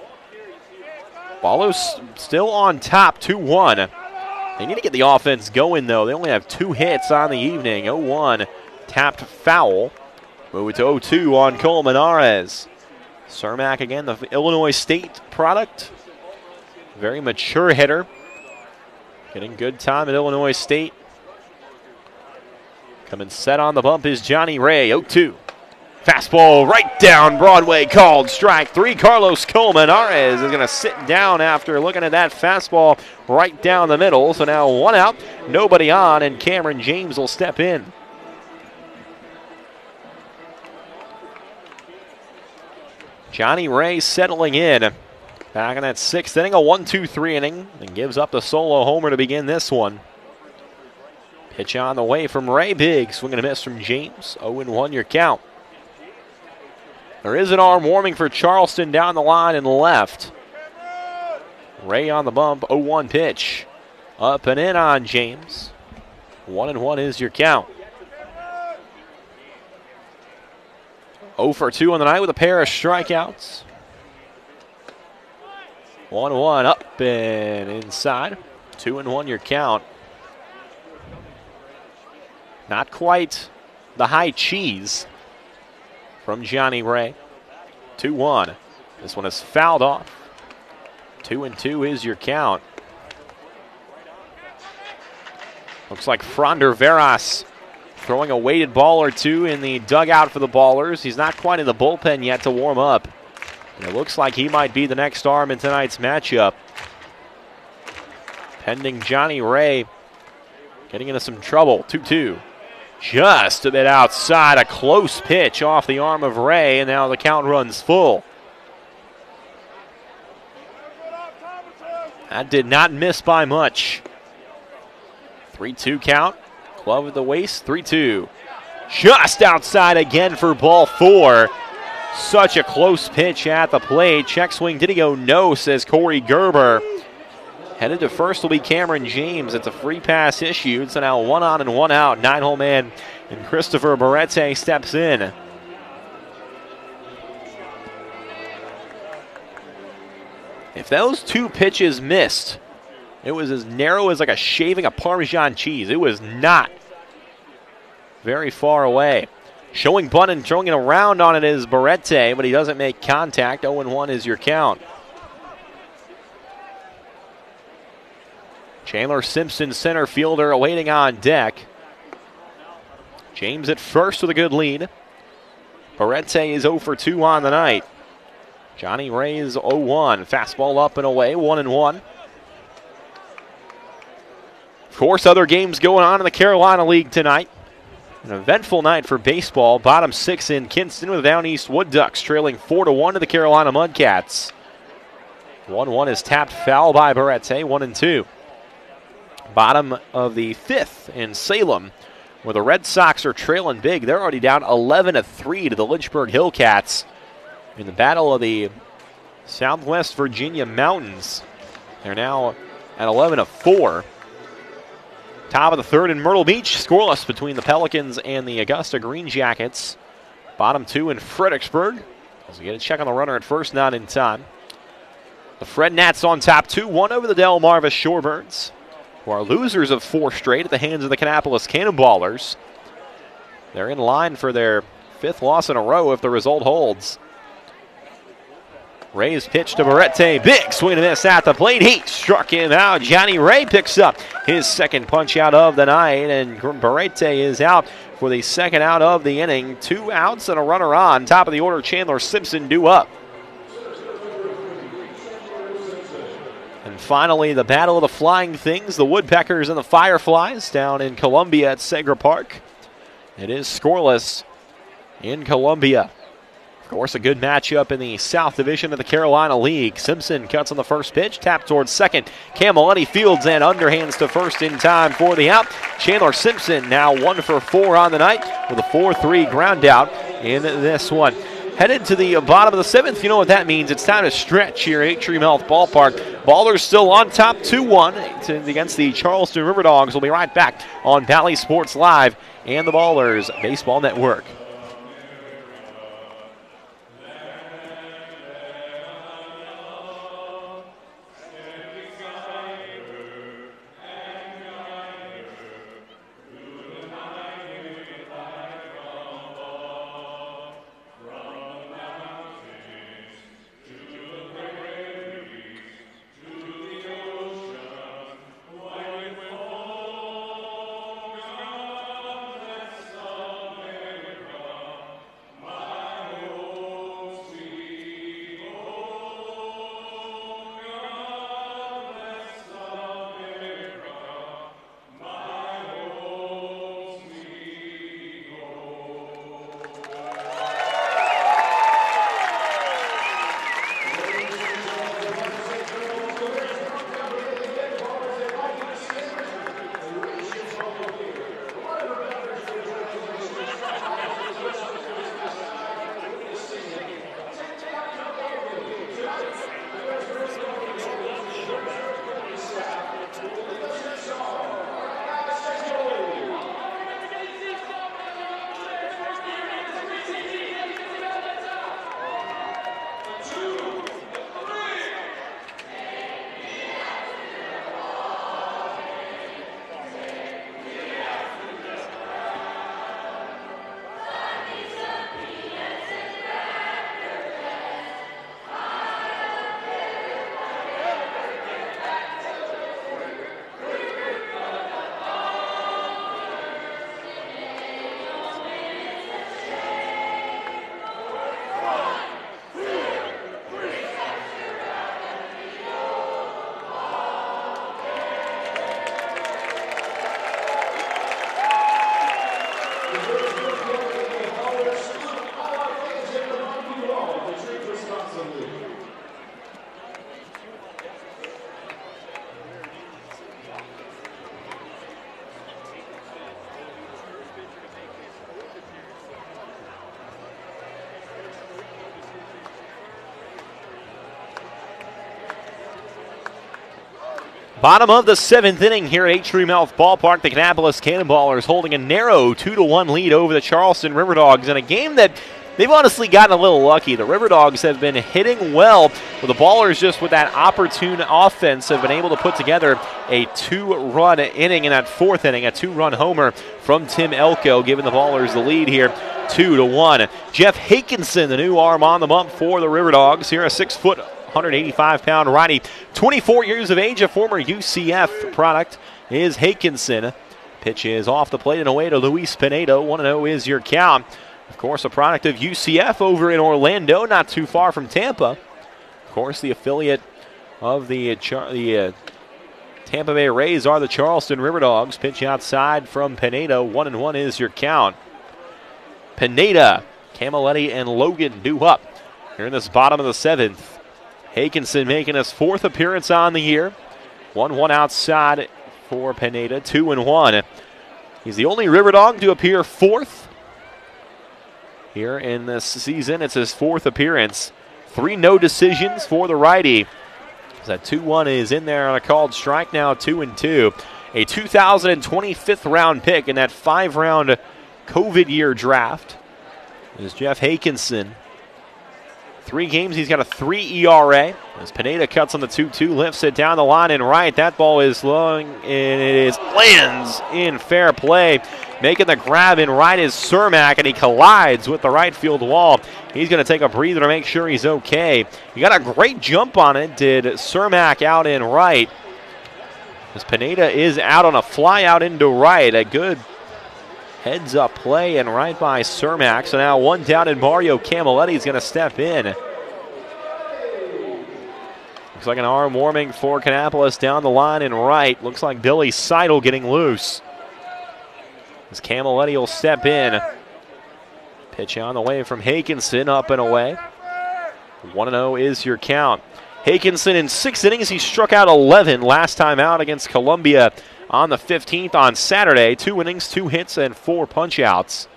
Ballo's still on top, 2-1. They need to get the offense going, though. They only have 2 hits on the evening. 0-1 tapped foul. Move it to 0-2 on Colmenares. Cermak again, the Illinois State product. Very mature hitter. Getting good time at Illinois State. Coming set on the bump is Johnny Ray. 0-2. Fastball right down Broadway, called strike 3. Carlos Colmenares is going to sit down after looking at that fastball right down the middle. So now 1 out, nobody on, and Cameron James will step in. Johnny Ray settling in. Back in that 6th inning, a 1-2-3 inning, and gives up the solo homer to begin this one. Pitch on the way from Ray. Big swing and a miss from James. 0-1 your count. There is an arm warming for Charleston down the line and left. Ray on the bump, 0-1 pitch. Up and in on James. 1-1 is your count. 0 for 2 on the night with a pair of strikeouts. 1-1 up and inside. 2-1 your count. Not quite the high cheese from Johnny Ray. 2-1. This one is fouled off. 2-2 is your count. Looks like Fronder Veras throwing a weighted ball or two in the dugout for the Ballers. He's not quite in the bullpen yet to warm up. And it looks like he might be the next arm in tonight's matchup. Pending Johnny Ray getting into some trouble. 2-2. Just a bit outside, a close pitch off the arm of Ray, and now the count runs full. That did not miss by much. 3-2 count. Glove at the waist, 3-2. Just outside again for ball 4. Such a close pitch at the plate. Check swing, did he go? No, says Corey Gerber. Headed to first will be Cameron James. It's a free pass issued, so now 1 on and 1 out. 9-hole man, and Christopher Barrette steps in. If those 2 pitches missed, it was as narrow as like a shaving of Parmesan cheese. It was not very far away. Showing bunt and throwing it around on it is Barrete, but he doesn't make contact. 0-1 is your count. Chandler Simpson, center fielder, awaiting on deck. James at first with a good lead. Barrete is 0 for 2 on the night. Johnny Ray's 0-1. Fastball up and away, 1-1. Of course, other games going on in the Carolina League tonight. An eventful night for baseball. Bottom 6 in Kinston with the Down East Wood Ducks trailing 4-1 to the Carolina Mudcats. 1-1 is tapped foul by Barrete, 1-2. Bottom of the 5th in Salem, where the Red Sox are trailing big. They're already down 11-3 to the Lynchburg Hillcats in the battle of the Southwest Virginia Mountains. They're now at 11-4. Top of the 3rd in Myrtle Beach, scoreless between the Pelicans and the Augusta Green Jackets. Bottom 2 in Fredericksburg. As we get a check on the runner at first, not in time. The Fred Nats on top 2-1 over the Delmarva Shorebirds, who are losers of 4 straight at the hands of the Kannapolis Cannonballers. They're in line for their 5th loss in a row if the result holds. Ray's pitch to Barrete. Big swing and miss at the plate. He struck him out. Johnny Ray picks up his second punch out of the night, and Barrete is out for the second out of the inning. 2 outs and a runner on. Top of the order, Chandler Simpson due up. And finally, the battle of the flying things, the Woodpeckers and the Fireflies down in Columbia at Segra Park. It is scoreless in Columbia. Of course, a good matchup in the South Division of the Carolina League. Simpson cuts on the first pitch, tapped towards second. Camilletti fields and underhands to first in time for the out. Chandler Simpson now 1 for 4 on the night with a 4-3 ground out in this one. Headed to the bottom of the 7th, you know what that means. It's time to stretch here at Atrium Health Ballpark. Ballers still on top 2-1 against the Charleston River Dogs. We'll be right back on Valley Sports Live and the Ballers Baseball Network. Bottom of the 7th inning here at Atrium Health Ballpark. The Kannapolis Cannonballers holding a narrow 2-1 lead over the Charleston River Dogs in a game that they've honestly gotten a little lucky. The River Dogs have been hitting well, but the Ballers, just with that opportune offense, have been able to put together a 2-run inning in that 4th inning, a 2-run homer from Tim Elko, giving the Ballers the lead here 2-1. Jeff Hakinson, the new arm on the bump for the River Dogs, here a 6-foot, 185-pound righty, 24 years of age, a former UCF product is Hakinson. Pitch is off the plate and away to Luis Pineda. 1-0 is your count. Of course, a product of UCF over in Orlando, not too far from Tampa. Of course, the affiliate of the Tampa Bay Rays are the Charleston River Dogs. Pitch outside from Pineda. 1-1 is your count. Pineda, Camilletti, and Logan due up here in this bottom of the 7th. Hakinson making his 4th appearance on the year. 1-1 outside for Pineda, 2-1. He's the only River Dog to appear 4th here in this season. It's his 4th appearance. 3 no decisions for the righty. That 2-1 is in there on a called strike now, 2-2. A 2020 5th-round pick in that 5-round COVID year draft is Jeff Hakinson. 3 games, he's got a 3 ERA. As Pineda cuts on the 2-2, lifts it down the line and right. That ball is long, and it lands in fair play. Making the grab in right is Cermak, and he collides with the right field wall. He's going to take a breather to make sure he's okay. He got a great jump on it, did Cermak out in right. As Pineda is out on a fly out into right. A good heads-up play and right by Cermak. So now 1 down, and Mario Camilletti is going to step in. Looks like an arm warming for Kannapolis down the line and right. Looks like Billy Seidel getting loose. As Camilletti will step in. Pitch on the way from Hakinson, up and away. 1-0 is your count. Hakinson in 6 innings, he struck out 11 last time out against Columbia on the 15th on Saturday. 2 innings, 2 hits, and 4 punch-outs.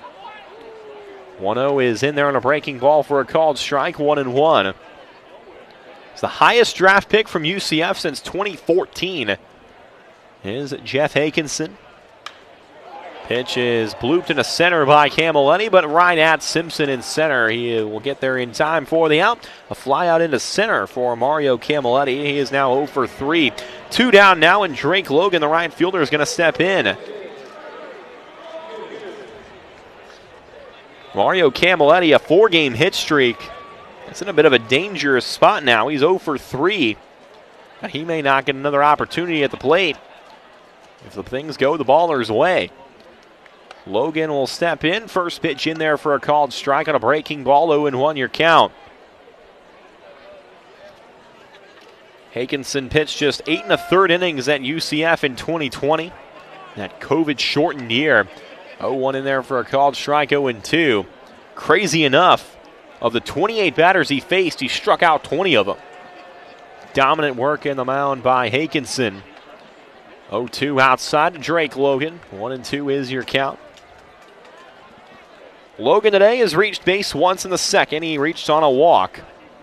1-0 is in there on a breaking ball for a called strike, 1-1. It's the highest draft pick from UCF since 2014. Is Jeff Hakinson. Pitch is blooped into center by Camilletti, but right at Simpson in center. He will get there in time for the out. A fly out into center for Mario Camilletti. He is now 0 for 3. 2 down now, and Drake Logan, the right fielder, is going to step in. Mario Camilletti, a 4-game hit streak. It's in a bit of a dangerous spot now. He's 0 for 3. Now, he may not get another opportunity at the plate if the things go the Ballers' way. Logan will step in. First pitch in there for a called strike on a breaking ball. 0-1 your count. Hakinson pitched just 8 1/3 innings at UCF in 2020. That COVID-shortened year. 0-1 in there for a called strike. 0-2. Crazy enough, of the 28 batters he faced, he struck out 20 of them. Dominant work in the mound by Hakinson. 0-2 outside to Drake Logan. 1-2 is your count. Logan today has reached base once in the 2nd. He reached on a walk.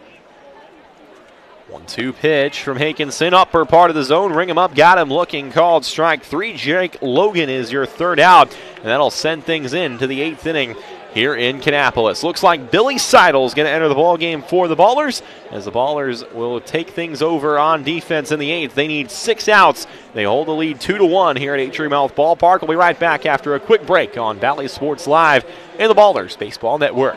1-2 pitch from Hakinson. Upper part of the zone. Ring him up. Got him looking. Called strike 3. Drake Logan is your 3rd out. And that'll send things into the 8th inning here in Kannapolis. Looks like Billy Seidel is going to enter the ballgame for the Ballers, as the Ballers will take things over on defense in the 8th. They need 6 outs. They hold the lead 2-1 here at Atrium Health Ballpark. We'll be right back after a quick break on Valley Sports Live and the Ballers Baseball Network.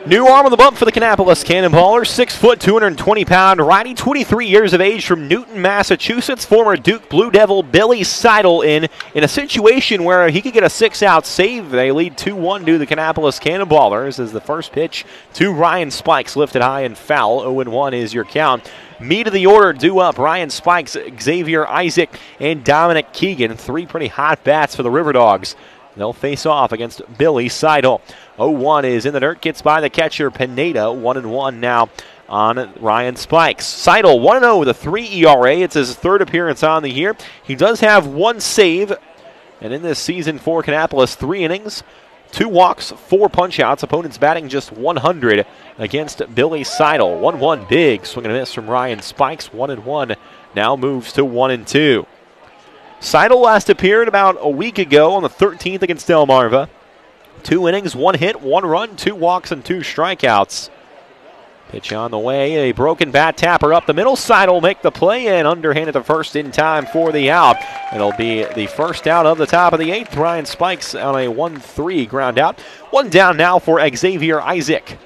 New arm on the bump for the Kannapolis Cannonballers. 6 foot, 220-pound righty, 23 years of age from Newton, Massachusetts. Former Duke Blue Devil Billy Seidel in a situation where he could get a 6-out save. They lead 2-1 to the Kannapolis Cannonballers as the first pitch to Ryan Spikes lifted high and foul. 0-1 is your count. Meat of the order due up. Ryan Spikes, Xavier Isaac, and Dominic Keegan. 3 pretty hot bats for the River Dogs. They'll face off against Billy Seidel. 0-1 is in the dirt, gets by the catcher Pineda. 1-1 now on Ryan Spikes. Seidel 1-0 with a 3 ERA. It's his third appearance on the year. He does have 1 save. And in this season for Kannapolis, 3 innings, 2 walks, 4 punch-outs. Opponents batting just 100 against Billy Seidel. 1-1 big swing and a miss from Ryan Spikes. 1-1 now moves to 1-2. Seidel last appeared about a week ago on the 13th against Delmarva. 2 innings, 1 hit, 1 run, 2 walks, and 2 strikeouts. Pitch on the way, a broken bat tapper up the middle. Seidel will make the play and underhanded the first in time for the out. It'll be the first out of the top of the 8th. Ryan Spikes on a 1-3 ground out. 1 down now for Xavier Isaac.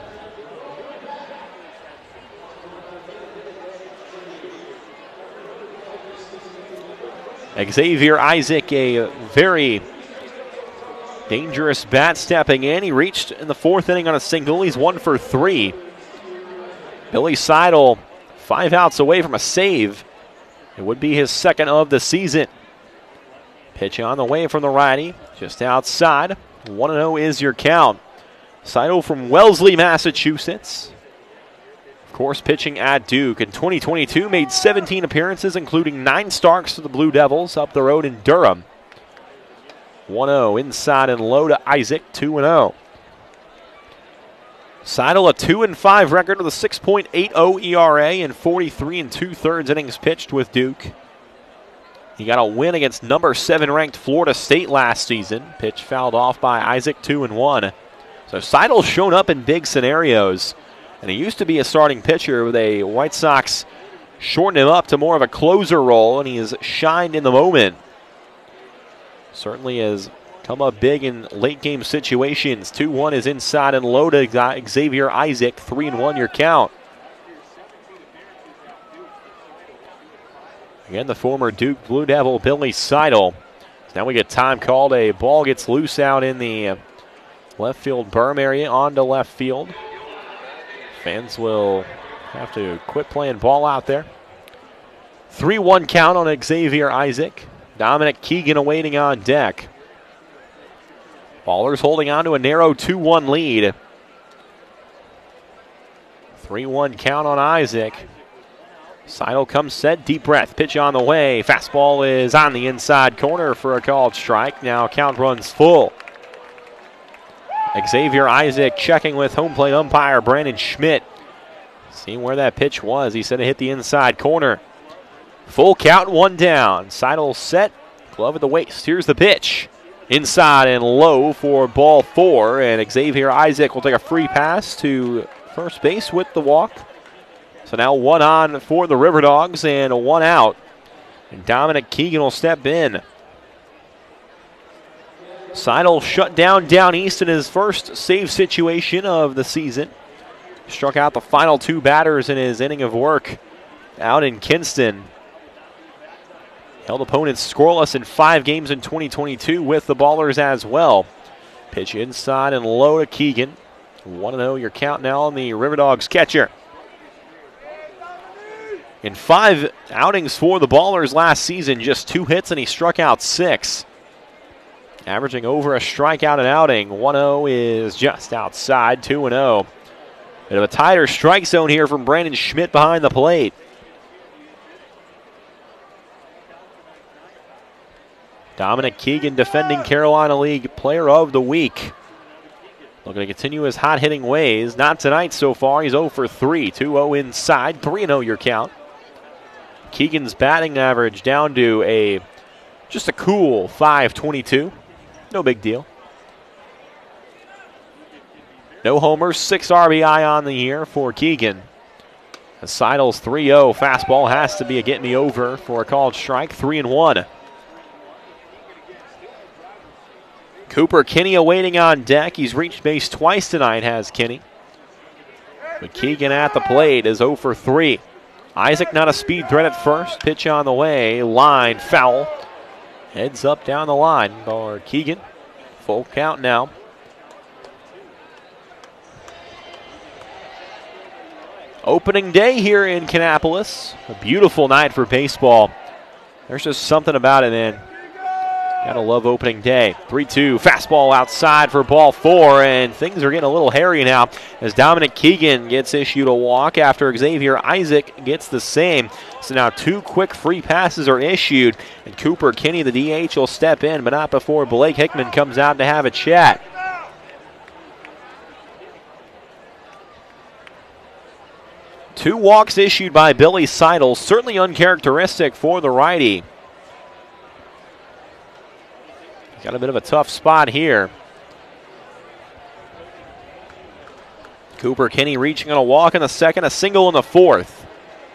Xavier Isaac, a very dangerous bat stepping in. He reached in the 4th inning on a single. He's 1 for 3. Billy Seidel 5 outs away from a save. It would be his 2nd of the season. Pitch on the way from the righty, just outside. 1-0 is your count. Seidel from Wellesley, Massachusetts. Of course, pitching at Duke. In 2022, made 17 appearances, including 9 starts for the Blue Devils up the road in Durham. 1-0 inside and low to Isaac, 2-0. Seidel a 2-5 record with a 6.80 ERA and 43 2/3 innings pitched with Duke. He got a win against number 7 ranked Florida State last season. Pitch fouled off by Isaac, 2-1. So Seidel's shown up in big scenarios. And he used to be a starting pitcher with a White Sox shortened him up to more of a closer role, and he has shined in the moment. Certainly has come up big in late game situations. 2-1 is inside and low to Xavier Isaac. 3-1 your count. Again, the former Duke Blue Devil, Billy Seidel. So now we get time called. A ball gets loose out in the left field berm area onto left field. Fans will have to quit playing ball out there. 3-1 count on Xavier Isaac. Dominic Keegan awaiting on deck. Ballers holding on to a narrow 2-1 lead. 3-1 count on Isaac. Seidel comes set, deep breath, pitch on the way. Fastball is on the inside corner for a called strike. Now count runs full. Xavier Isaac checking with home plate umpire Brandon Schmidt. Seeing where that pitch was. He said it hit the inside corner. Full count, 1 down. Seidel set, glove at the waist. Here's the pitch. Inside and low for ball 4. And Xavier Isaac will take a free pass to first base with the walk. So now 1 on for the River Dogs and 1 out. And Dominic Keegan will step in. Seidel shut down east in his first save situation of the season. Struck out the final 2 batters in his inning of work out in Kinston. Held opponents scoreless in 5 games in 2022 with the Ballers as well. Pitch inside and low to Keegan. 1-0 your count now on the River Dogs catcher. In 5 outings for the Ballers last season, just 2 hits and he struck out 6. Averaging over a strikeout an outing. 1-0 is just outside, 2-0. Bit of a tighter strike zone here from Brandon Schmidt behind the plate. Dominic Keegan, defending Carolina League Player of the Week. Looking to continue his hot-hitting ways. Not tonight so far. He's 0 for 3. 2-0 inside, 3-0 your count. Keegan's batting average down to just a cool .522. No big deal. No homers, 6 RBI on the year for Keegan. Seidel's 3-0. Fastball has to be a get me over for a called strike. 3-1. Cooper Kinney awaiting on deck. He's reached base twice tonight, has Kinney. McKeegan at the plate is 0 for 3. Isaac not a speed threat at first. Pitch on the way. Line foul. Heads up down the line for Keegan. Full count now. Opening day here in Kannapolis. A beautiful night for baseball. There's just something about it, man. Gotta love opening day. 3-2, fastball outside for ball 4, and things are getting a little hairy now as Dominic Keegan gets issued a walk after Xavier Isaac gets the same. So now 2 quick free passes are issued, and Cooper Kinney, the DH, will step in, but not before Blake Hickman comes out to have a chat. Two walks issued by Billy Seidel, certainly uncharacteristic for the righty. Got a bit of a tough spot here. Cooper Kinney reaching on a walk in the second, a single in the fourth.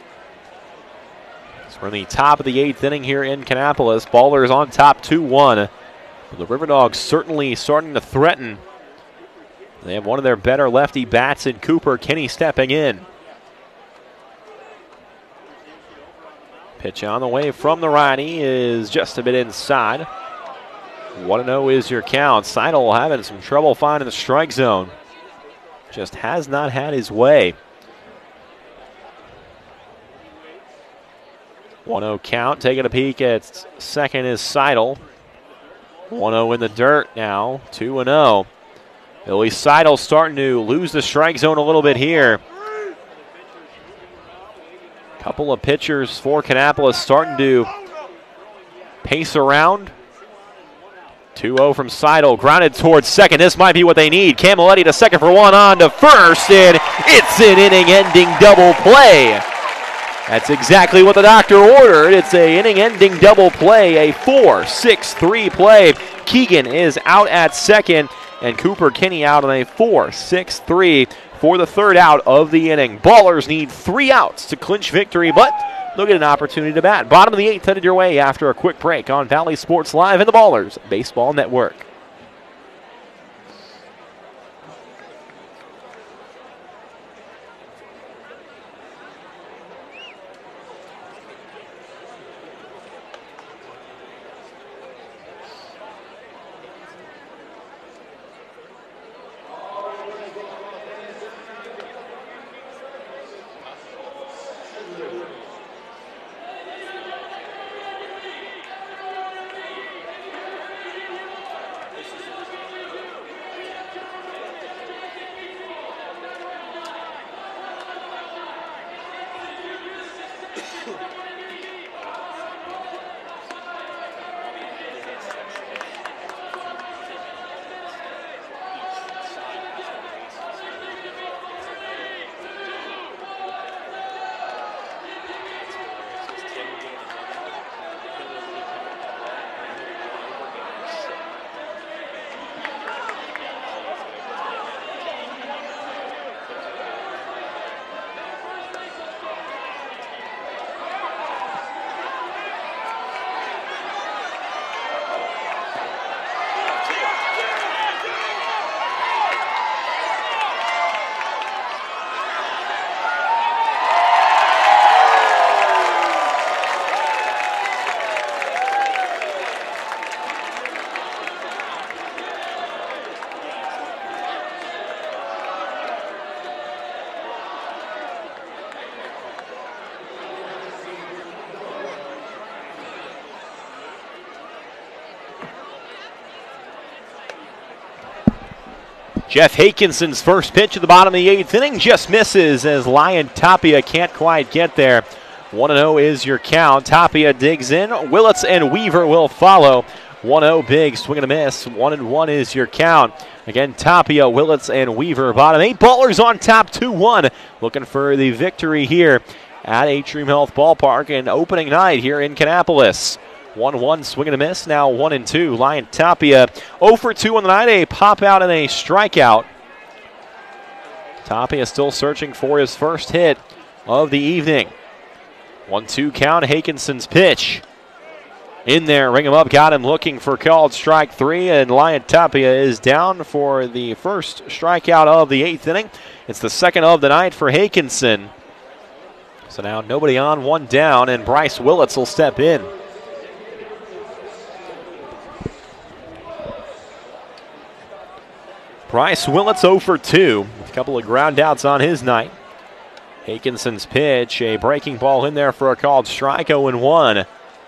So we're in the top of the 8th inning here in Kannapolis. Ballers on top 2-1. The River Dogs certainly starting to threaten. They have one of their better lefty bats in Cooper Kinney stepping in. Pitch on the way from the righty is just a bit inside. 1-0 is your count. Seidel having some trouble finding the strike zone. Just has not had his way. 1-0 count. Taking a peek at second is Seidel. 1-0 in the dirt now. 2-0. Billy Seidel starting to lose the strike zone a little bit here. Couple of pitchers for Kannapolis starting to pace around. 2-0 from Seidel, grounded towards second. This might be what they need. Camilletti to second for 1, on to first, and it's an inning-ending double play. That's exactly what the doctor ordered. It's an inning-ending double play, a 4-6-3 play. Keegan is out at second, and Cooper Kinney out on a 4-6-3 for the third out of the inning. Ballers need 3 outs to clinch victory, but they'll get an opportunity to bat. Bottom of the 8th headed your way after a quick break on Valley Sports Live and the Ballers Baseball Network. Jeff Hakinson's first pitch at the bottom of the 8th inning just misses as Lion Tapia can't quite get there. 1-0 is your count. Tapia digs in. Willits and Weaver will follow. 1-0 big, swing and a miss. 1-1 is your count. Again, Tapia, Willits, and Weaver. Bottom 8 ballers on top 2-1. Looking for the victory here at Atrium Health Ballpark and opening night here in Kannapolis. 1-1, swing and a miss. Now 1-2. Lion Tapia 0 for 2 on the night. A pop out and a strikeout. Tapia still searching for his first hit of the evening. 1-2 count. Hakinson's pitch in there. Ring him up, got him looking for called strike 3, and Lyon Tapia is down for the first strikeout of the 8th inning. It's the second of the night for Hakinson. So now nobody on, one down, and Bryce Willits will step in. Bryce Willits 0 for 2, with a couple of ground outs on his night. Hakinson's pitch, a breaking ball in there for a called strike, 0-1.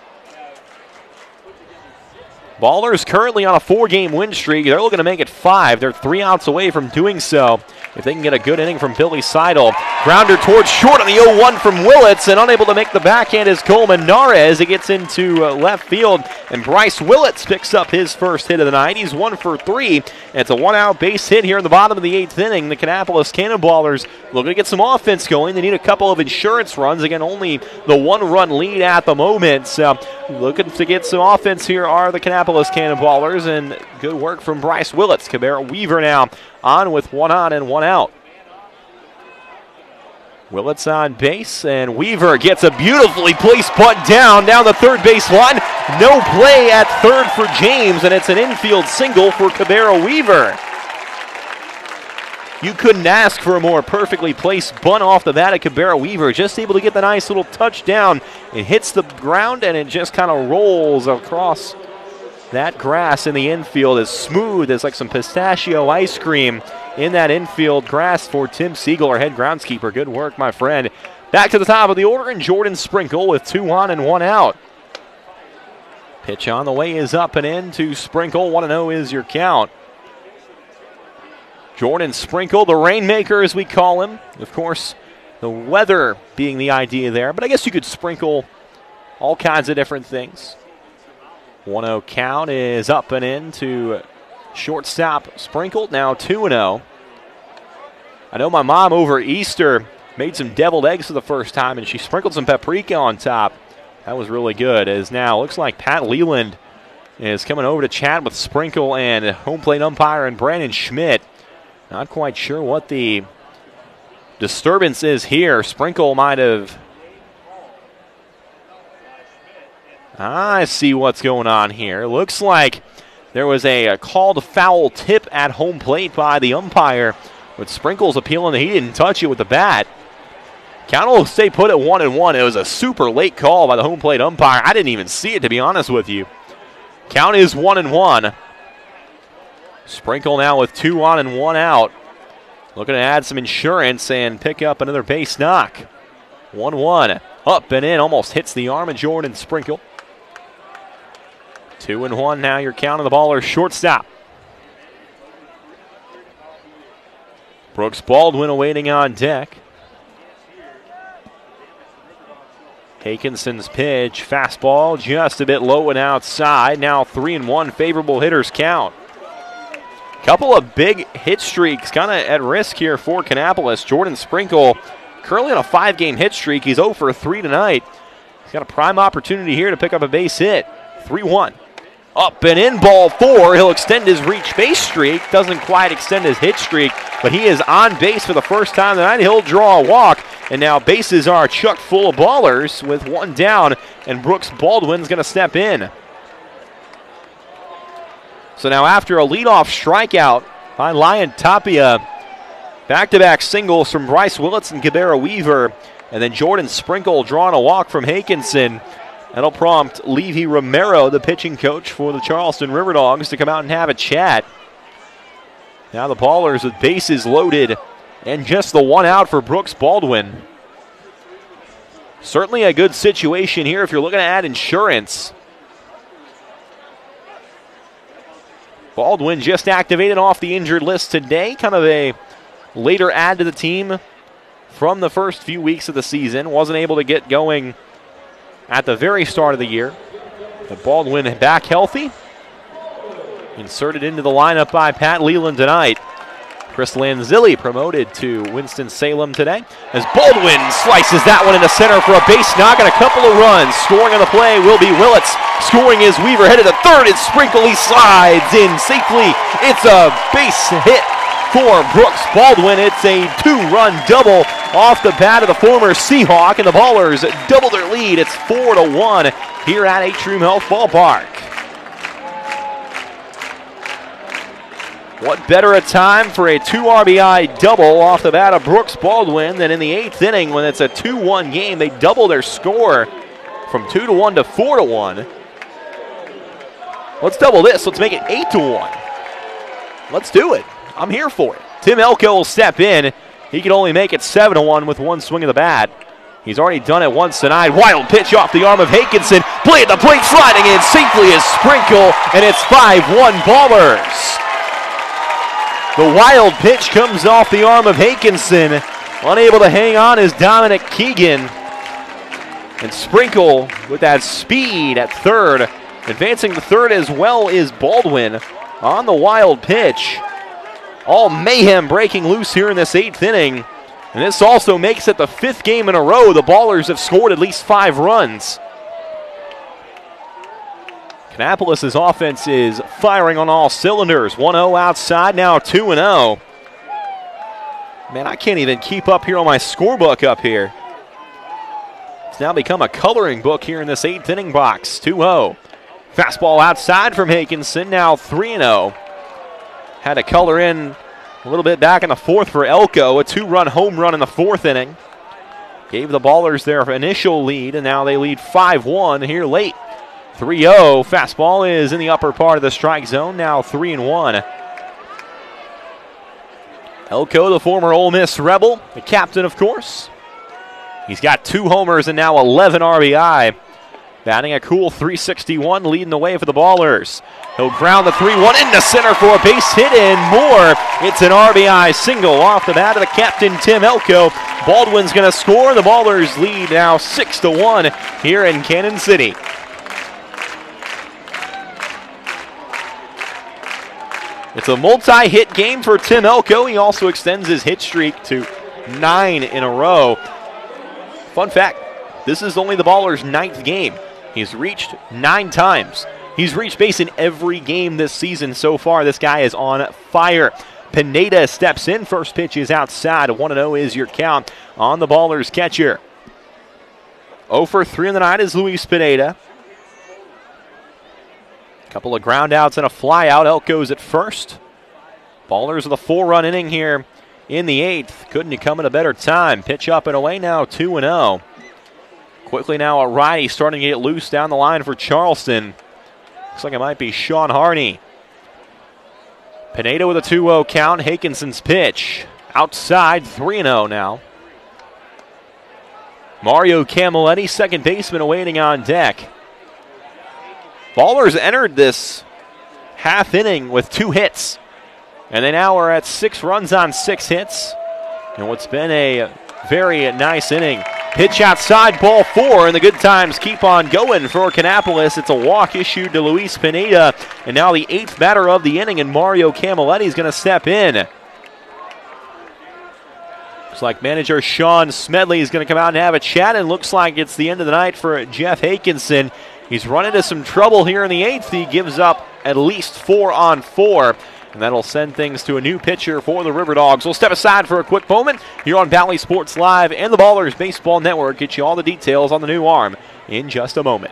Ballers currently on a 4-game win streak. They're looking to make it 5. They're 3 outs away from doing so if they can get a good inning from Billy Seidel. Grounder towards short on the 0-1 from Willits, and unable to make the backhand is Coleman Nares. It gets into left field, and Bryce Willits picks up his first hit of the night. He's 1 for 3, and it's a 1-out base hit here in the bottom of the 8th inning. The Kannapolis Cannonballers looking to get some offense going. They need a couple of insurance runs. Again, only the 1-run lead at the moment. So looking to get some offense here are the Kannapolis Cannonballers, and good work from Bryce Willits. Cabrera Weaver now on with 1 on and 1 out. Willits on base, and Weaver gets a beautifully placed bunt down the third base line. No play at third for James, and it's an infield single for Cabrera Weaver. You couldn't ask for a more perfectly placed bunt off the bat of Cabrera Weaver. Just able to get the nice little touchdown. It hits the ground, and it just kind of rolls across that grass in the infield. As smooth as like some pistachio ice cream in that infield grass for Tim Siegel, our head groundskeeper. Good work, my friend. Back to the top of the order, and Jordan Sprinkle with 2 on and 1 out. Pitch on the way is up and in to Sprinkle. 1-0 is your count. Jordan Sprinkle, the rainmaker as we call him. Of course, the weather being the idea there, but I guess you could sprinkle all kinds of different things. 1-0 count is up and in to shortstop Sprinkle, now 2-0. I know my mom over Easter made some deviled eggs for the first time, and she sprinkled some paprika on top. That was really good. As now looks like Pat Leland is coming over to chat with Sprinkle and home plate umpire and Brandon Schmidt. Not quite sure what the disturbance is here. Sprinkle might have... I see what's going on here. Looks like there was a called foul tip at home plate by the umpire, with Sprinkle's appealing that he didn't touch it with the bat. Count will stay put at 1-1. It was a super late call by the home plate umpire. I didn't even see it, to be honest with you. Count is 1-1. Sprinkle now with 2 on and 1 out. Looking to add some insurance and pick up another base knock. 1-1. Up and in. Almost hits the arm of Jordan Sprinkle. 2-1 now. You're counting the baller shortstop. Brooks Baldwin awaiting on deck. Hakinson's pitch. Fastball just a bit low and outside. Now 3-1. Favorable hitters count. Couple of big hit streaks kind of at risk here for Kannapolis. Jordan Sprinkle currently on a 5-game hit streak. He's 0 for 3 tonight. He's got a prime opportunity here to pick up a base hit. 3-1. Up and in, ball 4. He'll extend his reach base streak. Doesn't quite extend his hit streak, but he is on base for the first time tonight. He'll draw a walk, and now bases are chucked full of ballers with 1 down, and Brooks Baldwin's going to step in. So now after a leadoff strikeout by Lyon Tapia, back-to-back singles from Bryce Willits and Cabrera Weaver, and then Jordan Sprinkle drawing a walk from Hakinson. That'll prompt Levy Romero, the pitching coach for the Charleston River Dogs, to come out and have a chat. Now the ballers with bases loaded and just the 1 out for Brooks Baldwin. Certainly a good situation here if you're looking to add insurance. Baldwin just activated off the injured list today. Kind of a later add to the team from the first few weeks of the season. Wasn't able to get going at the very start of the year. But Baldwin back healthy. Inserted into the lineup by Pat Leland tonight. Chris Lanzilli promoted to Winston-Salem today, as Baldwin slices that one into center for a base knock and a couple of runs. Scoring on the play will be Willits. Scoring is Weaver, headed to third. It's Sprinkle. He slides in safely. It's a base hit for Brooks Baldwin. It's a 2-run double off the bat of the former Seahawk, and the Ballers double their lead. It's 4-1 here at Atrium Health Ballpark. What better a time for a 2 RBI double off the bat of Brooks Baldwin than in the 8th inning when it's a 2-1 game. They double their score from 2-1 to 4-1. Let's double this. Let's make it 8-1. Let's do it. I'm here for it. Tim Elko will step in. He can only make it 7-1 with one swing of the bat. He's already done it once tonight. Wild pitch off the arm of Hakinson. Play at the plate, sliding in safely is Sprinkle, and it's 5-1 Ballers. The wild pitch comes off the arm of Hakinson. Unable to hang on is Dominic Keegan. And Sprinkle with that speed at third. Advancing to third as well is Baldwin on the wild pitch. All mayhem breaking loose here in this 8th inning. And this also makes it the 5th game in a row the Ballers have scored at least 5 runs. Kannapolis' offense is firing on all cylinders. 1-0 outside, now 2-0. Man, I can't even keep up here on my scorebook up here. It's now become a coloring book here in this 8th inning box. 2-0. Fastball outside from Hakinson, now 3-0. Had to color in a little bit back in the 4th for Elko. A 2-run home run in the 4th inning. Gave the Ballers their initial lead, and now they lead 5-1 here late. 3-0. Fastball is in the upper part of the strike zone, now 3-1. Elko, the former Ole Miss Rebel, the captain, of course. He's got 2 homers and now 11 RBI. Batting a cool .361, leading the way for the Ballers. He'll ground the 3-1 into center for a base hit and more. It's an RBI single off the bat of the captain, Tim Elko. Baldwin's going to score. The Ballers lead now 6-1 here in Cannon City. It's a multi-hit game for Tim Elko. He also extends his hit streak to 9 in a row. Fun fact, this is only the Ballers' 9th game. He's reached 9 times. He's reached base in every game this season so far. This guy is on fire. Pineda steps in. First pitch is outside. 1-0 is your count on the Ballers' catcher. 0 for 3 in the night is Luis Pineda. Couple of ground outs and a fly out. Elko's at first. Ballers with a 4-run inning here in the 8th. Couldn't you come at a better time? Pitch up and away now, 2-0. Quickly now a righty starting to get loose down the line for Charleston. Looks like it might be Sean Harney. Pineda with a 2-0 count. Hakinson's pitch. Outside, 3-0 now. Mario Camilletti, second baseman, awaiting on deck. Ballers entered this half inning with 2 hits. And they now are at 6 runs on 6 hits. And what's been a very nice inning. Pitch outside, ball 4, and the good times keep on going for Kannapolis. It's a walk issued to Luis Pineda. And now the 8th batter of the inning, and Mario Camilletti is going to step in. Looks like manager Sean Smedley is going to come out and have a chat, and looks like it's the end of the night for Jeff Hakinson. He's run into some trouble here in the 8th. He gives up at least 4 on 4. And that'll send things to a new pitcher for the River Dogs. We'll step aside for a quick moment here on Valley Sports Live and the Ballers Baseball Network. Get you all the details on the new arm in just a moment.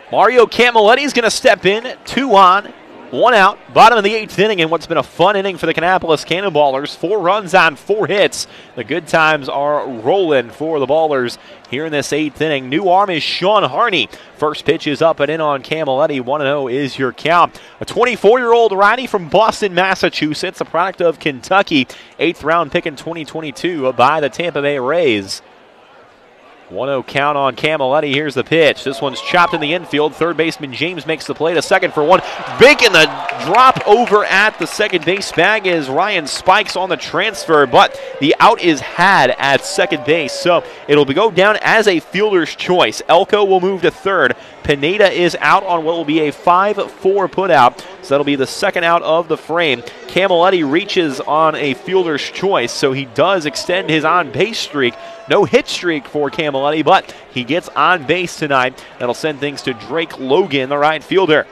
Mario Camilletti is going to step in, 2 on, 1 out. Bottom of the 8th inning, and what's been a fun inning for the Kannapolis Cannonballers. 4 runs on 4 hits. The good times are rolling for the Ballers here in this 8th inning. New arm is Sean Harney. First pitch is up and in on Camilletti. 1-0 is your count. A 24-year-old righty from Boston, Massachusetts, a product of Kentucky. 8th round pick in 2022 by the Tampa Bay Rays. 1-0 count on Camilletti. Here's the pitch. This one's chopped in the infield. Third baseman James makes the play to second for 1. Big in the drop over at the second base bag is Ryan Spikes on the transfer, but the out is had at second base, so it'll go down as a fielder's choice. Elko will move to third. Pineda is out on what will be a 5-4 putout, so that'll be the second out of the frame. Camilletti reaches on a fielder's choice, so he does extend his on-base streak. No hit streak for Camilletti, but he gets on base tonight. That'll send things to Drake Logan, the right fielder.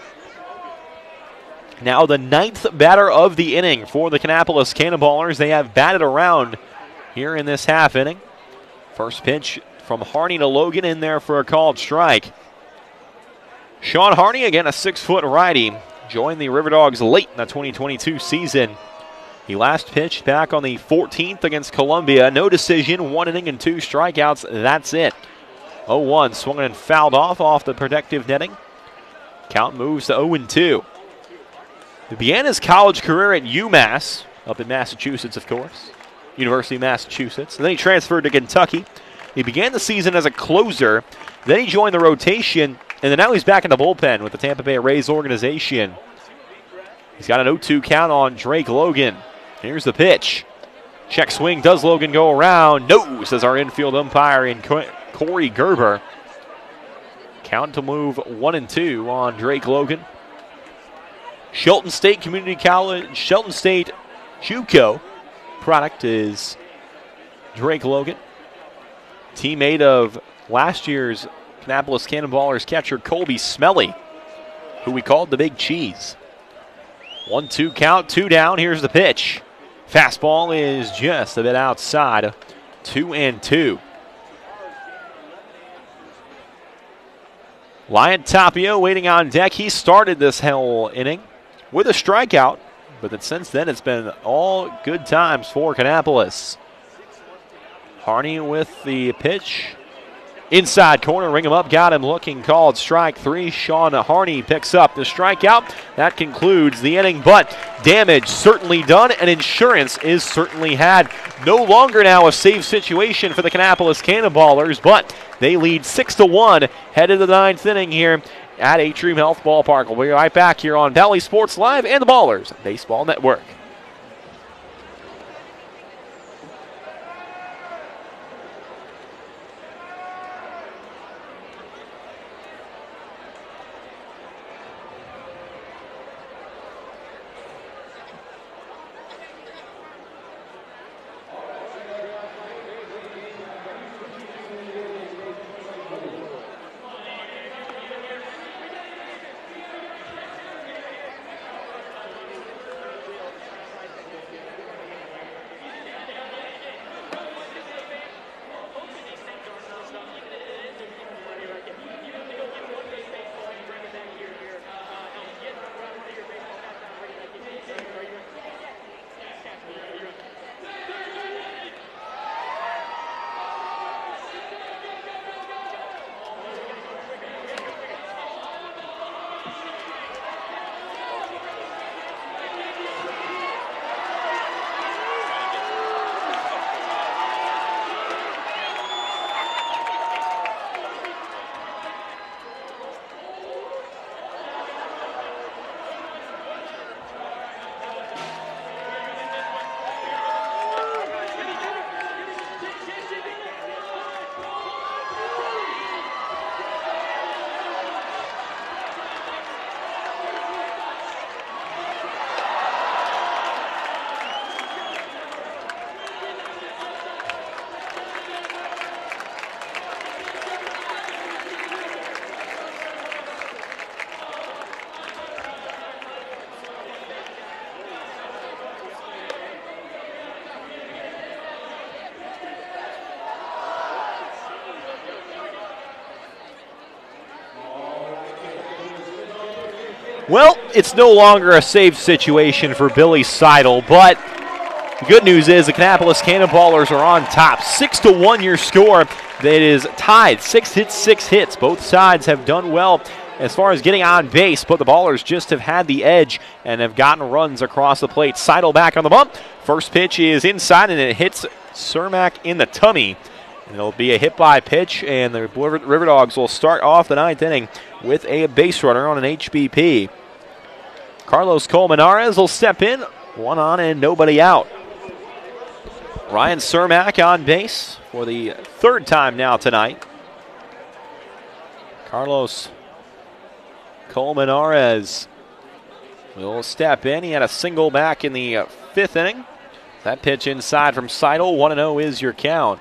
Now the 9th batter of the inning for the Kannapolis Cannonballers. They have batted around here in this half inning. First pitch from Harney to Logan in there for a called strike. Sean Harney, again a 6-foot righty, joined the River Dogs late in the 2022 season. He last pitched back on the 14th against Columbia. No decision, 1 inning and 2 strikeouts. That's it. 0-1, swung and fouled off the protective netting. Count moves to 0-2. He began his college career at UMass, up in Massachusetts, of course. University of Massachusetts. And then he transferred to Kentucky. He began the season as a closer. Then he joined the rotation, and then now he's back in the bullpen with the Tampa Bay Rays organization. He's got an 0-2 count on Drake Logan. Here's the pitch. Check swing. Does Logan go around? No, says our infield umpire in Corey Gerber. Count to move 1-2 on Drake Logan. Shelton State Community College, Shelton State JUCO product is Drake Logan. Teammate of last year's Kannapolis Cannonballers catcher Colby Smelly, who we called the Big Cheese. 1-2 count, 2 down. Here's the pitch. Fastball is just a bit outside. 2-2. Lion Tapia waiting on deck. He started this whole inning with a strikeout, but then since then it's been all good times for Kannapolis. Harney with the pitch. Inside corner, ring him up, got him looking, called strike 3. Sean Harney picks up the strikeout. That concludes the inning, but damage certainly done and insurance is certainly had. No longer now a save situation for the Kannapolis Cannonballers, but they lead 6-1 headed to the 9th inning here at Atrium Health Ballpark. We'll be right back here on Valley Sports Live and the Ballers Baseball Network. Well, it's no longer a safe situation for Billy Seidel, but the good news is the Kannapolis Cannonballers are on top. 6-1 your score. That is tied. 6 hits, 6 hits. Both sides have done well as far as getting on base, but the Ballers just have had the edge and have gotten runs across the plate. Seidel back on the bump. First pitch is inside, and it hits Cermak in the tummy. And it'll be a hit-by pitch, and the River Dogs will start off the 9th inning with a base runner on an HBP. Carlos Colmenares will step in. 1 on and nobody out. Ryan Cermak on base for the 3rd time now tonight. Carlos Colmenares will step in. He had a single back in the 5th inning. That pitch inside from Seidel. 1-0 is your count.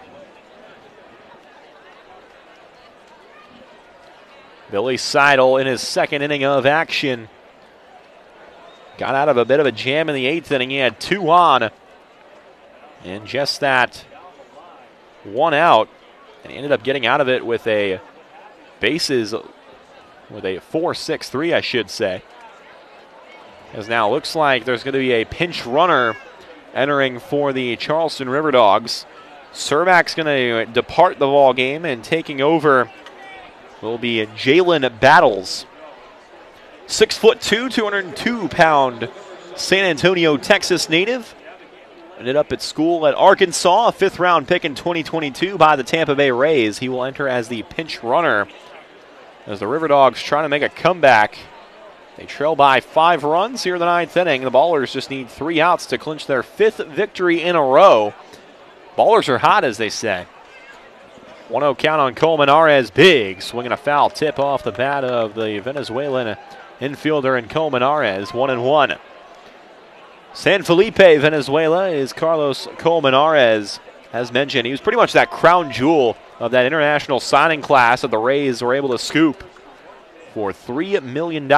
Billy Seidel in his 2nd inning of action. Got out of a bit of a jam in the 8th inning. He had 2 on. And just that 1 out. And he ended up getting out of it with a bases, with a 4-6-3, I should say. As now looks like there's going to be a pinch runner entering for the Charleston River Dogs. Cermak's going to depart the ball game, and taking over will be Jalen Battles. 6'2", 202-pound San Antonio, Texas native. Ended up at school at Arkansas, a 5th-round pick in 2022 by the Tampa Bay Rays. He will enter as the pinch runner as the River Dogs trying to make a comeback. They trail by 5 runs here in the 9th inning. The Ballers just need 3 outs to clinch their 5th victory in a row. Ballers are hot, as they say. 1-0 count on Colmenares. Big swinging a foul tip off the bat of the Venezuelan infielder in Colmenares. 1-1. San Felipe, Venezuela, is Carlos Colmenares. As mentioned, he was pretty much that crown jewel of that international signing class that the Rays were able to scoop for $3 million.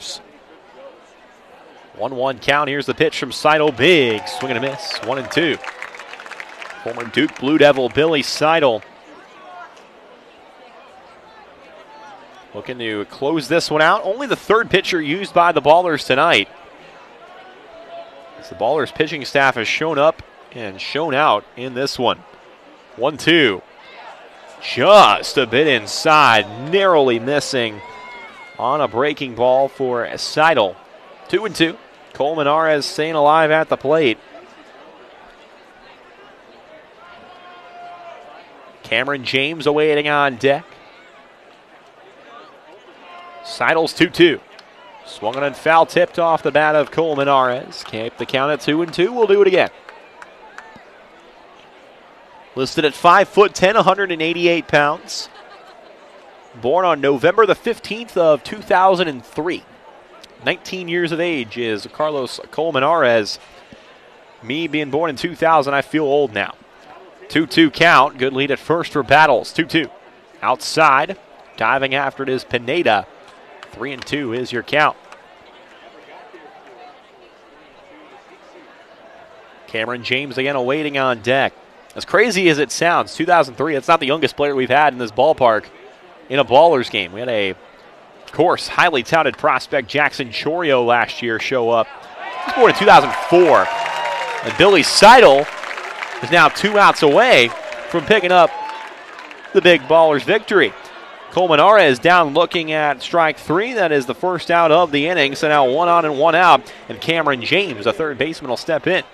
1-1 count. Here's the pitch from Seidel. Big swing and a miss. 1-2. Former Duke Blue Devil Billy Seidel looking to close this one out. Only the 3rd pitcher used by the Ballers tonight. As the Ballers pitching staff has shown up and shown out in this one. 1-2. Just a bit inside. Narrowly missing on a breaking ball for Seidel. 2-2. Colmenares staying alive at the plate. Cameron James awaiting on deck. Seidel's 2-2. Swung on and foul tipped off the bat of Colmenares. Keep the count at 2-2. We'll do it again. Listed at 5'10", 188 pounds. Born on November the 15th of 2003. 19 years of age is Carlos Colmenares. Me being born in 2000, I feel old now. 2-2 count. Good lead at first for Battles. 2-2. Outside. Diving after it is Pineda. 3-2 is your count. Cameron James again awaiting on deck. As crazy as it sounds, 2003, that's not the youngest player we've had in this ballpark in a Ballers game. We had a, of course, highly touted prospect Jackson Chorio last year show up. He was born in 2004. And Billy Seidel is now 2 outs away from picking up the big Ballers victory. Colmenares down looking at strike 3. That is the first out of the inning. So now 1 on and 1 out. And Cameron James, a 3rd baseman, will step in.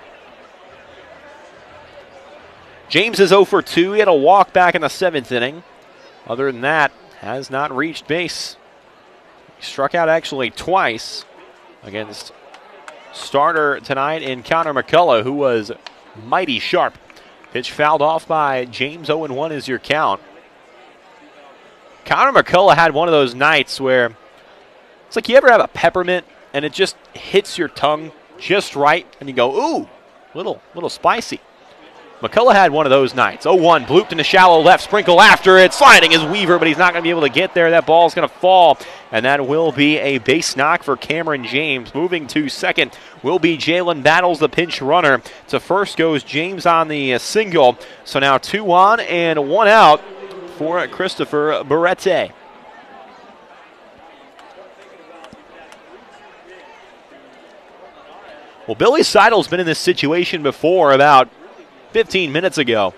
James is 0 for 2. He had a walk back in the 7th inning. Other than that, has not reached base. He struck out actually twice against starter tonight in Connor McCullough, who was mighty sharp. Pitch fouled off by James. 0-1 is your count. Connor McCullough had one of those nights where it's like you ever have a peppermint and it just hits your tongue just right and you go, ooh, little spicy. McCullough had one of those nights. 0-1, blooped in the shallow left, sprinkle after it. Sliding is Weaver, but he's not going to be able to get there. That ball's going to fall, and that will be a base knock for Cameron James. Moving to second will be Jalen Battles, the pinch runner. To first goes James on the single. So now 2 on and 1 out for Christopher Barrette. Well, Billy Seidel's been in this situation before about 15 minutes ago.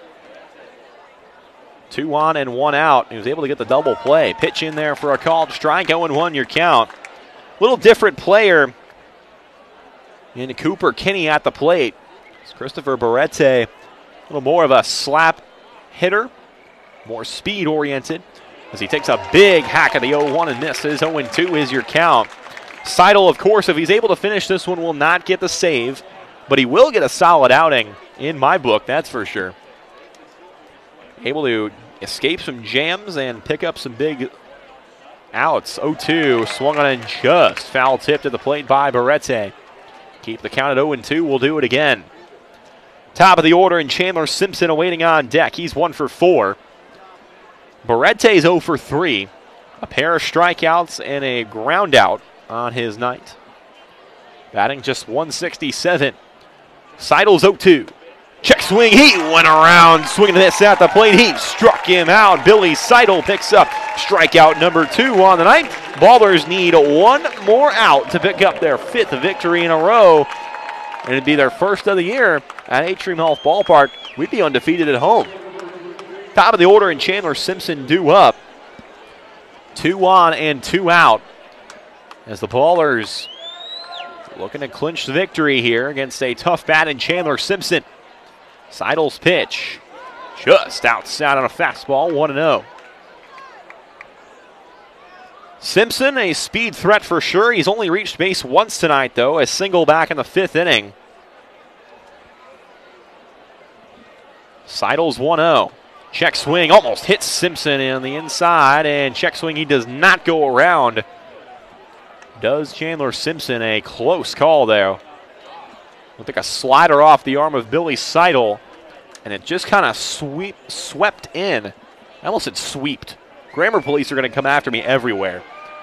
2 on and 1 out. He was able to get the double play. Pitch in there for a called strike. 0-1 your count. Little different player in Cooper Kinney at the plate. It's Christopher Barrette, a little more of a slap hitter, more speed oriented, as he takes a big hack at the 0-1 and misses. 0-2 is your count. Seidel, of course, if he's able to finish this one, will not get the save, but he will get a solid outing in my book, that's for sure. Able to escape some jams and pick up some big outs. 0-2, swung on and just foul tipped at the plate by Barrette. Keep the count at 0-2, we'll do it again. Top of the order, and Chandler Simpson awaiting on deck. He's 1 for 4. Barrette's 0 for 3. A pair of strikeouts and a ground out on his night. Batting just 167. Seidel's 0-2. Check swing, he went around, swinging this at the plate. He struck him out. Billy Seidel picks up strikeout number 2 on the night. Ballers need 1 more out to pick up their 5th victory in a row. And it'd be their first of the year at Atrium Health Ballpark. We'd be undefeated at home. Top of the order, and Chandler Simpson due up. 2 on and 2 out. As the Ballers looking to clinch the victory here against a tough bat in Chandler Simpson. Seidel's pitch just outside on a fastball, 1-0. Simpson, a speed threat for sure. He's only reached base once tonight, though, a single back in the 5th inning. Seidel's 1-0. Check swing almost hits Simpson on the inside, and check swing, he does not go around. Does Chandler Simpson, a close call there. Looked like a slider off the arm of Billy Seidel, and it just kind of swept in. I almost said sweeped. Grammar police are going to come after me everywhere.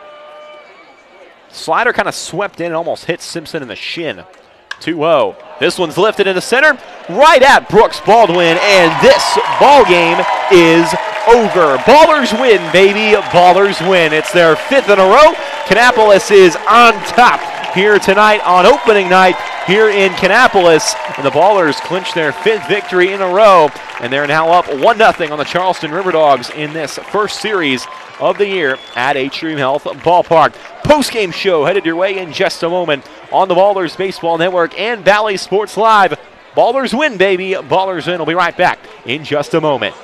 Slider kind of swept in and almost hit Simpson in the shin. 2-0. This one's lifted into center, right at Brooks Baldwin, and this ball game is over. Ballers win, baby. Ballers win. It's their 5th in a row. Kannapolis is on top here tonight on opening night here in Kannapolis. And the Ballers clinch their 5th victory in a row, and they're now up 1-0 on the Charleston Riverdogs in this first series of the year at Atrium Health Ballpark. Post-game show headed your way in just a moment on the Ballers Baseball Network and Valley Sports Live. Ballers win, baby. Ballers win. We'll be right back in just a moment.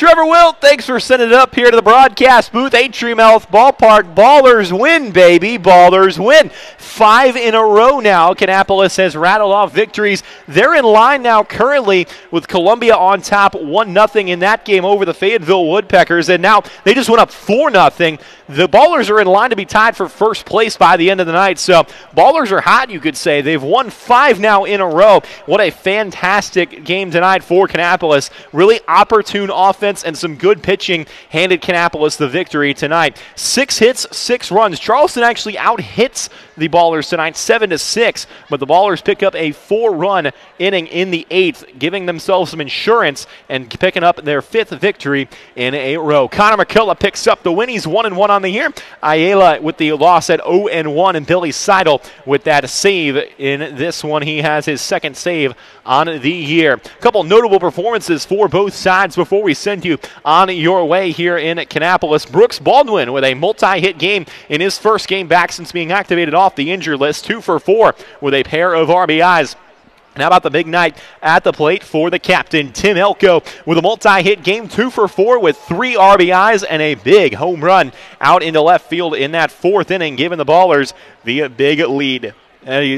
Trevor Wilt, thanks for sending it up here to the broadcast booth. Atrium Health Ballpark. Ballers win, baby. Ballers win. 5 in a row now. Kannapolis has rattled off victories. They're in line now currently with Columbia on top 1-0 in that game over the Fayetteville Woodpeckers. And now they just went up 4-0. The Ballers are in line to be tied for first place by the end of the night. So Ballers are hot, you could say. They've won 5 now in a row. What a fantastic game tonight for Kannapolis. Really opportune offense and some good pitching handed Kannapolis the victory tonight. 6 hits, 6 runs. Charleston actually out-hits the Ballers tonight 7-6, but the Ballers pick up a 4-run inning in the 8th, giving themselves some insurance and picking up their 5th victory in a row. Connor McCullough picks up the win. He's 1-1 on the year. Ayala with the loss at 0-1, and Billy Seidel with that save in this one. He has his 2nd save on the year. A couple notable performances for both sides before we send you on your way here in Kannapolis. Brooks Baldwin with a multi-hit game in his first game back since being activated off the injured list. 2 for 4 with a pair of RBIs. And how about the big night at the plate for the captain, Tim Elko, with a multi-hit game, 2 for 4 with 3 RBIs and a big home run out into left field in that 4th inning, giving the Ballers the big lead. A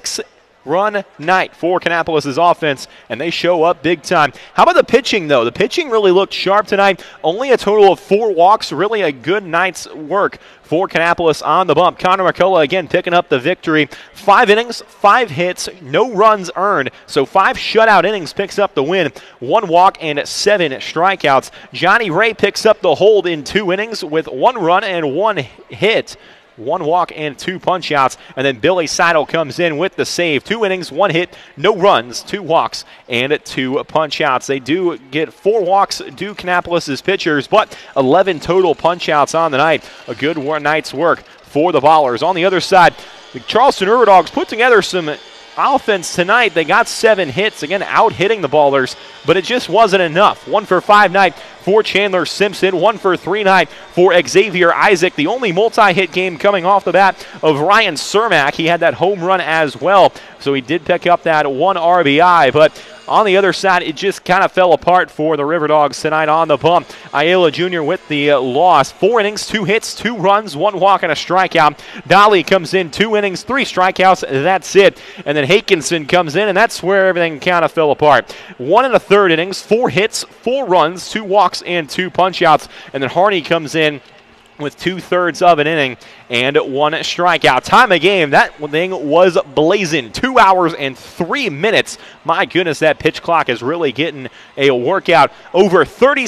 6-run night for Kannapolis' offense, and they show up big time. How about the pitching, though? The pitching really looked sharp tonight. Only a total of 4 walks. Really a good night's work for Kannapolis on the bump. Connor McCullough again picking up the victory. 5 innings, 5 hits, no runs earned. So 5 shutout innings picks up the win. 1 walk and 7 strikeouts. Johnny Ray picks up the hold in 2 innings with 1 run and 1 hit. 1 walk and 2 punch-outs, and then Billy Seidel comes in with the save. 2 innings, 1 hit, no runs, 2 walks, and 2 punch-outs. They do get 4 walks, do Kannapolis' pitchers, but 11 total punch-outs on the night. A good night's work for the Ballers. On the other side, the Charleston River Dogs put together some offense tonight. They got 7 hits, again out-hitting the Ballers, but it just wasn't enough. 1 for 5 night for Chandler Simpson, 1 for 3 night for Xavier Isaac. The only multi-hit game coming off the bat of Ryan Cermak. He had that home run as well, so he did pick up that 1 RBI, but on the other side, it just kind of fell apart for the River Dogs tonight on the bump. Ayala Jr. with the loss. 4 innings, 2 hits, 2 runs, 1 walk, and a strikeout. Dolly comes in, 2 innings, 3 strikeouts. That's it. And then Hakinson comes in, and that's where everything kind of fell apart. 1 1/3 innings, 4 hits, 4 runs, 2 walks, and 2 punch-outs. And then Harney comes in with 2/3 of an inning and 1 strikeout. Time of game, that thing was blazing. 2 hours and 3 minutes. My goodness, that pitch clock is really getting a workout. Over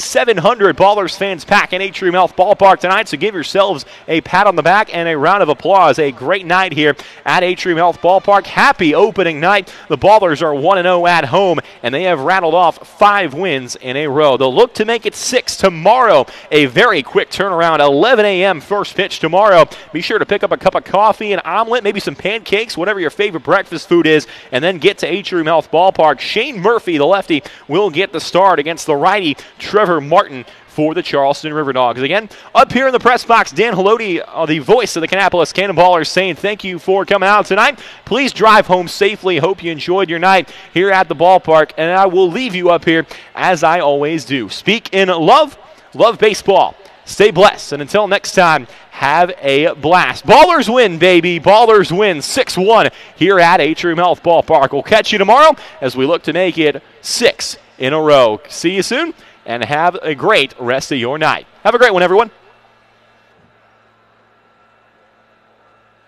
3,700 Ballers fans pack in Atrium Health Ballpark tonight, so give yourselves a pat on the back and a round of applause. A great night here at Atrium Health Ballpark. Happy opening night. The Ballers are 1-0 at home, and they have rattled off 5 wins in a row. They'll look to make it 6 tomorrow. A very quick turnaround. 11 a.m. first pitch tomorrow. Be sure to pick up a cup of coffee, an omelet, maybe some pancakes, whatever your favorite breakfast food is, and then get to Atrium Health Ballpark. Shane Murphy, the lefty, will get the start against the righty Trevor Martin for the Charleston River Dogs. Again, up here in the press box, Dan Haloti, the voice of the Kannapolis Cannonballers, saying thank you for coming out tonight. Please drive home safely. Hope you enjoyed your night here at the ballpark, and I will leave you up here as I always do. Speak in love, love baseball. Stay blessed, and until next time, have a blast. Ballers win, baby. Ballers win 6-1 here at Atrium Health Ballpark. We'll catch you tomorrow as we look to make it 6 in a row. See you soon, and have a great rest of your night. Have a great one, everyone.